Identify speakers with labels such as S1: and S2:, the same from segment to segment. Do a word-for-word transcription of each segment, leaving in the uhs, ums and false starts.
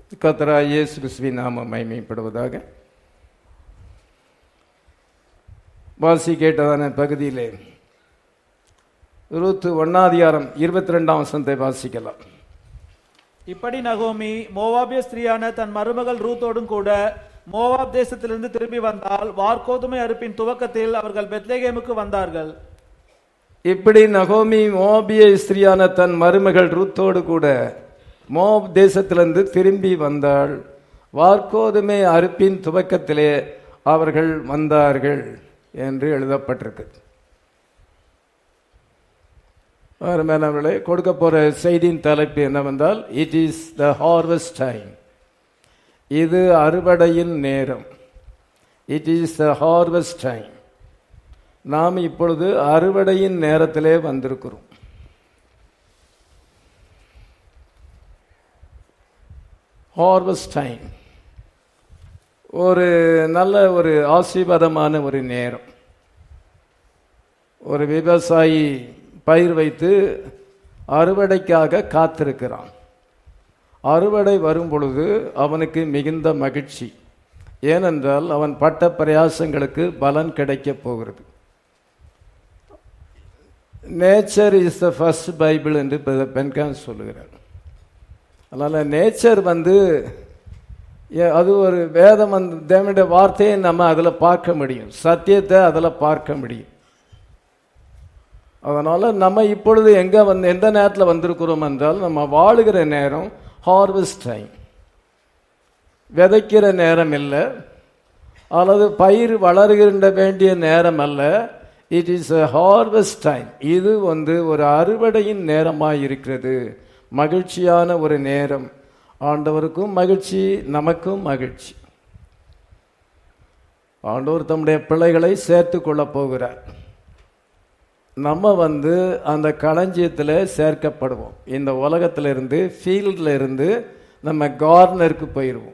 S1: கர்த்தராகிய இயேசு கிறிஸ்துவின் நாமம் மகிமைப்படுவதாக. வாசி கேட்டதான பகுதியிலே ரூத் ஒன்னாதிகாரம் இருபத்தி ரெண்டாம் வசனத்தை வாசிக்கலாம்.
S2: இப்படி நகோமி மோவாபிய ஸ்திரீயான தன் மருமகள் ரூத்தோடும் கூட மோவாப் தேசத்திலிருந்து திரும்பி வந்தால் வார்கோதுமை அறுப்பின் துவக்கத்தில் அவர்கள் பெத்லெகேமுக்கு வந்தார்கள்.
S1: இப்படி நகோமி மோவாபிய ஸ்திரீயான தன் மருமகள் ரூத்தோடு கூட மோவாப் தேசத்திலிருந்து திரும்பி வந்தாள். வார்கோதுமை அறுப்பின் துவக்கத்திலே அவர்கள் வந்தார்கள் என்று எழுதப்பட்டிருக்கு. அவர்களே கொடுக்க போற செய்தியின் தலைப்பு என்னவென்றால், it is the harvest time. இது அறுவடையின் நேரம். It is the harvest time. நாம் இப்பொழுது அறுவடையின் நேரத்திலே வந்திருக்கிறோம். ஹார்வெஸ்ட் டைம் ஒரு நல்ல ஒரு ஆசீர்வாதமான ஒரு நேரம். ஒரு விவசாயி பயிர் வைத்து அறுவடைக்காக காத்திருக்கிறான். அறுவடை வரும் பொழுது அவனுக்கு மிகுந்த மகிழ்ச்சி. ஏனென்றால் அவன் பட்ட பிரயாசங்களுக்கு பலன் கிடைக்கப் போகிறது. Nature is the first Bible என்று பென்கான் சொல்லுகிறார். அதனால் நேச்சர் வந்து அது ஒரு வேதம், வந்து தேவனுடைய வார்த்தையை நம்ம அதில் பார்க்க முடியும், சத்தியத்தை அதில் பார்க்க முடியும். அதனால் நம்ம இப்பொழுது எங்கே வந்து எந்த நேரத்தில் வந்திருக்கிறோம் என்றால், நம்ம வாழுகிற நேரம் ஹார்வெஸ்ட் டைம். விதைக்கிற நேரம் இல்லை, அல்லது பயிர் வளர்கின்ற வேண்டிய நேரம் அல்ல. It is a harvest time. இது வந்து ஒரு அறுவடையின் நேரமாக இருக்கிறது. மகிழ்ச்சியான ஒரு நேரம். ஆண்டவருக்கும் மகிழ்ச்சி, நமக்கும் மகிழ்ச்சி. ஆண்டவர் தம்முடைய பிள்ளைகளை சேர்த்து கொள்ள போகிறார். நம்ம வந்து அந்த களஞ்சியத்தில் சேர்க்கப்படுவோம். இந்த உலகத்திலிருந்து, ஃபீல்டில் இருந்து நம்ம கார்னருக்கு போயிடுவோம்.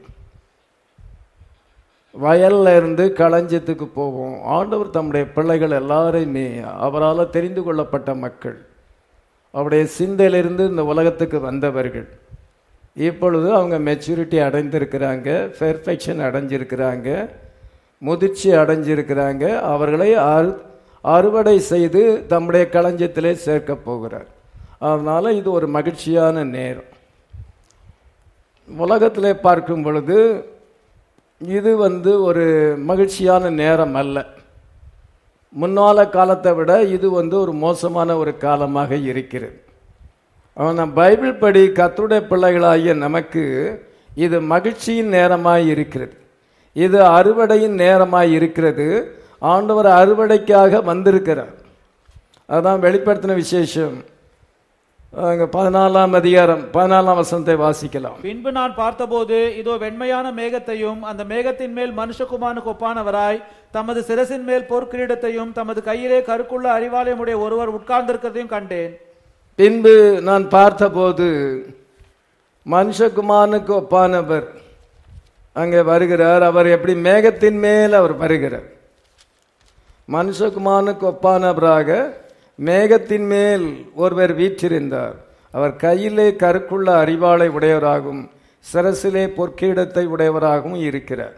S1: வயல்ல இருந்து களஞ்சியத்துக்கு போவோம். ஆண்டவர் தம்முடைய பிள்ளைகள் எல்லாரையுமே அவரால் தெரிந்து கொள்ளப்பட்ட மக்கள், அவருடைய சிந்தையிலிருந்து இந்த உலகத்துக்கு வந்தவர்கள். இப்பொழுது அவங்க மெச்சூரிட்டி அடைந்திருக்கிறாங்க, பெர்ஃபெக்ஷன் அடைஞ்சிருக்கிறாங்க, முதிர்ச்சி அடைஞ்சிருக்கிறாங்க. அவர்களை அறு அறுவடை செய்து தம்முடைய களஞ்சியத்திலே சேர்க்க போகிறார். அதனால் இது ஒரு மகிழ்ச்சியான நேரம். உலகத்திலே பார்க்கும் பொழுது இது வந்து ஒரு மகிழ்ச்சியான நேரம் அல்ல. முன்னால காலத்தை விட இது வந்து ஒரு மோசமான ஒரு காலமாக இருக்கிறது. ஆனால் பைபிள் படி கர்த்தருடைய பிள்ளைகளாகிய நமக்கு இது மகிழ்ச்சியின் நேரமாய் இருக்கிறது. இது அறுவடையின் நேரமாய் இருக்கிறது. ஆண்டவர் அறுவடைக்காக வந்திருக்கிறார். அதான் வெளிப்படுத்தின விசேஷம். பதினாலாம் அதிகாரம் பதினாலாம் வசனத்தை வாசிக்கலாம்.
S2: பின்பு நான் பார்த்தபோது இதோ வெண்மையான மேகத்தையும் அந்த மேகத்தின் மேல் மனுஷகுமாரனுக்கு ஒப்பானவராய் தமது சிரசின் மேல் பொற்கிரீடத்தையும் தமது கையிலே கருக்குள்ள அறிவாலயமுடைய ஒருவர் உட்கார்ந்திருக்கிறதையும் கண்டேன்.
S1: பின்பு நான் பார்த்தபோது மனுஷகுமாரனுக்கு ஒப்பானவர் அங்கே வருகிறார். அவர் எப்படி மேகத்தின் மேல் அவர் வருகிறார். மனுஷகுமாரனுக்கு ஒப்பானவராக மேகத்தின் மேல் ஒருவர் வீற்றிருந்தார். அவர் கையிலே கருக்குள்ள அறிவாளை உடையவராகவும் சிரசிலே பொற்கிரீடத்தை உடையவராகவும் இருக்கிறார்.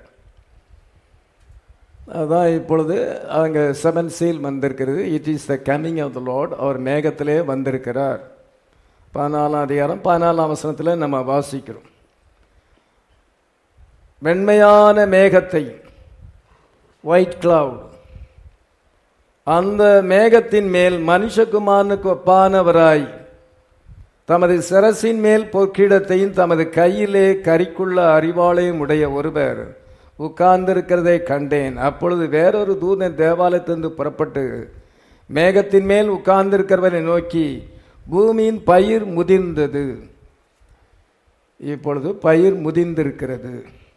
S1: அதான் இப்பொழுது அங்கே செவன் சீல் வந்திருக்கிறது. It is the coming of the Lord. அவர் மேகத்திலே வந்திருக்கிறார். பதினாலாம் அதிகாரம் பதினாலாம் வசனத்தில் நம்ம வாசிக்கிறோம். வெண்மையான மேகத்தை, ஒயிட் கிளவுட், அந்த மேகத்தின் மேல் மனுஷகுமாரனுக்கு ஒப்பானவராய் தமது சிரசின் மேல் பொற்கிரீடத்தையும் தமது கையிலே கரிக்குள்ள அறிவாளையும் உடைய ஒருவர் உட்கார்ந்திருக்கிறதை கண்டேன். அப்பொழுது வேறொரு தூதன் தேவாலயத்திலிருந்து புறப்பட்டு மேகத்தின் மேல் உட்கார்ந்திருக்கிறவரை நோக்கி, பூமியின் பயிர் முதிர்ந்தது. இப்பொழுது பயிர் முதிர்ந்திருக்கிறது,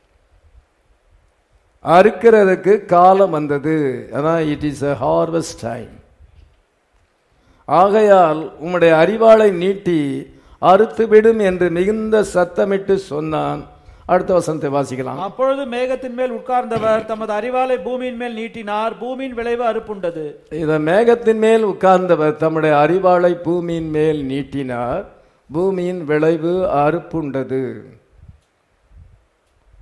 S1: அறுக்கிறதுக்கு காலம் வந்தது. அதான் it is a harvest time. ஆகையால் உம்முடைய அறிவாளை நீட்டி அறுத்துவிடும் என்று மிகுந்த சத்தமிட்டு சொன்னான். அடுத்த வசனத்தை வாசிக்கலாம்.
S2: அப்பொழுது மேகத்தின் மேல் உட்கார்ந்தவர் தமது அறிவாளை பூமியின் மேல் நீட்டினார். பூமியின் விளைவு அறுப்புண்டது.
S1: இத மேகத்தின் மேல் உட்கார்ந்தவர் தம்முடைய அறிவாளை பூமியின் மேல் நீட்டினார். பூமியின் விளைவு அறுப்புண்டது.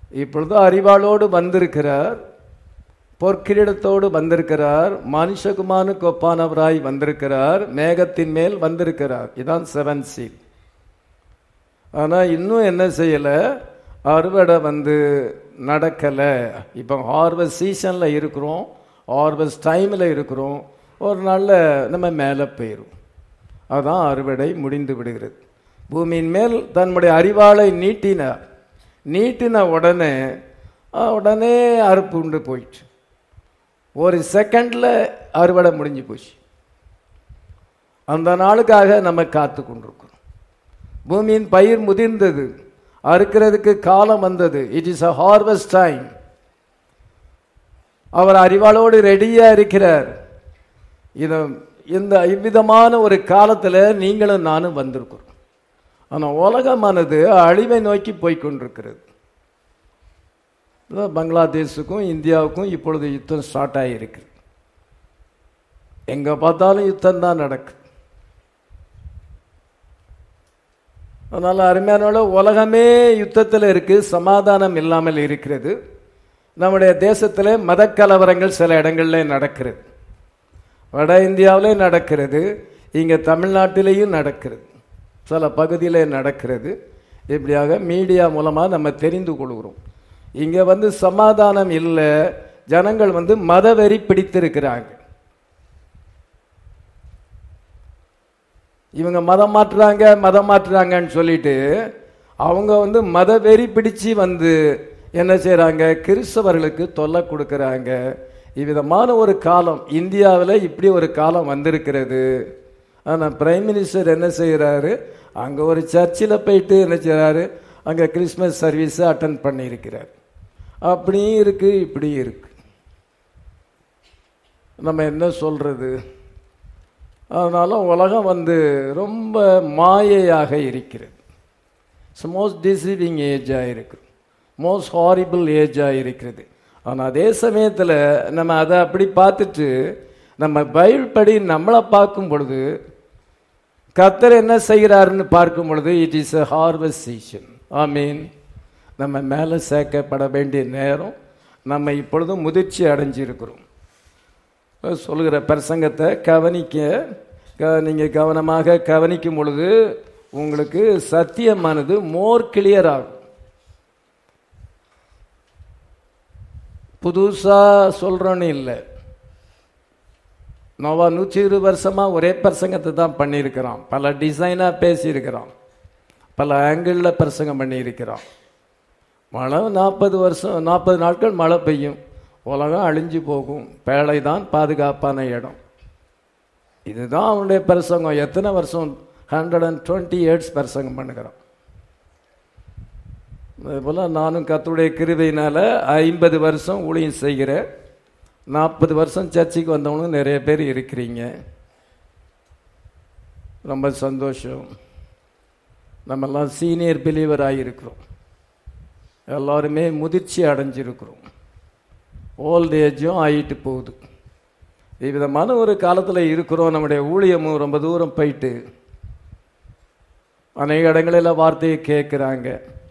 S1: இப்பொழுது அறிவாளோடு வந்திருக்கிறார், பொற்கிரீடத்தோடு வந்திருக்கிறார், மனுஷகுமானுக்கு ஒப்பானவராய் வந்திருக்கிறார், மேகத்தின் மேல் வந்திருக்கிறார். இதான் செவன் சீல். ஆனா இன்னும் என்ன செய்யல, அறுவடை வந்து நடக்கல. இப்போ ஹார்வெஸ்ட் சீசன்ல இருக்கிறோம், ஹார்வெஸ்ட் டைம்ல இருக்கிறோம். ஒரு நாள்ல நம்ம மேலே போயிடும். அதான் அறுவடை முடிந்து விடுகிறது. பூமியின் மேல் தன்னுடைய அறிவாளை நீட்டினார். நீட்டின உடனே உடனே அறுப்பு உண்டு போயிடுச்சு. ஒரு செகண்ட்ல அறுவடை முடிஞ்சு போச்சு. அந்த நாளுக்காக நம்ம காத்து கொண்டிருக்கிறோம். பூமியின் பயிர் முதிர்ந்தது, அறுக்கிறதுக்கு காலம் வந்தது. It is a harvest time. அவர் அறிவாளோடு ரெடியா இருக்கிறார். இத இந்த இவ்விதமான ஒரு காலத்துல நீங்களும் நானும் வந்திருக்கிறோம். ஆனா உலகமானது அழிவை நோக்கி போய்கொண்டிருக்கிறது. பங்களாதேஷுக்கும் இந்தியாவுக்கும் இப்பொழுது யுத்தம் ஸ்டார்ட் ஆகியிருக்கு. எங்க பார்த்தாலும் யுத்தம் தான் நடக்குது. அதனால அருமையான உலகமே யுத்தத்தில் இருக்கு, சமாதானம் இல்லாமல் இருக்கிறது. நம்முடைய தேசத்தில் மத கலவரங்கள் சில இடங்கள்ல நடக்கிறது. வட இந்தியாவிலே நடக்கிறது, இங்க தமிழ்நாட்டிலேயும் நடக்கிறது, சில பகுதியிலே நடக்கிறது. இப்படியாக மீடியா மூலமா நம்ம தெரிந்து கொள்கிறோம். இங்க வந்து சமாதானம் இல்லை, ஜனங்கள் வந்து மதவெறி பிடித்திருக்கிறாங்க. இவங்க மதம் மாற்றுறாங்க மதம் மாற்றுறாங்கன்னு சொல்லிட்டு அவங்க வந்து மதவெறி பிடிச்சு வந்து என்ன செய்யறாங்க, கிறிஸ்தவர்களுக்கு தொல்லை கொடுக்கறாங்க. இவ்விதமான ஒரு காலம் இந்தியாவில் இப்படி ஒரு காலம் வந்திருக்கிறது. ஆனால் பிரைம் மினிஸ்டர் என்ன செய்யறாரு, அங்கே ஒரு சர்ச்சில் போயிட்டு என்ன செய்யறாரு, அங்கே கிறிஸ்மஸ் சர்வீஸை அட்டன் பண்ணியிருக்கிறார். அப்படியும் இருக்கு இப்படியும் இருக்கு. நம்ம என்ன சொல்றது? அதனால உலகம் வந்து ரொம்ப மாயையாக இருக்கிறது. மோஸ்ட் டிசீவிங் ஏஜாக இருக்கு, மோஸ்ட் ஹாரிபிள் ஏஜாக இருக்கிறது. ஆனால் அதே சமயத்தில் நம்ம அதை அப்படி பார்த்துட்டு நம்ம பைபிள் படி நம்மளை பார்க்கும் பொழுது கர்த்தர் என்ன செய்கிறாருன்னு பார்க்கும் பொழுது it is a harvest season. ஆமீன். நம்ம மேலே சேர்க்கப்பட வேண்டிய நேரம். நம்ம இப்பொழுதும் முதிர்ச்சி அடைஞ்சிருக்கிறோம். சொல்கிற பிரசங்கத்தை கவனிக்க நீங்கள் கவனமாக கவனிக்கும் பொழுது உங்களுக்கு சத்தியமானது மோர் கிளியர் ஆகும். புதுசா சொல்றோன்னு இல்லை. நோவா நூற்றி இருபது வருஷமா ஒரே பிரசங்கத்தை தான் பண்ணியிருக்கிறான். பல டிசைனா பேசியிருக்கிறான், பல ஆங்கிளில் பிரசங்கம் பண்ணியிருக்கிறான். மழை நாற்பது வருஷம் நாற்பது நாட்கள் மழை பெய்யும், உலகம் அழிஞ்சு போகும், பேழை தான் பாதுகாப்பான இடம். இதுதான் அவனுடைய பிரசங்கம். எத்தனை வருஷம்? ஹண்ட்ரட் அண்ட் டுவெண்ட்டி இயர்ஸ் பிரசங்கம் பண்ணுகிறான். அதுபோல் நானும் கர்த்தருடைய கிருபையினால ஐம்பது வருஷம் ஊழியம் செய்கிறேன். நாற்பது வருஷம் சர்ச்சுக்கு வந்தவனும் நிறைய பேர் இருக்கிறீங்க. ரொம்ப சந்தோஷம். நம்மெல்லாம் சீனியர் பிலீவர் ஆகியிருக்கிறோம். எல்லாருமே முதிர்ச்சி அடைஞ்சிருக்கிறோம். ஓல்ட் ஏஜும் ஆகிட்டு போகுது. இவ்விதமான ஒரு காலத்தில் இருக்கிறோம். நம்முடைய ஊழியமும் ரொம்ப தூரம் போயிட்டு அநேக இடங்களில் வார்த்தையை கேட்குறாங்க.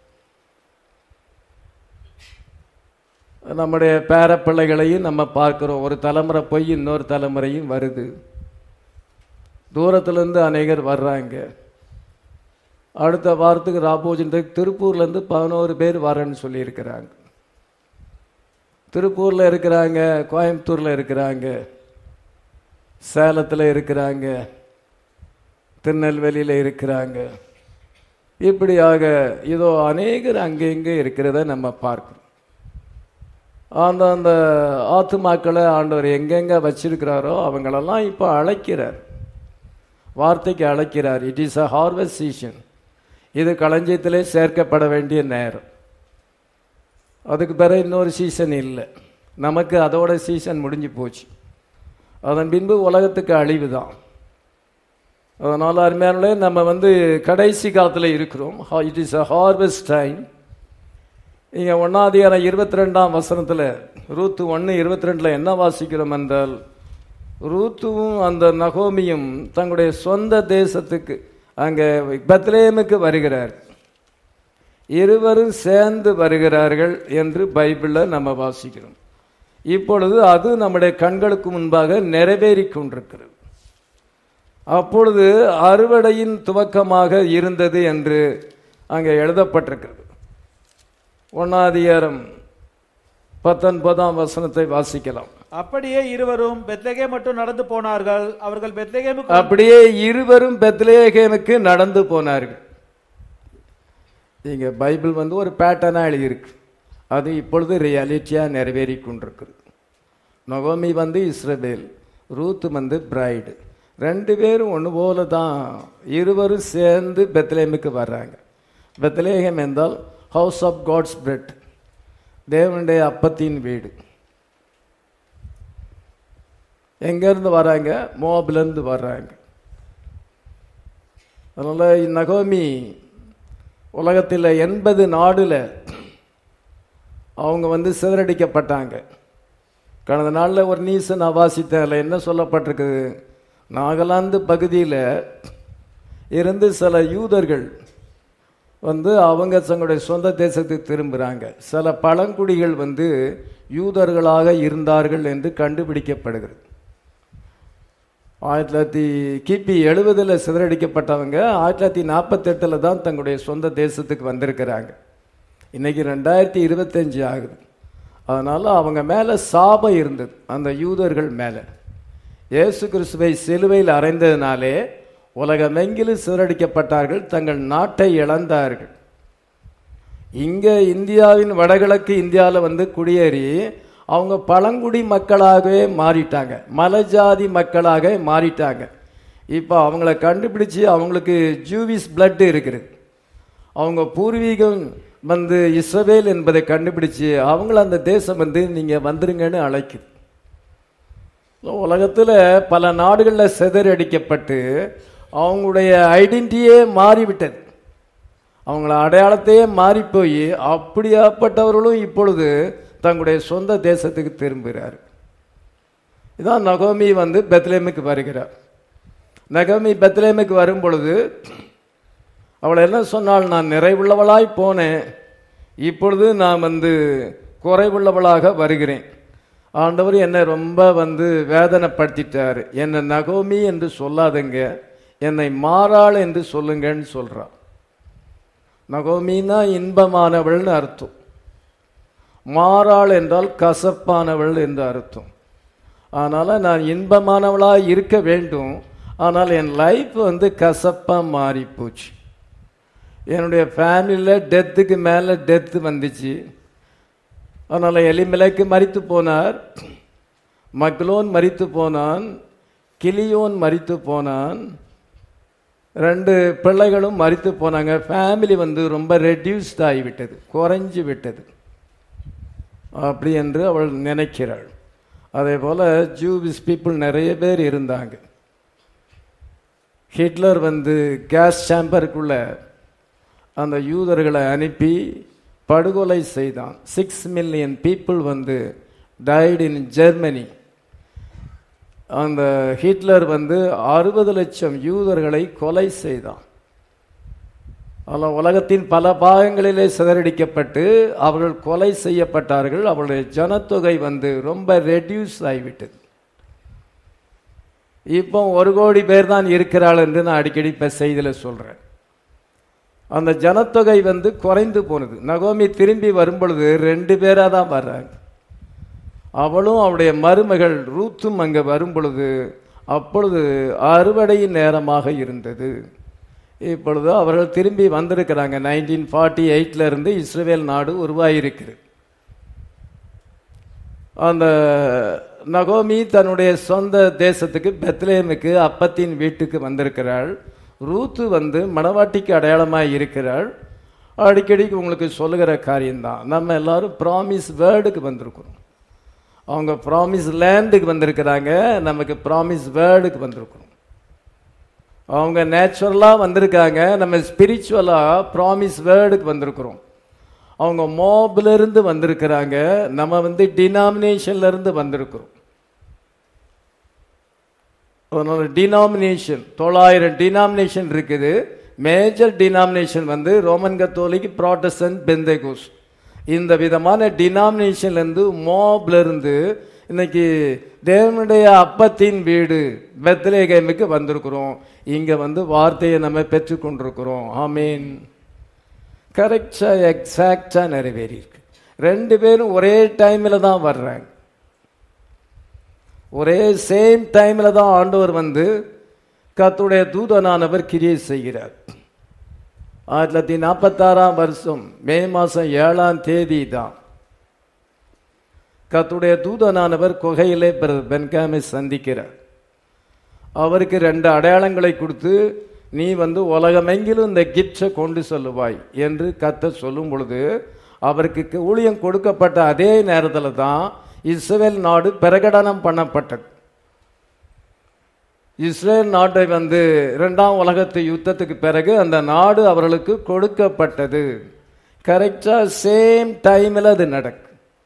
S1: நம்முடைய பேர பிள்ளைகளையும் நம்ம பார்க்குறோம். ஒரு தலைமுறை போய் இன்னொரு தலைமுறையும் வருது. தூரத்துலேருந்து அநேகர் வர்றாங்க. அடுத்த வாரத்துக்கு ராபோஜனுக்கு திருப்பூர்லேருந்து பதினோரு பேர் வரேன்னு சொல்லியிருக்கிறாங்க. திருப்பூரில் இருக்கிறாங்க, கோயம்புத்தூரில் இருக்கிறாங்க, சேலத்தில் இருக்கிறாங்க, திருநெல்வேலியில் இருக்கிறாங்க. இப்படியாக இதோ அநேகர் அங்கே இங்கே இருக்கிறத நம்ம பார்க்கிறோம். அந்த அந்த ஆத்துமாக்களை ஆண்டவர் எங்கெங்க வச்சிருக்கிறாரோ அவங்களெல்லாம் இப்போ அழைக்கிறார், வார்த்தைக்கு அழைக்கிறார். It is a harvest season. இது களஞ்சியத்திலே சேர்க்கப்பட வேண்டிய நேரம். அதுக்கு பிறகு இன்னொரு சீசன் இல்லை. நமக்கு அதோட சீசன் முடிஞ்சு போச்சு. அதன் பின்பு உலகத்துக்கு அழிவு தான். அதனால் அருமையானே நம்ம வந்து கடைசி காலத்தில் இருக்கிறோம். It is a harvest time. இங்கே ஒன்னாதிகாரம் இருபத்தி ரெண்டாம் வசனத்தில் ரூத்து ஒன்று இருபத்தி ரெண்டில் என்ன வாசிக்கிறோம் என்றால், ரூத்துவும் அந்த நகோமியும் தங்களுடைய சொந்த தேசத்துக்கு அங்கே பெத்லேமுக்கு வருகிறார். இருவரும் சேர்ந்து வருகிறார்கள் என்று பைபிளில் நம்ம வாசிக்கிறோம். இப்பொழுது அது நம்முடைய கண்களுக்கு முன்பாக நிறைவேறி கொண்டிருக்கிறது. அப்பொழுது அறுவடையின் துவக்கமாக இருந்தது என்று அங்கே எழுதப்பட்டிருக்கிறது. ஒன்னாதிகாரம் பத்தொன்பதாம் வசனத்தை வாசிக்கலாம்.
S2: அப்படியே இருவரும் பெத்லகேம் மட்டும் நடந்து போனார்கள். அவர்கள் பெத்லகேமுக்கு
S1: அப்படியே இருவரும் பெத்லகேமுக்கு நடந்து போனார்கள். இங்க பைபிள் வந்து ஒரு பேட்டர்னா எழுதியிருக்கு. அது இப்பொழுது ரியாலிட்டியா நிறைவேறி கொண்டிருக்குது. நகோமி வந்து இஸ்ரவேல், ரூத் வந்து பிரைடு. ரெண்டு பேரும் ஒன்று போல தான் இருவரும் சேர்ந்து பெத்லகேமுக்கு வர்றாங்க. பெத்லகேம் என்றால் ஹவுஸ் ஆஃப் காட்ஸ் பிரெட், தேவனுடைய அப்பத்தின் வீடு. எங்கேருந்து வராங்க? மோபிலிருந்து வர்றாங்க. அதனால் நகோமி உலகத்தில் எண்பது நாடுல அவங்க வந்து சிதறடிக்கப்பட்டாங்க. கடந்த நாளில் ஒரு நியூஸை நான் வாசித்தேன். அதில் என்ன சொல்லப்பட்டிருக்குது? நாகாலாந்து பகுதியில் இருந்து சில யூதர்கள் வந்து அவங்க தங்களுடைய சொந்த தேசத்துக்கு திரும்புகிறாங்க. சில பழங்குடிகள் வந்து யூதர்களாக இருந்தார்கள் என்று கண்டுபிடிக்கப்படுகிறது. ஆயிரத்தி தொள்ளாயிரத்தி கிபி எழுபதில் சிதறடிக்கப்பட்டவங்க ஆயிரத்தி தொள்ளாயிரத்தி நாற்பத்தெட்டில் தான் தங்களுடைய சொந்த தேசத்துக்கு வந்திருக்கிறாங்க. இன்னைக்கு ரெண்டாயிரத்தி இருபத்தஞ்சு ஆகுது. அதனால் அவங்க மேலே சாபம் இருந்தது, அந்த யூதர்கள் மேலே. இயேசு கிறிஸ்துவை சிலுவையில் அறைந்ததினாலே உலகமெங்கிலும் சிதறடிக்கப்பட்டார்கள், தங்கள் நாட்டை இழந்தார்கள். இங்கே இந்தியாவின் வடகிழக்கு இந்தியாவில் வந்து குடியேறி அவங்க பழங்குடி மக்களாகவே மாறிட்டாங்க, மலைஜாதி மக்களாக மாறிட்டாங்க. இப்போ அவங்கள கண்டுபிடிச்சி அவங்களுக்கு ஜூவிஷ் பிளட் இருக்குது, அவங்க பூர்வீகம் வந்து இஸ்ரவேல் என்பதை கண்டுபிடிச்சி அவங்கள அந்த தேசம் வந்து நீங்கள் வந்துருங்கன்னு அழைக்குது. உலகத்தில் பல நாடுகளில் சிதறடிக்கப்பட்டு அவங்களுடைய ஐடென்டிட்டியே மாறிவிட்டது, அவங்கள அடையாளத்தையே மாறி போய் அப்படியாப்பட்டவர்களும் இப்பொழுது தங்களுடைய சொந்த தேசத்துக்கு திரும்புகிறார். இதான் நகோமி வந்து பெத்லகேமுக்கு வருகிறார். நகோமி பெத்லகேமுக்கு வரும் பொழுது அவளை என்ன சொன்னால், நான் நிறைவுள்ளவளாய் போனேன், இப்பொழுது நான் வந்து குறைவுள்ளவளாக வருகிறேன். ஆண்டவர் என்னை ரொம்ப வந்து வேதனைப்படுத்திட்டார், என்னை நகோமி என்று சொல்லாதுங்க, என்னை மாறாள் என்று சொல்லுங்கன்னு சொல்றான். நகோமின்னா இன்பமானவள்னு அர்த்தம், மாறாள் என்றால் கசப்பானவள் என்று அர்த்தம். அதனால் நான் இன்பமானவளாக இருக்க வேண்டும், ஆனால் என் லைஃப் வந்து கசப்பாக மாறி போச்சு. என்னுடைய ஃபேமிலியில் டெத்துக்கு மேலே டெத்து வந்துச்சு. அதனால் எலிமெலேக்கு மரித்து போனார், மக்லோன் மரித்து போனான், கிலியோன் மரித்து போனான், ரெண்டு பிள்ளைகளும் மரித்து போனாங்க. ஃபேமிலி வந்து ரொம்ப ரெடியூஸ்ட் ஆகிவிட்டது, குறைஞ்சி விட்டது அப்படி என்று அவள் நினைக்கிறாள். அதே போல் ஜூவிஷ் பீப்புள் நிறைய பேர் இருந்தாங்க. ஹிட்லர் வந்து கேஸ் சேம்பருக்குள்ள அந்த யூதர்களை அனுப்பி படுகொலை செய்தான். சிக்ஸ் மில்லியன் பீப்புள் வந்து டைட் இன் ஜெர்மனி. அந்த ஹிட்லர் வந்து அறுபது லட்சம் யூதர்களை கொலை செய்தான். அதில் உலகத்தின் பல பாகங்களிலே சிதறடிக்கப்பட்டு அவர்கள் கொலை செய்யப்பட்டார்கள். அவருடைய ஜனத்தொகை வந்து ரொம்ப ரெடியூஸ் ஆகிவிட்டது. இப்போ ஒரு கோடி பேர் தான் இருக்கிறாள் என்று நான் அடிக்கடி இப்போ செய்தியில் சொல்கிறேன். அந்த ஜனத்தொகை வந்து குறைந்து போனது. நகோமி திரும்பி வரும் பொழுது ரெண்டு பேராக தான் வர்றாங்க. அவளும் அவளுடைய மருமகள் ரூத்தும் அங்கே வரும் பொழுது அப்பொழுது அறுவடையின் நேரமாக இருந்தது. இப்பொழுது அவர்கள் திரும்பி வந்திருக்கிறாங்க. நைன்டீன் ஃபார்ட்டி எயிட்ல இருந்து இஸ்ரவேல் நாடு உருவாகியிருக்கிறது. அந்த நகோமி தன்னுடைய சொந்த தேசத்துக்கு பெத்லகேமுக்கு அப்பத்தின் வீட்டுக்கு வந்திருக்கிறாள். ரூத்து வந்து மணவாட்டிக்கு அடையாளமாக இருக்கிறாள். அடிக்கடி உங்களுக்கு சொல்லுகிற காரியம்தான். நம்ம எல்லாரும் ப்ராமிஸ் வேர்டுக்கு வந்திருக்கிறோம். அவங்க ப்ராமிஸ் லேண்டுக்கு வந்திருக்கிறாங்க, நமக்கு ப்ராமிஸ் வேர்டுக்கு வந்திருக்கிறோம். அவங்க நேச்சுரலாக வந்திருக்காங்க, நம்ம ஸ்பிரிச்சுவலாக ப்ராமிஸ் வேர்டுக்கு வந்திருக்கிறோம். அவங்க மோபிலிருந்து வந்திருக்கிறாங்க, நம்ம வந்து டினாமினேஷன்லேருந்து வந்திருக்கிறோம். அதனால டினாமினேஷன் தொள்ளாயிரம் டினாமினேஷன் இருக்குது. மேஜர் டினாமினேஷன் வந்து ரோமன் கத்தோலிக், புராட்டஸ்டன்ட், பெந்தேகோஸ். இந்த விதமான டினாமினேஷன்லேருந்து மோப்லேருந்து இன்னைக்கு தேவனுடைய அப்பத்தின் வீடு பெத்லகேமுக்கு வந்திருக்கிறோம். இங்கே வந்து வார்த்தையை நம்ம பெற்றுக்கொண்டிருக்கிறோம். ஆமீன். கரெக்டா எக்ஸாக்டா நிறைவேறி இருக்கு. ரெண்டு பேரும் ஒரே டைமில் தான் வர்றாங்க. ஒரே சேம் டைமில் தான் ஆண்டவர் வந்து கர்த்தருடைய தூதனானவர் கிரியை செய்கிறார். ஆயிரத்தி தொள்ளாயிரத்தி நாற்பத்தாறாம் வருஷம் மே மாதம் ஏழாம் தேதி தான் கர்த்தருடைய தூதனானவர் குகையிலே பென்காமை சந்திக்கிறார். அவருக்கு ரெண்டு அடையாளங்களை கொடுத்து, நீ வந்து உலகமெங்கிலும் இந்த கிஃப்டை கொண்டு செல்லுவாய் என்று கர்த்தர் சொல்லும் பொழுது, அவருக்கு ஊழியம் கொடுக்கப்பட்ட அதே நேரத்தில் தான் இஸ்ரவேல் நாடு பிரகடனம் பண்ணப்பட்டது. இஸ்ரேல் நாட்டை வந்து இரண்டாம் உலகத்து யுத்தத்துக்கு பிறகு அந்த நாடு அவர்களுக்கு கொடுக்கப்பட்டது. கரெக்டா சேம் டைமில் அது நடக்கும்.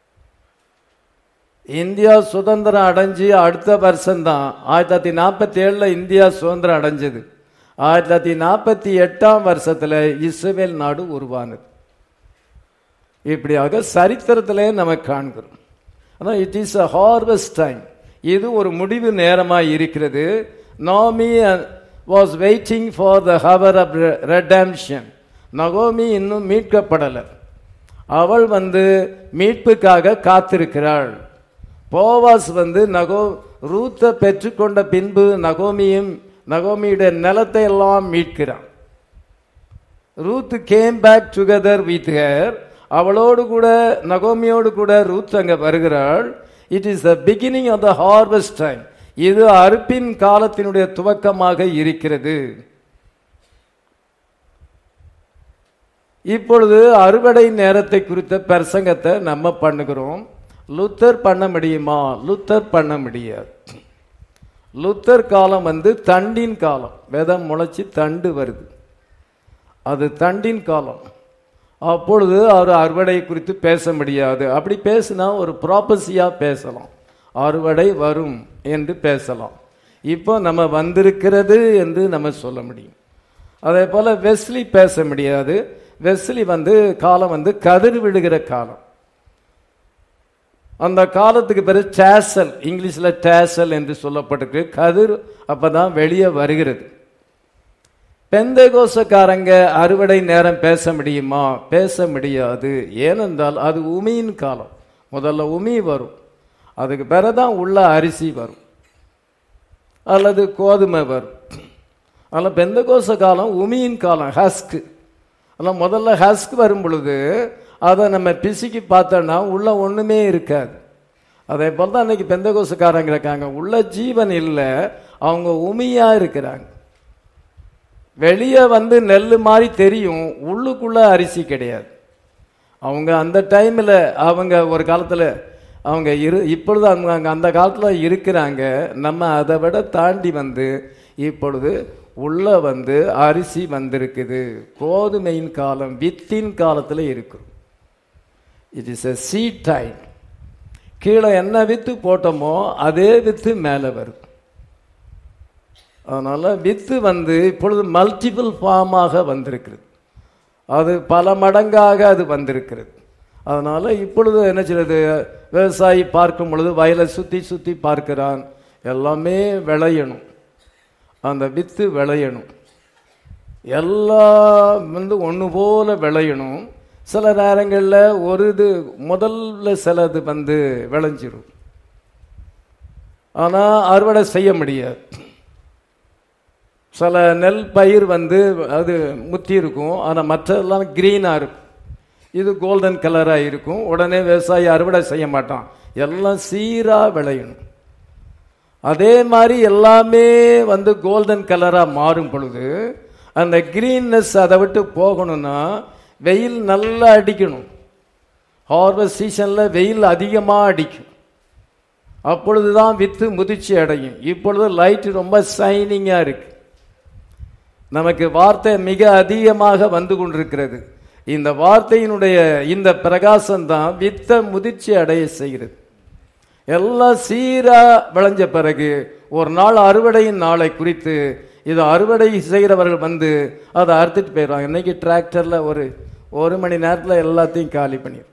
S1: இந்தியா சுதந்திரம் அடைஞ்சி அடுத்த வருஷம்தான் ஆயிரத்தி தொள்ளாயிரத்தி நாற்பத்தி ஏழுல இந்தியா சுதந்திரம் அடைஞ்சது. ஆயிரத்தி தொள்ளாயிரத்தி நாற்பத்தி எட்டாம் வருஷத்துல இஸ்ரேல் நாடு உருவானது. இப்படியாக சரித்திரத்திலே நம்ம காண்கிறோம். ஆனால் it is a harvest time. இது ஒரு முடிவு நேரமாக இருக்கிறது. Naomi was waiting for the hour of redemption. நகோமி இன்னும் மீட்கப்படலை. அவள் வந்து மீட்புக்காக காத்திருக்கிறாள். போவாஸ் வந்து நகோ ரூத்தை பெற்றுக்கொண்ட பின்பு நகோமியும் நகோமியுடைய நிலத்தை எல்லாம் மீட்கிறான். Ruth came back together with her. அவளோடு கூட நகோமியோடு கூட ரூத் அங்கே வருகிறாள். It is the beginning of the harvest time. இது அறுப்பின் காலத்தினுடைய துவக்கமாக இருக்கிறது. இப்பொழுது அறுவடை நேரத்தை குறித்த பிரசங்கத்தை நம்ம பண்ணுகிறோம். லுத்தர் பண்ண முடியுமா? லுத்தர் பண்ண முடியாது. லுத்தர் காலம் வந்து தண்டின் காலம். வேதம் முளைச்சி தண்டு வருது, அது தண்டின் காலம். அப்பொழுது அவர் அறுவடை குறித்து பேச முடியாது. அப்படி பேசினா ஒரு ப்ராபஸியா பேசலாம், அறுவடை வரும் என்று பேசலாம். இப்போ நம்ம வந்திருக்கிறது என்று நம்ம சொல்ல முடியும். அதே போல வெஸ்லி பேச முடியாது. வெஸ்லி வந்து காலம் வந்து கதிர் விடுகிற காலம். அந்த காலத்துக்கு பிறகு டேசல், இங்கிலீஷ்ல டேசல் என்று சொல்லப்பட்டிருக்கு. கதிர் அப்பதான் வெளியே வருகிறது. பெந்தேகோசக்காரங்க அறுவடை நேரம் பேச முடியுமா? பேச முடியாது. ஏனென்றால் அது உமியின் காலம். முதல்ல உமி வரும், அதுக்கு பிறகுதான் உள்ள அரிசி வரும் அல்லது கோதுமை வரும். அதனால் பெந்தேகோச காலம் உமியின் காலம், ஹஸ்க். ஆனால் முதல்ல ஹஸ்க் வரும் பொழுது அதை நம்ம பிசுக்கி பார்த்தோன்னா உள்ள ஒன்றுமே இருக்காது. அதே போல் தான் இன்னைக்கு பெந்தேகோசக்காரங்க இருக்காங்க. உள்ள ஜீவன் இல்லை, அவங்க உமியா இருக்கிறாங்க. வெளியே வந்து நெல் மாதிரி தெரியும், உள்ளுக்குள்ள அரிசி கிடையாது. அவங்க அந்த டைமில் அவங்க ஒரு காலத்தில் அவங்க இரு இப்பொழுது அவங்க அந்த காலத்தில் இருக்கிறாங்க. நம்ம அதை விட தாண்டி வந்து இப்பொழுது உள்ள வந்து அரிசி வந்திருக்குது. கோதுமையின் காலம், வித்தின் காலத்தில் இருக்கும். It is a seed time. கீழே என்ன வித்து போட்டோமோ அதே வித்து மேலே வரும். அதனால வித்து வந்து இப்பொழுது மல்டிபிள் ஃபார்மாக வந்திருக்கிறது. அது பல மடங்காக அது வந்திருக்கிறது. அதனால இப்பொழுது என்ன செய்யறது? விவசாயி பார்க்கும் பொழுது வயலை சுற்றி சுற்றி பார்க்கிறான். எல்லாமே விளையணும், அந்த வித்து விளையணும், எல்லாம் வந்து ஒன்று போல விளையணும். சில நேரங்களில் ஒரு இது முதல்ல சிலது வந்து விளைஞ்சிரும், ஆனால் அறுவடை செய்ய முடியாது. சில நெல் பயிர் வந்து அது முத்தி இருக்கும், ஆனால் மற்றதெல்லாம் கிரீனாக இருக்கும். இது கோல்டன் கலராக இருக்கும். உடனே விவசாயி அறுவடை செய்ய மாட்டான், எல்லாம் சீராக விளையணும். அதே மாதிரி எல்லாமே வந்து கோல்டன் கலராக மாறும் பொழுது அந்த கிரீன்னஸ் அதை விட்டு போகணும்னா வெயில் நல்லா அடிக்கணும். ஹார்வெஸ்ட் சீசனில் வெயில் அதிகமாக அடிக்கும், அப்பொழுது தான் வித்து முதிர்ச்சி அடையும். இப்பொழுது லைட் ரொம்ப ஷைனிங்காக இருக்கு. நமக்கு வார்த்தை மிக அதிகமாக வந்து கொண்டிருக்கிறது. இந்த வார்த்தையினுடைய இந்த பிரகாசம் தான் வித்தை முதிர்ச்சி அடைய செய்கிறது. எல்லாம் சீரா விளைஞ்ச பிறகு ஒரு நாள் அறுவடையின் நாளை குறித்து இது அறுவடை செய்கிறவர்கள் வந்து அதை அறுத்துட்டு போயிடுவாங்க. இன்னைக்கு டிராக்டர்ல ஒரு ஒரு மணி நேரத்தில் எல்லாத்தையும் காலி பண்ணிடும்.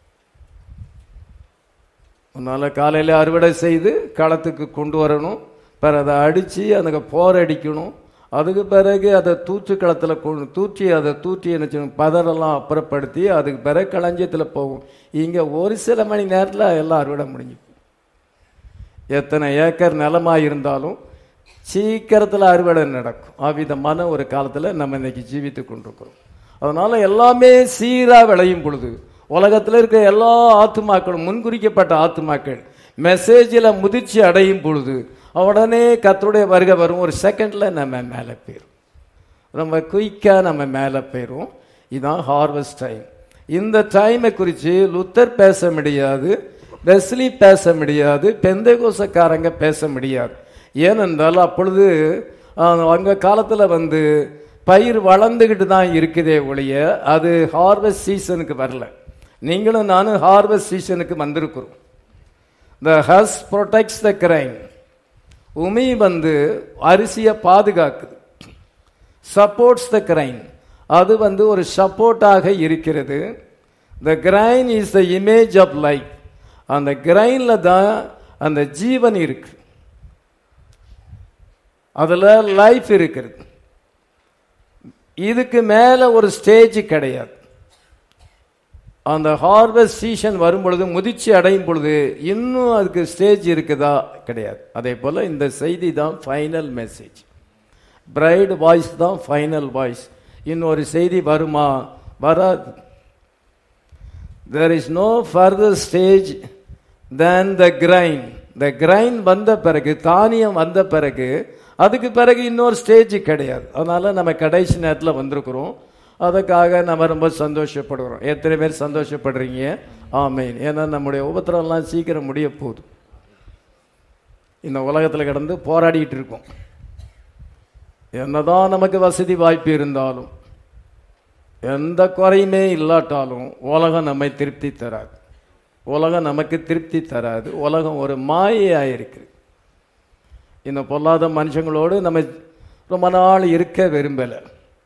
S1: அதனால காலையில் அறுவடை செய்து களத்துக்கு கொண்டு வரணும், பிறகு அதை அடித்து அதுக்கு போர் அடிக்கணும், அதுக்கு பிறகு அதை தூற்று களத்தில் கொண்டு தூற்றி அதை தூற்றி என்ன செய்யணும், பதரெல்லாம் அப்புறப்படுத்தி அதுக்கு பிறகு களஞ்சியத்தில் போகும். இங்கே ஒரு சில மணி நேரத்தில் எல்லாம் அறுவடை முடிஞ்சு. எத்தனை ஏக்கர் நிலமாக இருந்தாலும் சீக்கிரத்தில் அறுவடை நடக்கும். அவ்விதமான ஒரு காலத்தில் நம்ம இன்னைக்கு ஜீவித்து கொண்டிருக்கிறோம். அதனால எல்லாமே சீராக விளையும் பொழுது உலகத்தில் இருக்க எல்லா ஆத்துமாக்களும் முன்குறிக்கப்பட்ட ஆத்துமாக்கள் மெசேஜில் முதிர்ச்சி அடையும் பொழுது உடனே கர்த்தருடைய வருகை வரும். ஒரு செகண்டில் நம்ம மேலே போயிடும், ரொம்ப குயிக்காக நம்ம மேலே போயிடும். இதுதான் ஹார்வெஸ்ட் டைம். இந்த டைமை குறித்து லுத்தர் பேச முடியாது, வெஸ்லி பேச முடியாது, பெந்தேகோசக்காரங்க பேச முடியாது. ஏனென்றால் அப்பொழுது அவங்க காலத்தில் வந்து பயிர் வளர்ந்துக்கிட்டு தான் இருக்குதே ஒழிய அது ஹார்வெஸ்ட் சீசனுக்கு வரல. நீங்களும் நானும் ஹார்வெஸ்ட் சீசனுக்கு வந்திருக்கிறோம். The husk protects the grain. உமி வந்து அரிசியை பாதுகாக்குது. சப்போர்ட்ஸ் த கிரைன், அது வந்து ஒரு சப்போர்ட்டாக இருக்கிறது. The grain is the image of life. அந்த கிரைன்ல தான் அந்த ஜீவன் இருக்கு, அதுல லைஃப் இருக்கிறது. இதுக்கு மேல ஒரு ஸ்டேஜ் கிடையாது. அந்த ஹார்வெஸ்ட் சீசன் வரும் பொழுது முதிர்ச்சி அடையும் பொழுது இன்னும் அதுக்கு ஸ்டேஜ் இருக்குதா கிடையாது. அதே போல இந்த செய்தி தான் ஃபைனல் மெசேஜ். பிரைட் வாய்ஸ் தான் ஃபைனல் வாய்ஸ். இன்னொரு செய்தி வருமா? வராது. there is no further stage than the grain. the grain வந்த பிறகு, தானியம் வந்த பிறகு, அதுக்கு பிறகு இன்னொரு ஸ்டேஜ் கிடையாது. அதனால நம்ம கடைசி நேரத்தில் வந்திருக்கிறோம். அதுக்காக நம்ம ரொம்ப சந்தோஷப்படுகிறோம். எத்தனை பேர் சந்தோஷப்படுறீங்க? ஆமென். ஏன்னா நம்முடைய உபத்திரம்லாம் சீக்கிரம் முடிய போகுது. இந்த உலகத்தில் கிடந்து போராடிட்டு இருக்கோம். என்னதான் நமக்கு வசதி வாய்ப்பு இருந்தாலும், எந்த குறையுமே இல்லாட்டாலும் உலகம் நம்மை திருப்தி தராது. உலகம் நமக்கு திருப்தி தராது. உலகம் ஒரு மாயையாயிருக்கு. இந்த பொல்லாத மனுஷங்களோடு நம்ம ரொம்ப நாள் இருக்க விரும்பலை.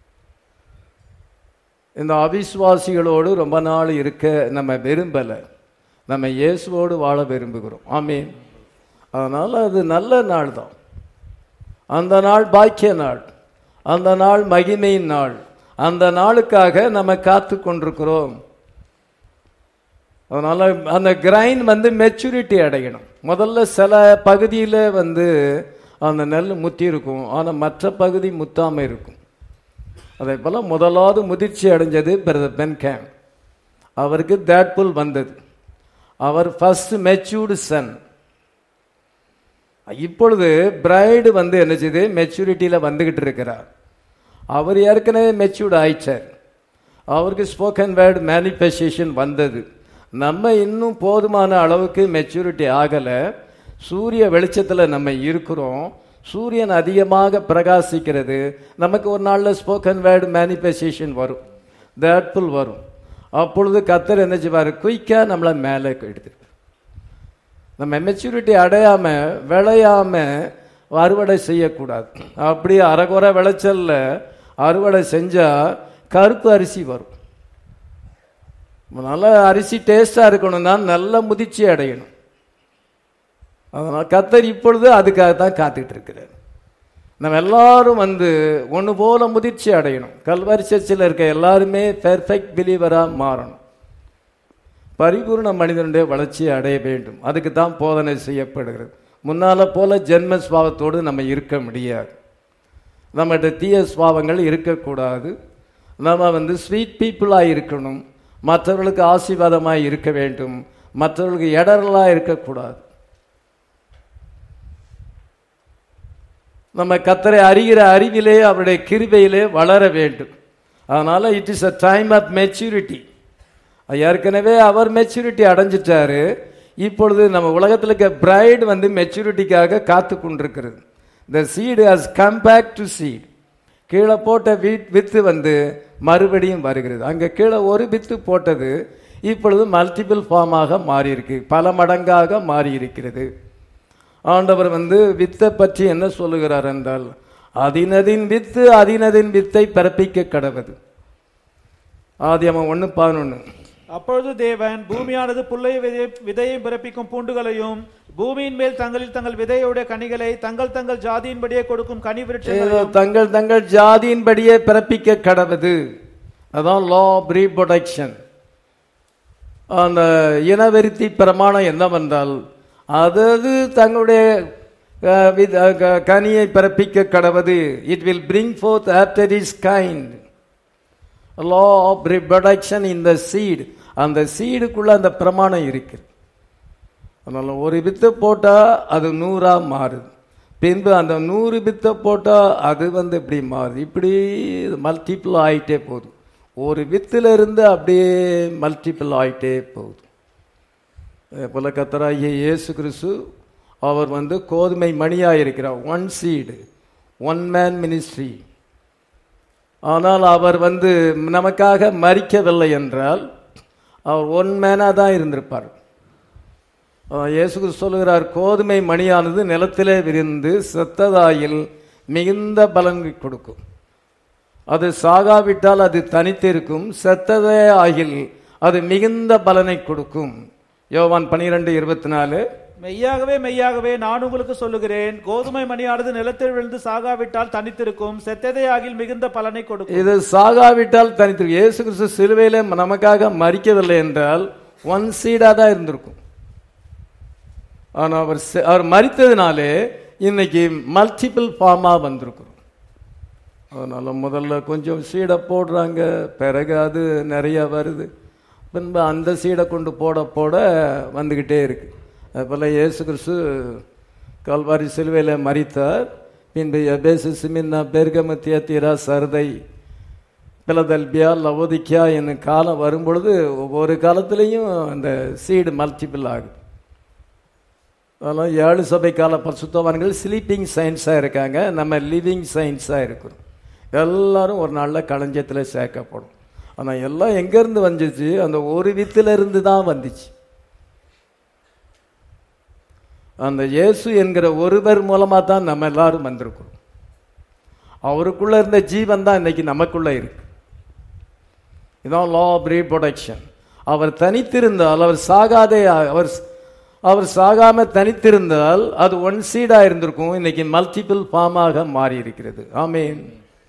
S1: இந்த அவிசுவாசிகளோடு ரொம்ப நாள் இருக்க நம்ம விரும்பலை. நம்ம இயேசுவோடு வாழ விரும்புகிறோம். ஆமென். அதனால் அது நல்ல நாள் தான். அந்த நாள் பாக்கிய நாள், அந்த நாள் மகிமையின் நாள். அந்த நாளுக்காக நம்ம காத்து கொண்டிருக்கிறோம். அதனால அந்த கிரைன் வந்து மெச்சூரிட்டி அடையணும். முதல்ல சில பகுதியில் வந்து அந்த நெல் முத்தி இருக்கும், ஆனால் மற்ற பகுதி முத்தாமல் இருக்கும். அதே போல் முதலாவது முதிர்ச்சி அடைஞ்சது பிரதர் பென்கேம். அவருக்கு தேட்புல் வந்தது. அவர் ஃபர்ஸ்ட் மெச்சூர்டு சன். இப்பொழுது பிரைடு வந்து என்ன செய்து மெச்சூரிட்டியில் வந்துகிட்டு இருக்கிறார். அவர் ஏற்கனவே மெச்சூர்டு ஆயிடுச்சார். அவருக்கு ஸ்போக்கன் வேர்டு மேனிஃபெஸ்டேஷன் வந்தது. நம்ம இன்னும் போதுமான அளவுக்கு மெச்சூரிட்டி ஆகலை. சூரிய வெளிச்சத்தில் நம்ம இருக்கிறோம். சூரியன் அதிகமாக பிரகாசிக்கிறது. நமக்கு ஒரு நாளில் ஸ்போக்கன் வேர்டு மேனிஃபெஸ்டேஷன் வரும், தேட்புல் வரும். அப்பொழுது கர்த்தர் என்ன செய்வார்? குயிக்காக நம்மளை மேலே எடுத்து, நம்ம மெச்சூரிட்டி அடையாமல் விளையாமல் அறுவடை செய்யக்கூடாது. அப்படியே அரைகுறை விளைச்சல்ல அறுவடை செஞ்சால் கருப்பு அரிசி வரும். நல்ல அரிசி டேஸ்டாக இருக்கணும்னா நல்ல முதிர்ச்சி அடையணும். அதனால் கர்த்தர் இப்பொழுது அதுக்காக தான் காத்துக்கிட்டு இருக்கிறார். நம்ம எல்லாரும் வந்து ஒன்று போல முதிர்ச்சி அடையணும். கல்வாரி சர்ச்சில் இருக்க எல்லாருமே பெர்ஃபெக்ட் பிலீவராக மாறணும். பரிபூர்ண மனிதனுடைய வளர்ச்சியை அடைய வேண்டும். அதுக்கு தான் போதனை செய்யப்படுகிறது. முன்னால போல ஜென்ம சுபாவத்தோடு நம்ம இருக்க முடியாது. நம்மகிட்ட தீய சுபாவங்கள் இருக்கக்கூடாது. நம்ம வந்து ஸ்வீட் பீப்புளாக இருக்கணும். மற்றவர்களுக்கு ஆசீர்வாதமாக இருக்க வேண்டும். மற்றவர்களுக்கு இடரலாக இருக்கக்கூடாது. நம்ம கர்த்தரை அறிகிற அறிவிலே அவருடைய கிருபையிலே வளர வேண்டும். அதனால it is a time of maturity. ஏற்கனவே அவர் மெச்சூரிட்டி அடைஞ்சிட்டாரு. இப்பொழுது நம்ம உலகத்தில் இருக்க பிரைட் வந்து மெச்சூரிட்டிக்காக காத்து கொண்டிருக்கிறது. The seed has come back to seed. கீழே போட்ட வீட் வித்து வந்து மறுபடியும் வருகிறது. அங்கே கீழே ஒரு வித்து போட்டது இப்பொழுது மல்டிபிள் ஃபார்மாக மாறி இருக்கு, பல மடங்காக மாறி இருக்கிறது. ஆண்டவர் வந்து வித்தை பற்றி என்ன சொல்லுகிறார் என்றால், அதினதின் வித்து அதினதின் வித்தை பிறப்பிக்க கடவது. ஆதியாகமம் ஒன்று பதினொன்று.
S2: அப்பொழுது தேவன் பூமியானது புல்லை விதையை பிறப்பிக்கும் பூண்டுகளையும் பூமியின் மேல் தங்களில் தங்கள் விதையுடைய கனிகளை தங்கள் தங்கள் ஜாதியின்படியே கொடுக்கும் கனி விருட்சங்களையும்
S1: தங்கள் தங்கள் ஜாதியின்படியே பிறப்பிக்க கடவது. அதான் லா ஆஃப் ரீப்ரொடக்ஷன். அந்த இனவெருத்தி பிரமாணம் என்னவென்றால் அதது தங்களுடைய கனியை பிறப்பிக்க கடவது. It will bring forth after is kind. Law of reproduction in the seed. அந்த சீடுக்குள்ள அந்த பிரமாணம் இருக்கு. அதனால ஒரு வித்தை போட்டால் அது நூறா மாறுது. பின்பு அந்த நூறு வித்தை போட்டால் அது வந்து இப்படி மாறுது. இப்படி மல்டிபிள் ஆகிட்டே போகுது. ஒரு வித்துல இருந்து அப்படியே மல்டிபிள் ஆகிட்டே போகுது. போல கர்த்தராகிய இயேசு கிறிஸ்து அவர் வந்து கோதுமை மணியாக இருக்கிறார். One seed, one man ministry. ஆனால் அவர் வந்து நமக்காக மரிக்கவில்லை என்றால் அவர் ஒன் மேனாக தான் இருந்திருப்பார். இயேசு கிறிஸ்து சொல்லுகிறார், கோதுமை மணியானது நிலத்திலே விரிந்து செத்ததாயில் மிகுந்த பலன் கொடுக்கும். அது சாகாவிட்டால் அது தனித்திருக்கும், செத்ததே ஆகில் அது மிகுந்த பலனை கொடுக்கும். யோவான் பனிரெண்டு இருபத்தி நாலு.
S2: மெய்யாகவே மெய்யாகவே நான் உங்களுக்கு சொல்லுகிறேன், கோதுமை மணியானது நிலத்தில் விழுந்து சாகாவிட்டால் தனித்திருக்கும், செத்ததே ஆகில் மிகுந்த பலனை கொடுக்கும்.
S1: இது சாகாவிட்டால் தனித்திருக்கும். இயேசு கிறிஸ்து சிலுவையில நமக்காக மரிக்கவில்லை என்றால் ஒன் சீடா தான் இருந்திருக்கும். ஆனால் அவர் அவர் மரித்ததுனாலே இன்னைக்கு மல்டிபிள் ஃபார்மா வந்திருக்கும். அதனால முதல்ல கொஞ்சம் சீடை போடுறாங்க, பிறகு அது நிறைய வருது, பின்பு அந்த சீடை கொண்டு போட போட வந்துக்கிட்டே இருக்கு. அதுபோல் இயேசு கிறிஸ்து கல்வாரி சிலுவையில் மரித்தார். பின்பு எபேசு, சிமின்னா, பெர்கமு, தியத்தீரா, சர்தை, பிலதெல்பியா, லவோதிக்கியா என்னும் காலம் வரும்பொழுது ஒவ்வொரு காலத்திலையும் அந்த சீடு மல்டிபிள் ஆகுது. அதனால் ஏழு சபை கால பரிசுத்தவான்கள் ஸ்லீப்பிங் சயின்ஸாக இருக்காங்க, நம்ம லிவிங் சயின்ஸாக இருக்கிறோம். எல்லாரும் ஒரு நாளில் களஞ்சியத்தில் சேர்க்கப்படும். ஆனால் எல்லாம் எங்கேருந்து வந்துச்சு? அந்த ஒரு வித்திலிருந்து தான் வந்துச்சு. அந்த இயேசு என்கிற ஒருவர் மூலமாக தான் நம்ம எல்லாரும் வந்திருக்கிறோம். அவருக்குள்ள இருந்த ஜீவன் தான் இன்னைக்கு நமக்குள்ள இருக்கு. இதான் லா ஆஃப் ரீப்ரொடக்ஷன். அவர் தனித்திருந்தால், அவர் சாகாதே, அவர் அவர் சாகாம தனித்திருந்தால் அது ஒன் சீடா இருந்திருக்கும். இன்னைக்கு மல்டிபிள் ஃபார்மாக மாறி இருக்கிறது. ஆமேன்.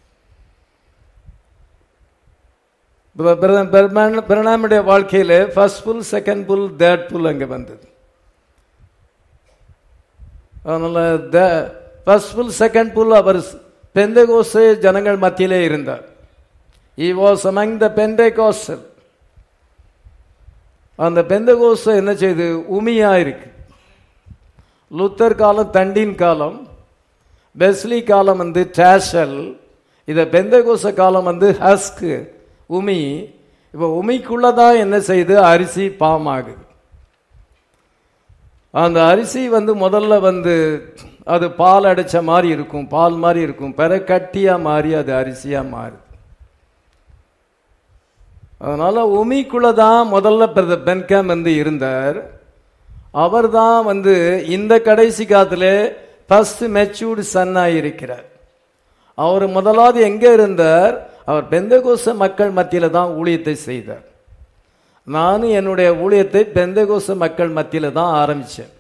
S1: பிரணாமுடைய வாழ்க்கையில first pull, second pull, third pull அங்க வந்தது. அதனால ஃபர்ஸ்ட் புல், செகண்ட் புல் அவர் பெந்தெகோஸ்தே ஜனங்கள் மத்தியிலே இருந்தார். He was among the Pentecostal. அந்த பெந்தெகோஸ்தே என்ன செய்து? உமியா இருக்கு. லூத்தர் காலம் தண்டின் காலம், பெஸ்லி காலம் வந்து டேஷல், இத பெந்தெகோஸ்தே காலம் வந்து ஹஸ்க், உமி. இப்போ உமிக்குள்ளதான் என்ன செய்து? அரிசி பாமாகுது. அந்த அரிசி வந்து முதல்ல வந்து அது பால் அடைச்ச மாதிரி இருக்கும், பால் மாதிரி இருக்கும், பிற கட்டியா மாறி அது அரிசியா மாறுது. அதனால உமிக்குள்ளதான் முதல்ல பிரதர் பென்காம் வந்து இருந்தார். அவர் தான் வந்து இந்த கடைசி காலத்துல ஃபர்ஸ்ட் மெச்சூர்டு சன்னா இருக்கிறார். அவர் முதலாவது எங்க இருந்தார்? அவர் பெந்தெகோஸ்தே மக்கள் மத்தியில தான் ஊழியத்தை செய்தார். நானும் என்னுடைய ஊழியத்தை பெந்தெகோஸ்தே மக்கள் மத்தியில தான் ஆரம்பிச்சேன்.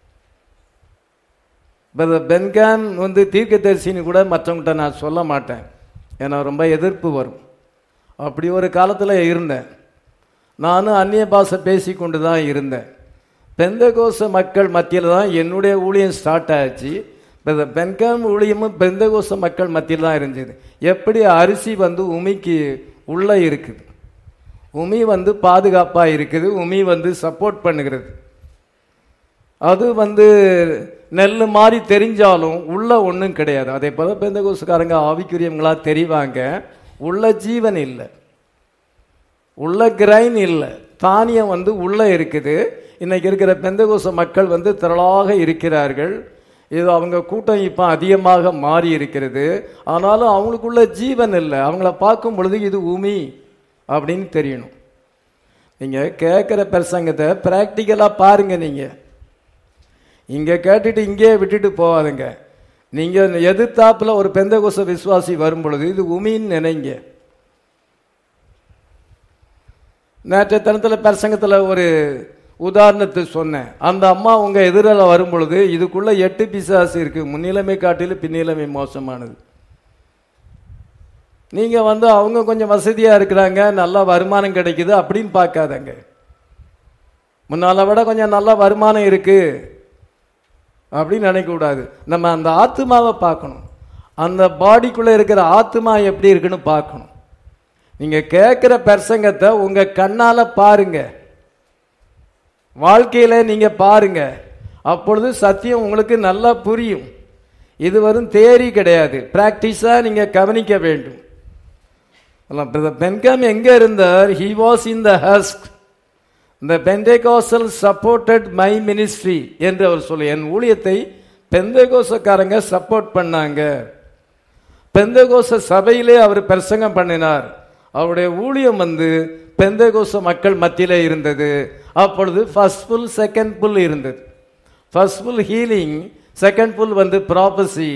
S1: பென்காம் வந்து தீர்க்கதரிசின்னு கூட மற்றவங்கிட்ட நான் சொல்ல மாட்டேன், ஏன்னா ரொம்ப எதிர்ப்பு வரும். அப்படி ஒரு காலத்தில் இருந்தேன். நானும் அந்நிய பாஷை பேசி கொண்டு தான் இருந்தேன். பெந்தெகோஸ்தே மக்கள் மத்தியில் தான் என்னுடைய ஊழியம் ஸ்டார்ட் ஆச்சு. பென்காம் ஊழியமும் பெந்தெகோஸ்தே மக்கள் மத்தியில் தான் இருந்தது. எப்படி அரிசி வந்து உமிக்கு உள்ள இருக்குது, உமி வந்து பாதுகாப்பாக இருக்குது, உமி வந்து சப்போர்ட் பண்ணுகிறது. அது வந்து நெல் மாதிரி தெரிஞ்சாலும் உள்ள ஒன்றும் கிடையாது. அதே போல பெந்தெகோஸ்தேக்காரங்க ஆவிக்குரியவங்களா தெரிவாங்க, உள்ள ஜீவன் இல்லை, உள்ள கிரைன் இல்லை, தானியம் வந்து உள்ள இருக்குது. இன்னைக்கு இருக்கிற பெந்தெகோஸ்தே மக்கள் வந்து திரளாக இருக்கிறார்கள். இது அவங்க கூட்டம் இப்போ அதிகமாக மாறி இருக்கிறது. ஆனாலும் அவங்களுக்குள்ள ஜீவன் இல்லை. அவங்கள பார்க்கும் பொழுது இது உமி அப்படின்னு தெரியணும். நீங்க கேட்குற பிரசங்கத்தை பிராக்டிக்கலா பாருங்க. நீங்க இங்க கேட்டுட்டு இங்கே விட்டுட்டு போவாதுங்க. நீங்க எதிர்த்தாப்புல ஒரு பெந்தகோஸ்த விசுவாசி வரும் பொழுது இது உமின்னு நினைங்க. நேற்றைய தினத்தில் பிரசங்கத்தில் ஒரு உதாரணத்தை சொன்னேன். அந்த அம்மா உங்க எதிரில் வரும் பொழுது இதுக்குள்ள எட்டு பிசாசு இருக்கு, முன்னிலைமை காட்டிலும் பின்னிலைமை மோசமானது. நீங்க வந்து அவங்க கொஞ்சம் வசதியா இருக்கிறாங்க, நல்ல வருமானம் கிடைக்குது அப்படின்னு பார்க்காதங்க. முன்னால விட கொஞ்சம் நல்ல வருமானம் இருக்கு அப்படின்னு நினைக்க கூடாது. நம்ம அந்த ஆத்மாவை பார்க்கணும். அந்த பாடிக்குள்ள இருக்கிற ஆத்மா எப்படி இருக்குன்னு பார்க்கணும். நீங்க கேட்கிற பிரசங்கத்தை உங்க கண்ணால பாருங்க, வாழ்க்கையில நீங்க பாருங்க. அப்பொழுது சத்தியம் உங்களுக்கு நல்லா புரியும். இது வரும் தேரி கிடையாது, பிராக்டிஸா நீங்க கவனிக்க வேண்டும். பென்காம் எங்க இருந்தார்? he was in the husk. the Pentecostal supported my ministry என்று அவர் சொல்லி, என் ஊழியத்தை பெந்தேகோஸ்தக்காரங்க சப்போர்ட் பண்ணாங்க. பெந்தேகோஸ்த சபையிலே அவர் பிரசங்கம் பண்ணினார். அவருடைய ஊழியம் வந்து பெந்தேகோஸ்த மக்கள் மத்தியிலே இருந்தது. அப்பொழுது ஃபர்ஸ்ட் புல் செகண்ட் புல் இருந்தது. First pull healing, second pull வந்து ப்ராபசி.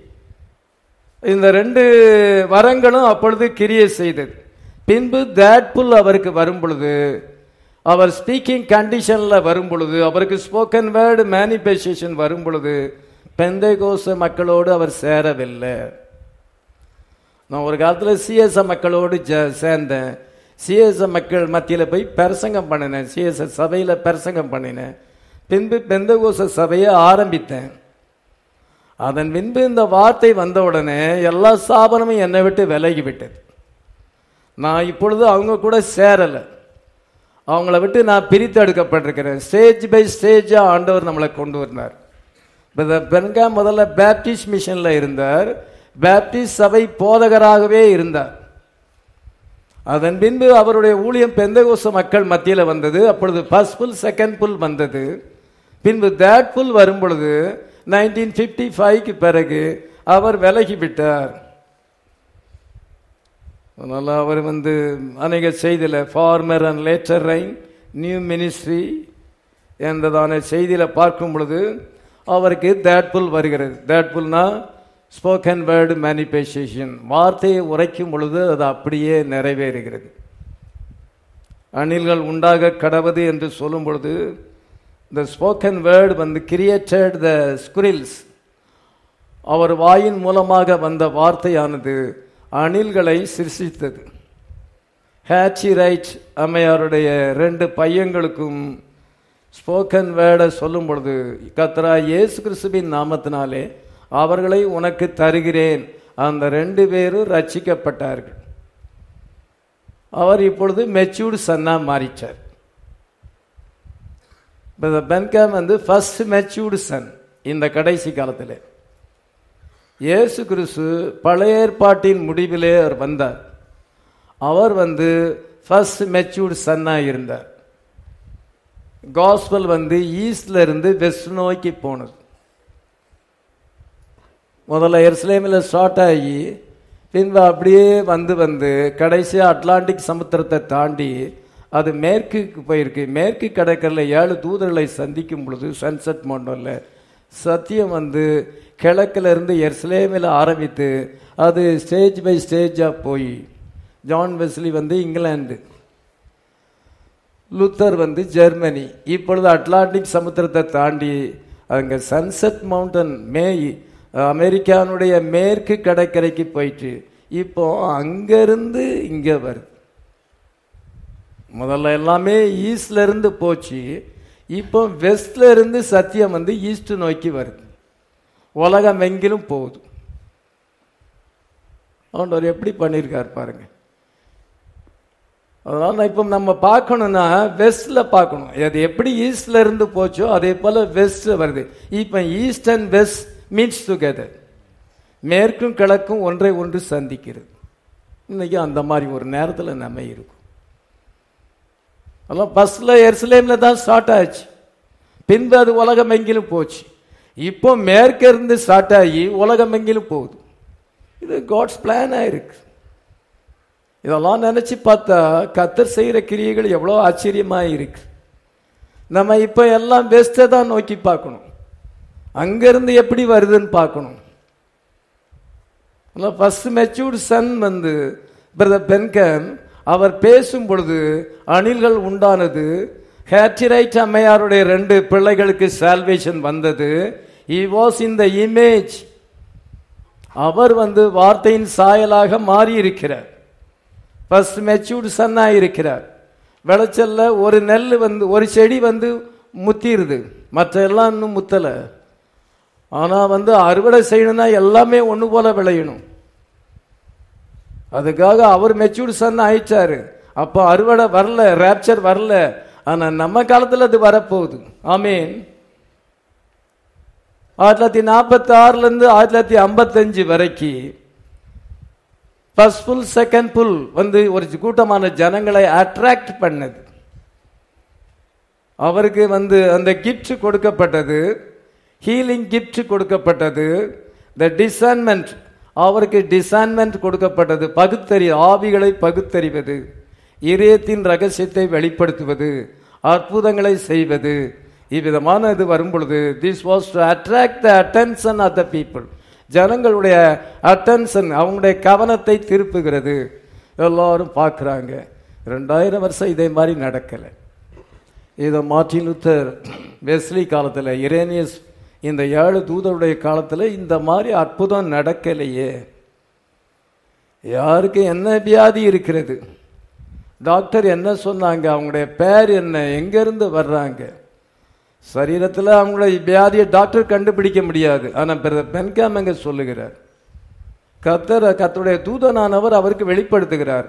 S1: இந்த ரெண்டு வரங்களும் அப்பொழுது கிரியை செய்தது. பின்பு தேட் புல் அவருக்கு வரும் பொழுது, அவர் ஸ்பீக்கிங் கண்டிஷன்ல வரும் பொழுது, அவருக்கு ஸ்போக்கன் வேர்டு மேனிஃபெஸ்டேஷன் வரும் பொழுது பெந்தேகோஸ்த மக்களோடு அவர் சேரவில்லை. நான் ஒரு காலத்தில் சிஎஸ்ஐ மக்களோடு சேர்ந்தேன். சிஎஸ்ஐ மக்கள் மத்தியில் போய் பிரசங்கம் பண்ணினேன், சிஎஸ்ஐ சபையில் பிரசங்கம் பண்ணினேன். பின்பு பெந்தேகோஸ்த சபையை ஆரம்பித்தேன். அதன் பின்பு இந்த வார்த்தை வந்த உடனே எல்லா ஸ்தாபனமும் என்னை விட்டு விலகி விட்டது. நான் இப்பொழுது அவங்க கூட சேரலை, அவங்கள விட்டு நான் பிரித்து எடுக்கப்பட்டிருக்கிறேன். ஸ்டேஜ் பை ஸ்டேஜா ஆண்டவர் நம்மளை கொண்டு வந்தார். பென்கா முதல்ல பேப்டிஸ்ட் மிஷன்ல இருந்தார், பேப்டிஸ்ட் சபை போதகராகவே இருந்தார். அதன் பின்பு அவருடைய ஊழியம் பெந்தேகோஸ்த மக்கள் மத்தியில் வந்தது. அப்பொழுது ஃபர்ஸ்ட் புல் செகண்ட் புல் வந்தது. பின்பு தேட் புல் வரும் பொழுது நைன்டீன் பிப்டி ஃபைவ்க்கு பிறகு அவர் விலகிவிட்டார். அதனால அவர் வந்து அநேக செய்தியில் former and latter rain new ministry என்றதான செய்தியில் பார்க்கும் பொழுது அவருக்கு தேட் புல் வருகிறது. தேட் புல்னா ஸ்போக்கன் வேர்டு மேனிஃபெஸ்டேஷன், வார்த்தையை உரைக்கும் பொழுது அது அப்படியே நிறைவேறுகிறது. அணில்கள் உண்டாக கடவது என்று சொல்லும் பொழுது இந்த ஸ்போக்கன் வேர்டு வந்து கிரியேட்டட் த ஸ்குரில்ஸ். அவர் வாயின் மூலமாக வந்த வார்த்தையானது அணில்களை சிருஷ்டித்தது. ஹேச்சி ரைட் அம்மையாருடைய ரெண்டு பையங்களுக்கும் ஸ்போக்கன் வேர்டை சொல்லும் பொழுது, கர்த்தராகிய இயேசு கிறிஸ்துவின் நாமத்தினாலே அவர்களை உனக்கு தருகிறேன், அந்த ரெண்டு பேரும் ரட்சிக்கப்பட்டார்கள். அவர் இப்பொழுது மெச்சூர்டு சன்னா மாறிச்சார். பென்காம் வந்து ஃபர்ஸ்ட் மெச்சூர்டு சன் இந்த கடைசி காலத்தில். இயேசு கிறிஸ்து பழைய ஏற்பாட்டின் முடிவிலே அவர் வந்தார். அவர் வந்து ஃபர்ஸ்ட் மெச்சூர்டு சன்னா இருந்தார். காஸ்பல் வந்து ஈஸ்ட்ல இருந்து வெஸ்ட் நோக்கி போனது. முதல்ல எருசலேமில் ஸ்டார்ட் ஆகி பின்பு அப்படியே வந்து வந்து கடைசியாக அட்லாண்டிக் சமுத்திரத்தை தாண்டி அது மேற்குக்கு போயிருக்கு. மேற்கு கடற்கரையில் ஏழு தூதர்களை சந்திக்கும் பொழுது சன்செட் மவுண்டனில் சத்தியம் வந்து கிழக்கில் இருந்து எருசலேமில் ஆரம்பித்து அது ஸ்டேஜ் பை ஸ்டேஜாக போய் ஜான் வெஸ்லி வந்து இங்கிலாந்து, லூத்தர் வந்து ஜெர்மனி, இப்பொழுது அட்லாண்டிக் சமுத்திரத்தை தாண்டி அங்கே சன்செட் மவுண்டன் மே அமெரிக்கானுடைய மேற்கு கடற்கரைக்கு போயிட்டு இப்போ அங்கிருந்து இங்கே வருது. முதல்ல எல்லாமே ஈஸ்ட்ல இருந்து போச்சு, இப்போ வெஸ்ட்ல இருந்து சத்தியம் வந்து ஈஸ்ட் நோக்கி வருது. உலகம் எங்கிலும் போகுது. ஆண்டவர் எப்படி பண்ணியிருக்கார் பாருங்க. அதனால இப்போ நம்ம பார்க்கணும்னா வெஸ்ட்ல பார்க்கணும். அது எப்படி ஈஸ்ட்ல இருந்து போச்சோ அதே போல வெஸ்ட் வருது. இப்போ east and west meets together, மேற்கும் கிழக்கும் ஒன்றை ஒன்று சந்திக்கிறது. இன்னைக்கு அந்த மாதிரி ஒரு நேரத்தில் நம்ம இருக்கும். அதெல்லாம் ஃபர்ஸ்ட்ல எருசலேம்ல தான் ஸ்டார்ட் ஆச்சு, பின்பு அது உலகம் எங்கிலும் போச்சு. இப்போ மேற்க இருந்து ஸ்டார்ட் ஆகி உலகம் எங்கிலும் போகுது. இது காட்ஸ் பிளானா இருக்கு. இதெல்லாம் நினைச்சு பார்த்தா கர்த்தர் செய்கிற கிரியைகள் எவ்வளோ ஆச்சரியமா இருக்கு. நம்ம இப்போ எல்லாம் வெஸ்ட்டை தான் நோக்கி பார்க்கணும், அங்கிருந்து எப்படி வருதுன்னு பார்க்கணும். ஃபர்ஸ்ட் மெச்சூர்டு சன் வந்து பிரதர் பென்கம் அவர் பேசும் பொழுது அணில்கள் உண்டானது. ஹேட்டிரைட் அம்மையாருடைய ரெண்டு பிள்ளைகளுக்கு சால்வேஷன் வந்தது. he was in the image. அவர் வந்து வார்த்தையின் சாயலாக மாறி இருக்கிறார். ஃபர்ஸ்ட் மெச்சூர்டு சன்னா இருக்கிறார். விளைச்சல்ல ஒரு நெல் வந்து ஒரு செடி வந்து முத்திருது, மற்ற எல்லாம் இன்னும் முத்தல. ஆனா வந்து அறுவடை செய்யணும்னா எல்லாமே ஒண்ணு போல விளையணும். அதுக்காக அவர் மெச்சூர்டு சன் ஆயிட்டாரு. அப்போ அறுவடை வரல, ரேப்சர் வரல. ஆனா நம்ம காலத்துல அது வரப்போகுது. ஆமீன். ஆயிரத்தி தொள்ளாயிரத்தி நாற்பத்தி ஆறுல இருந்து ஆயிரத்தி தொள்ளாயிரத்தி ஐம்பத்தி அஞ்சு வரைக்கும் ஃபர்ஸ்ட் புல் செகண்ட் புல் வந்து ஒரு கூட்டமான ஜனங்களை அட்ராக்ட் பண்ணது. அவருக்கு வந்து அந்த கிஃப்ட் கொடுக்கப்பட்டது, ஹீலிங் கிஃப்ட் கொடுக்கப்பட்டது. த டிசைன்மெண்ட், அவருக்கு டிசைன்மெண்ட் கொடுக்கப்பட்டது, பகுத்தறி ஆவிகளை பகுத்தறிவது, இதயத்தின் ரகசியத்தை வெளிப்படுத்துவது, அற்புதங்களை செய்வது. இவ்விதமான இது வரும் பொழுது this was to attract the attention of the people. ஜனங்களுடைய அட்டென்ஷன், அவங்களுடைய கவனத்தை திருப்புகிறது. எல்லாரும் பார்க்குறாங்க. ரெண்டாயிரம் வருஷம் இதே மாதிரி நடக்கலை. இதை மார்ட்டின் லூத்தர் வெஸ்லி காலத்தில், இரேனியஸ் இந்த ஏழு தூதருடைய காலத்தில் இந்த மாதிரி அற்புதம் நடக்கலையே. யாருக்கு என்ன வியாதி இருக்கிறது, டாக்டர் என்ன சொன்னாங்க, அவங்களுடைய பேர் என்ன, எங்கேருந்து வர்றாங்க, சரீரத்தில் அவங்களுடைய வியாதியை டாக்டர் கண்டுபிடிக்க முடியாது. ஆனால் பிரதர் பென்காம் அங்கே சொல்லுகிறார், கர்த்தர் கர்த்தருடைய தூதனானவர் அவருக்கு வெளிப்படுத்துகிறார்.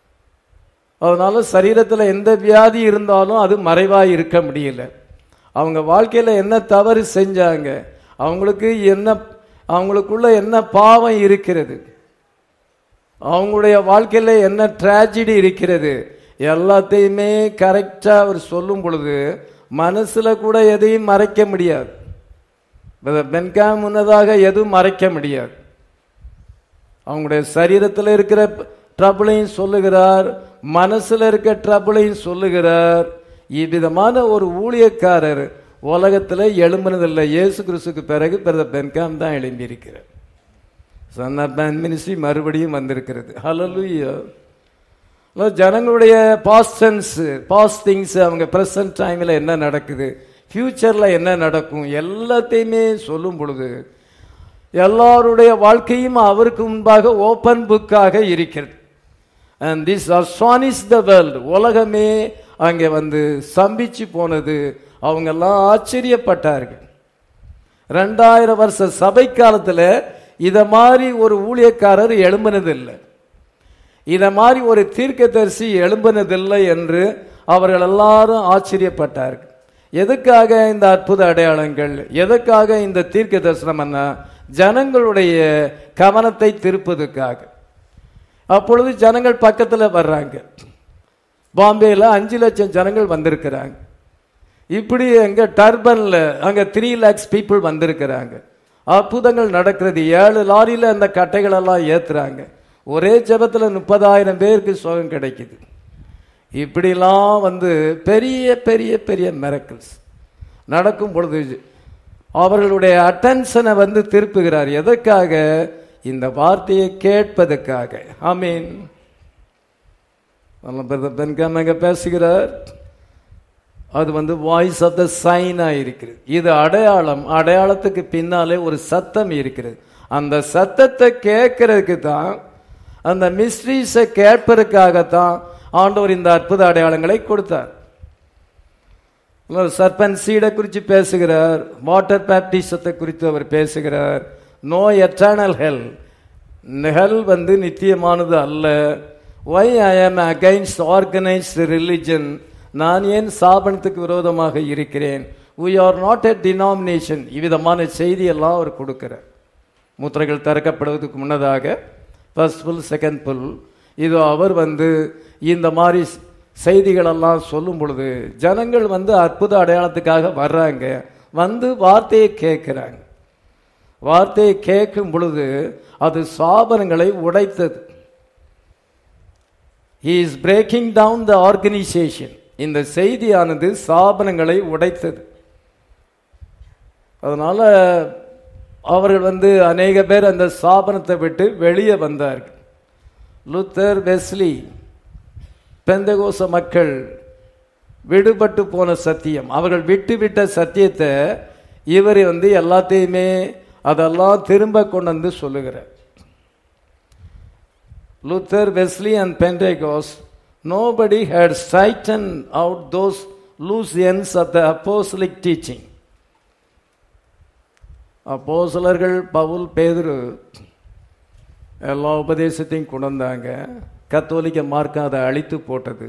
S1: அதனால சரீரத்தில் எந்த வியாதி இருந்தாலும் அது மறைவாக இருக்க முடியல. அவங்க வாழ்க்கையில் என்ன தவறு செஞ்சாங்க, அவங்களுக்கு என்ன, அவங்களுக்குள்ள என்ன பாவம் இருக்கிறது, அவங்களுடைய வாழ்க்கையில் என்ன ட்ராஜடி இருக்கிறது, எல்லாத்தையுமே கரெக்டாக அவர் சொல்லும் பொழுது மனசுல கூட எதையும் மறைக்க முடியாது. பென்காம் முன்னதாக எதுவும் மறைக்க முடியாது. அவங்களுடைய சரீரத்தில் இருக்கிற ட்ரபிளையும் சொல்லுகிறார், மனசுல இருக்க ட்ரபிளையும் சொல்லுகிறார். இவ்விதமான ஒரு ஊழியக்காரர் உலகத்தில் எழும்பினதில்லை. இயேசு கிறிஸ்துக்கு பிறகு பிரதர் பென்காம் தான் எழும்பி இருக்கிறார். சன் ஆஃப் மேன் மினிஸ்ட்ரி மறுபடியும் வந்திருக்கிறது. ஹல்லேலூயா. ஜனங்களுடைய பாஸ்ட் டென்ஸ், பாஸ்ட் திங்ஸ், அவங்க பிரசன்ட் டைமில் என்ன நடக்குது, ஃபியூச்சரில் என்ன நடக்கும், எல்லாத்தையுமே சொல்லும் பொழுது எல்லாருடைய வாழ்க்கையும் அவருக்கு முன்பாக ஓப்பன் புக்காக இருக்கிறது. And this astonish the world, உலகமே அங்கே வந்து சம்பிச்சு போனது. அவங்கெல்லாம் ஆச்சரியப்பட்டார்கள். ரெண்டாயிரம் வருஷ சபை காலத்தில் இத மாதிரி ஒரு ஊழியக்காரர் எழும்பினதில்லை, இத மாதிரி ஒரு தீர்க்கதரிசி எழும்பினதில்லை என்று அவர்கள் எல்லாரும் ஆச்சரியப்பட்டார்கள். எதுக்காக இந்த அற்புத அடையாளங்கள், எதுக்காக இந்த தீர்க்க தரிசனம்? ஜனங்களுடைய கவனத்தை திருப்பதுக்காக. அப்பொழுது ஜனங்கள் பக்கத்தில் வர்றாங்க. பாம்பேல அஞ்சு லட்சம் ஜனங்கள் வந்திருக்கிறாங்க. இப்படி எங்க டர்பன்ல அங்க த்ரீ லேக்ஸ் பீப்புள் வந்திருக்கிறாங்க. அற்புதங்கள் நடக்கிறது. ஏழு லாரியில அந்த கட்டைகள் எல்லாம் ஏத்துறாங்க. ஒரே ஜெபத்தில் முப்பதாயிரம் பேருக்கு சுகம் கிடைக்குது. இப்படிலாம் வந்து பெரிய பெரிய பெரிய மிரக்கிள்ஸ் நடக்கும் பொழுது அவர்களுடைய அட்டென்ஷனை வந்து திருப்புகிறார். எதற்காக? இந்த வார்த்தையை கேட்பதற்காக. ஆமீன். பென்காம் பேசுகிறார், அது வந்து வாய்ஸ் ஆஃப் த சைனா இருக்கிறது. இது அடையாளம். அடையாளத்துக்கு பின்னாலே ஒரு சத்தம் இருக்கிறது. அந்த சத்தத்தை கேட்கறதுக்கு தான், அந்த மிஸ்ட்ரீஸை கேட்பதற்காகத்தான் ஆண்டவர் இந்த அற்புத அடையாளங்களை கொடுத்தார். சர்பன் சீடை குறித்து பேசுகிறார், வாட்டர் பேப்டிசத்தை குறித்து அவர் பேசுகிறார். நோ எட்டர்னல் ஹெல், ஹெல் வந்து நித்தியமானது அல்ல. ஒய் ஐ ஆம் அகைன்ஸ்ட் ஆர்கனைஸ்டு ரிலிஜன், நான் ஏன் ஸ்தாபனத்துக்கு விரோதமாக இருக்கிறேன். we are not a denomination. இவ்விதமான செய்தியெல்லாம் அவர் கொடுக்கிறார். முத்திரைகள் திறக்கப்படுவதற்கு முன்னதாக ஃபர்ஸ்ட் புல் செகண்ட் புல், இது அவர் வந்து இந்த மாதிரி செய்திகளெல்லாம் சொல்லும் பொழுது ஜனங்கள் வந்து அற்புத அடையாளத்துக்காக வர்றாங்க. வந்து வார்த்தையை கேட்கிறாங்க. வார்த்தையை கேட்கும் பொழுது அது ஸ்தாபனங்களை உடைத்தது. he is breaking down the organization. இந்த செய்தியானது ஸ்தாபனங்களை உடைத்தது. அதனால அவர்கள் வந்து அநேக பேர் அந்த ஸ்தாபனத்தை விட்டு வெளியே வந்தார்கள். லூத்தர், வெஸ்லி, பெந்தகோச மக்கள் விடுபட்டு போன சத்தியம், அவர்கள் விட்டு விட்ட சத்தியத்தை இவர் வந்து எல்லாத்தையுமே அதெல்லாம் திரும்ப கொண்டு வந்து சொல்லுகிறார். Luther, Wesley and Pentecost, nobody had straightened out those loose ends of the apostolic teaching. அப்போஸ்தலர்கள் பவுல், பேதுரு எல்லா உபதேசத்தையும் கொண்டு வந்தாங்க. கத்தோலிக்க மார்க்கம் அதை அழித்து போட்டது.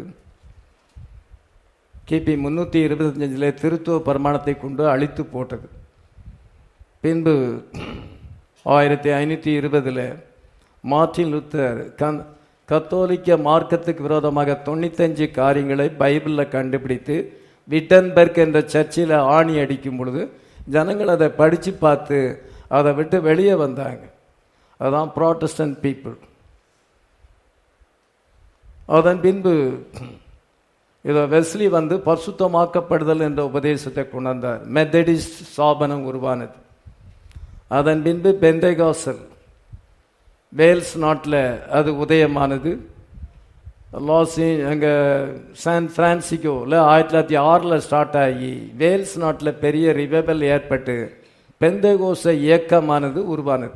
S1: கிபி முன்னூற்றி இருபத்தஞ்சில் திருத்துவ பிரமாணத்தை கொண்டு அழித்து போட்டது. பின்பு ஆயிரத்தி ஐநூற்றி இருபதில் மார்ட்டின் லூத்தர் கன் கத்தோலிக்க மார்க்கத்துக்கு விரோதமாக தொண்ணூத்தஞ்சு காரியங்களை பைபிளில் கண்டுபிடித்து விட்டன்பர்க் என்ற சர்ச்சில் ஆணி அடிக்கும் பொழுது ஜனங்கள் அதை படித்து பார்த்து அதை விட்டு வெளியே வந்தாங்க. அதுதான் ப்ராட்டஸ்டன்ட் பீப்புள். அதன் பின்பு இதோ வெஸ்லி வந்து பரிசுத்தமாக்கப்படுதல் என்ற உபதேசத்தை கொண்டு வந்தார். மெத்தடிஸ்ட் ஸ்தாபனம் உருவானது. அதன் பின்பு பெந்தேகாஸ்டல் வேல்ஸ் நாட்டில் அது உதயமானது. லாசி அங்கே சான் பிரான்சிகோவில் ஆயிரத்தி தொள்ளாயிரத்தி ஆறில் ஸ்டார்ட் ஆகி வேல்ஸ் நாட்டில் பெரிய ரிவைவல் ஏற்பட்டு பெந்தேகோஸ்த இயக்கமானது உருவானது.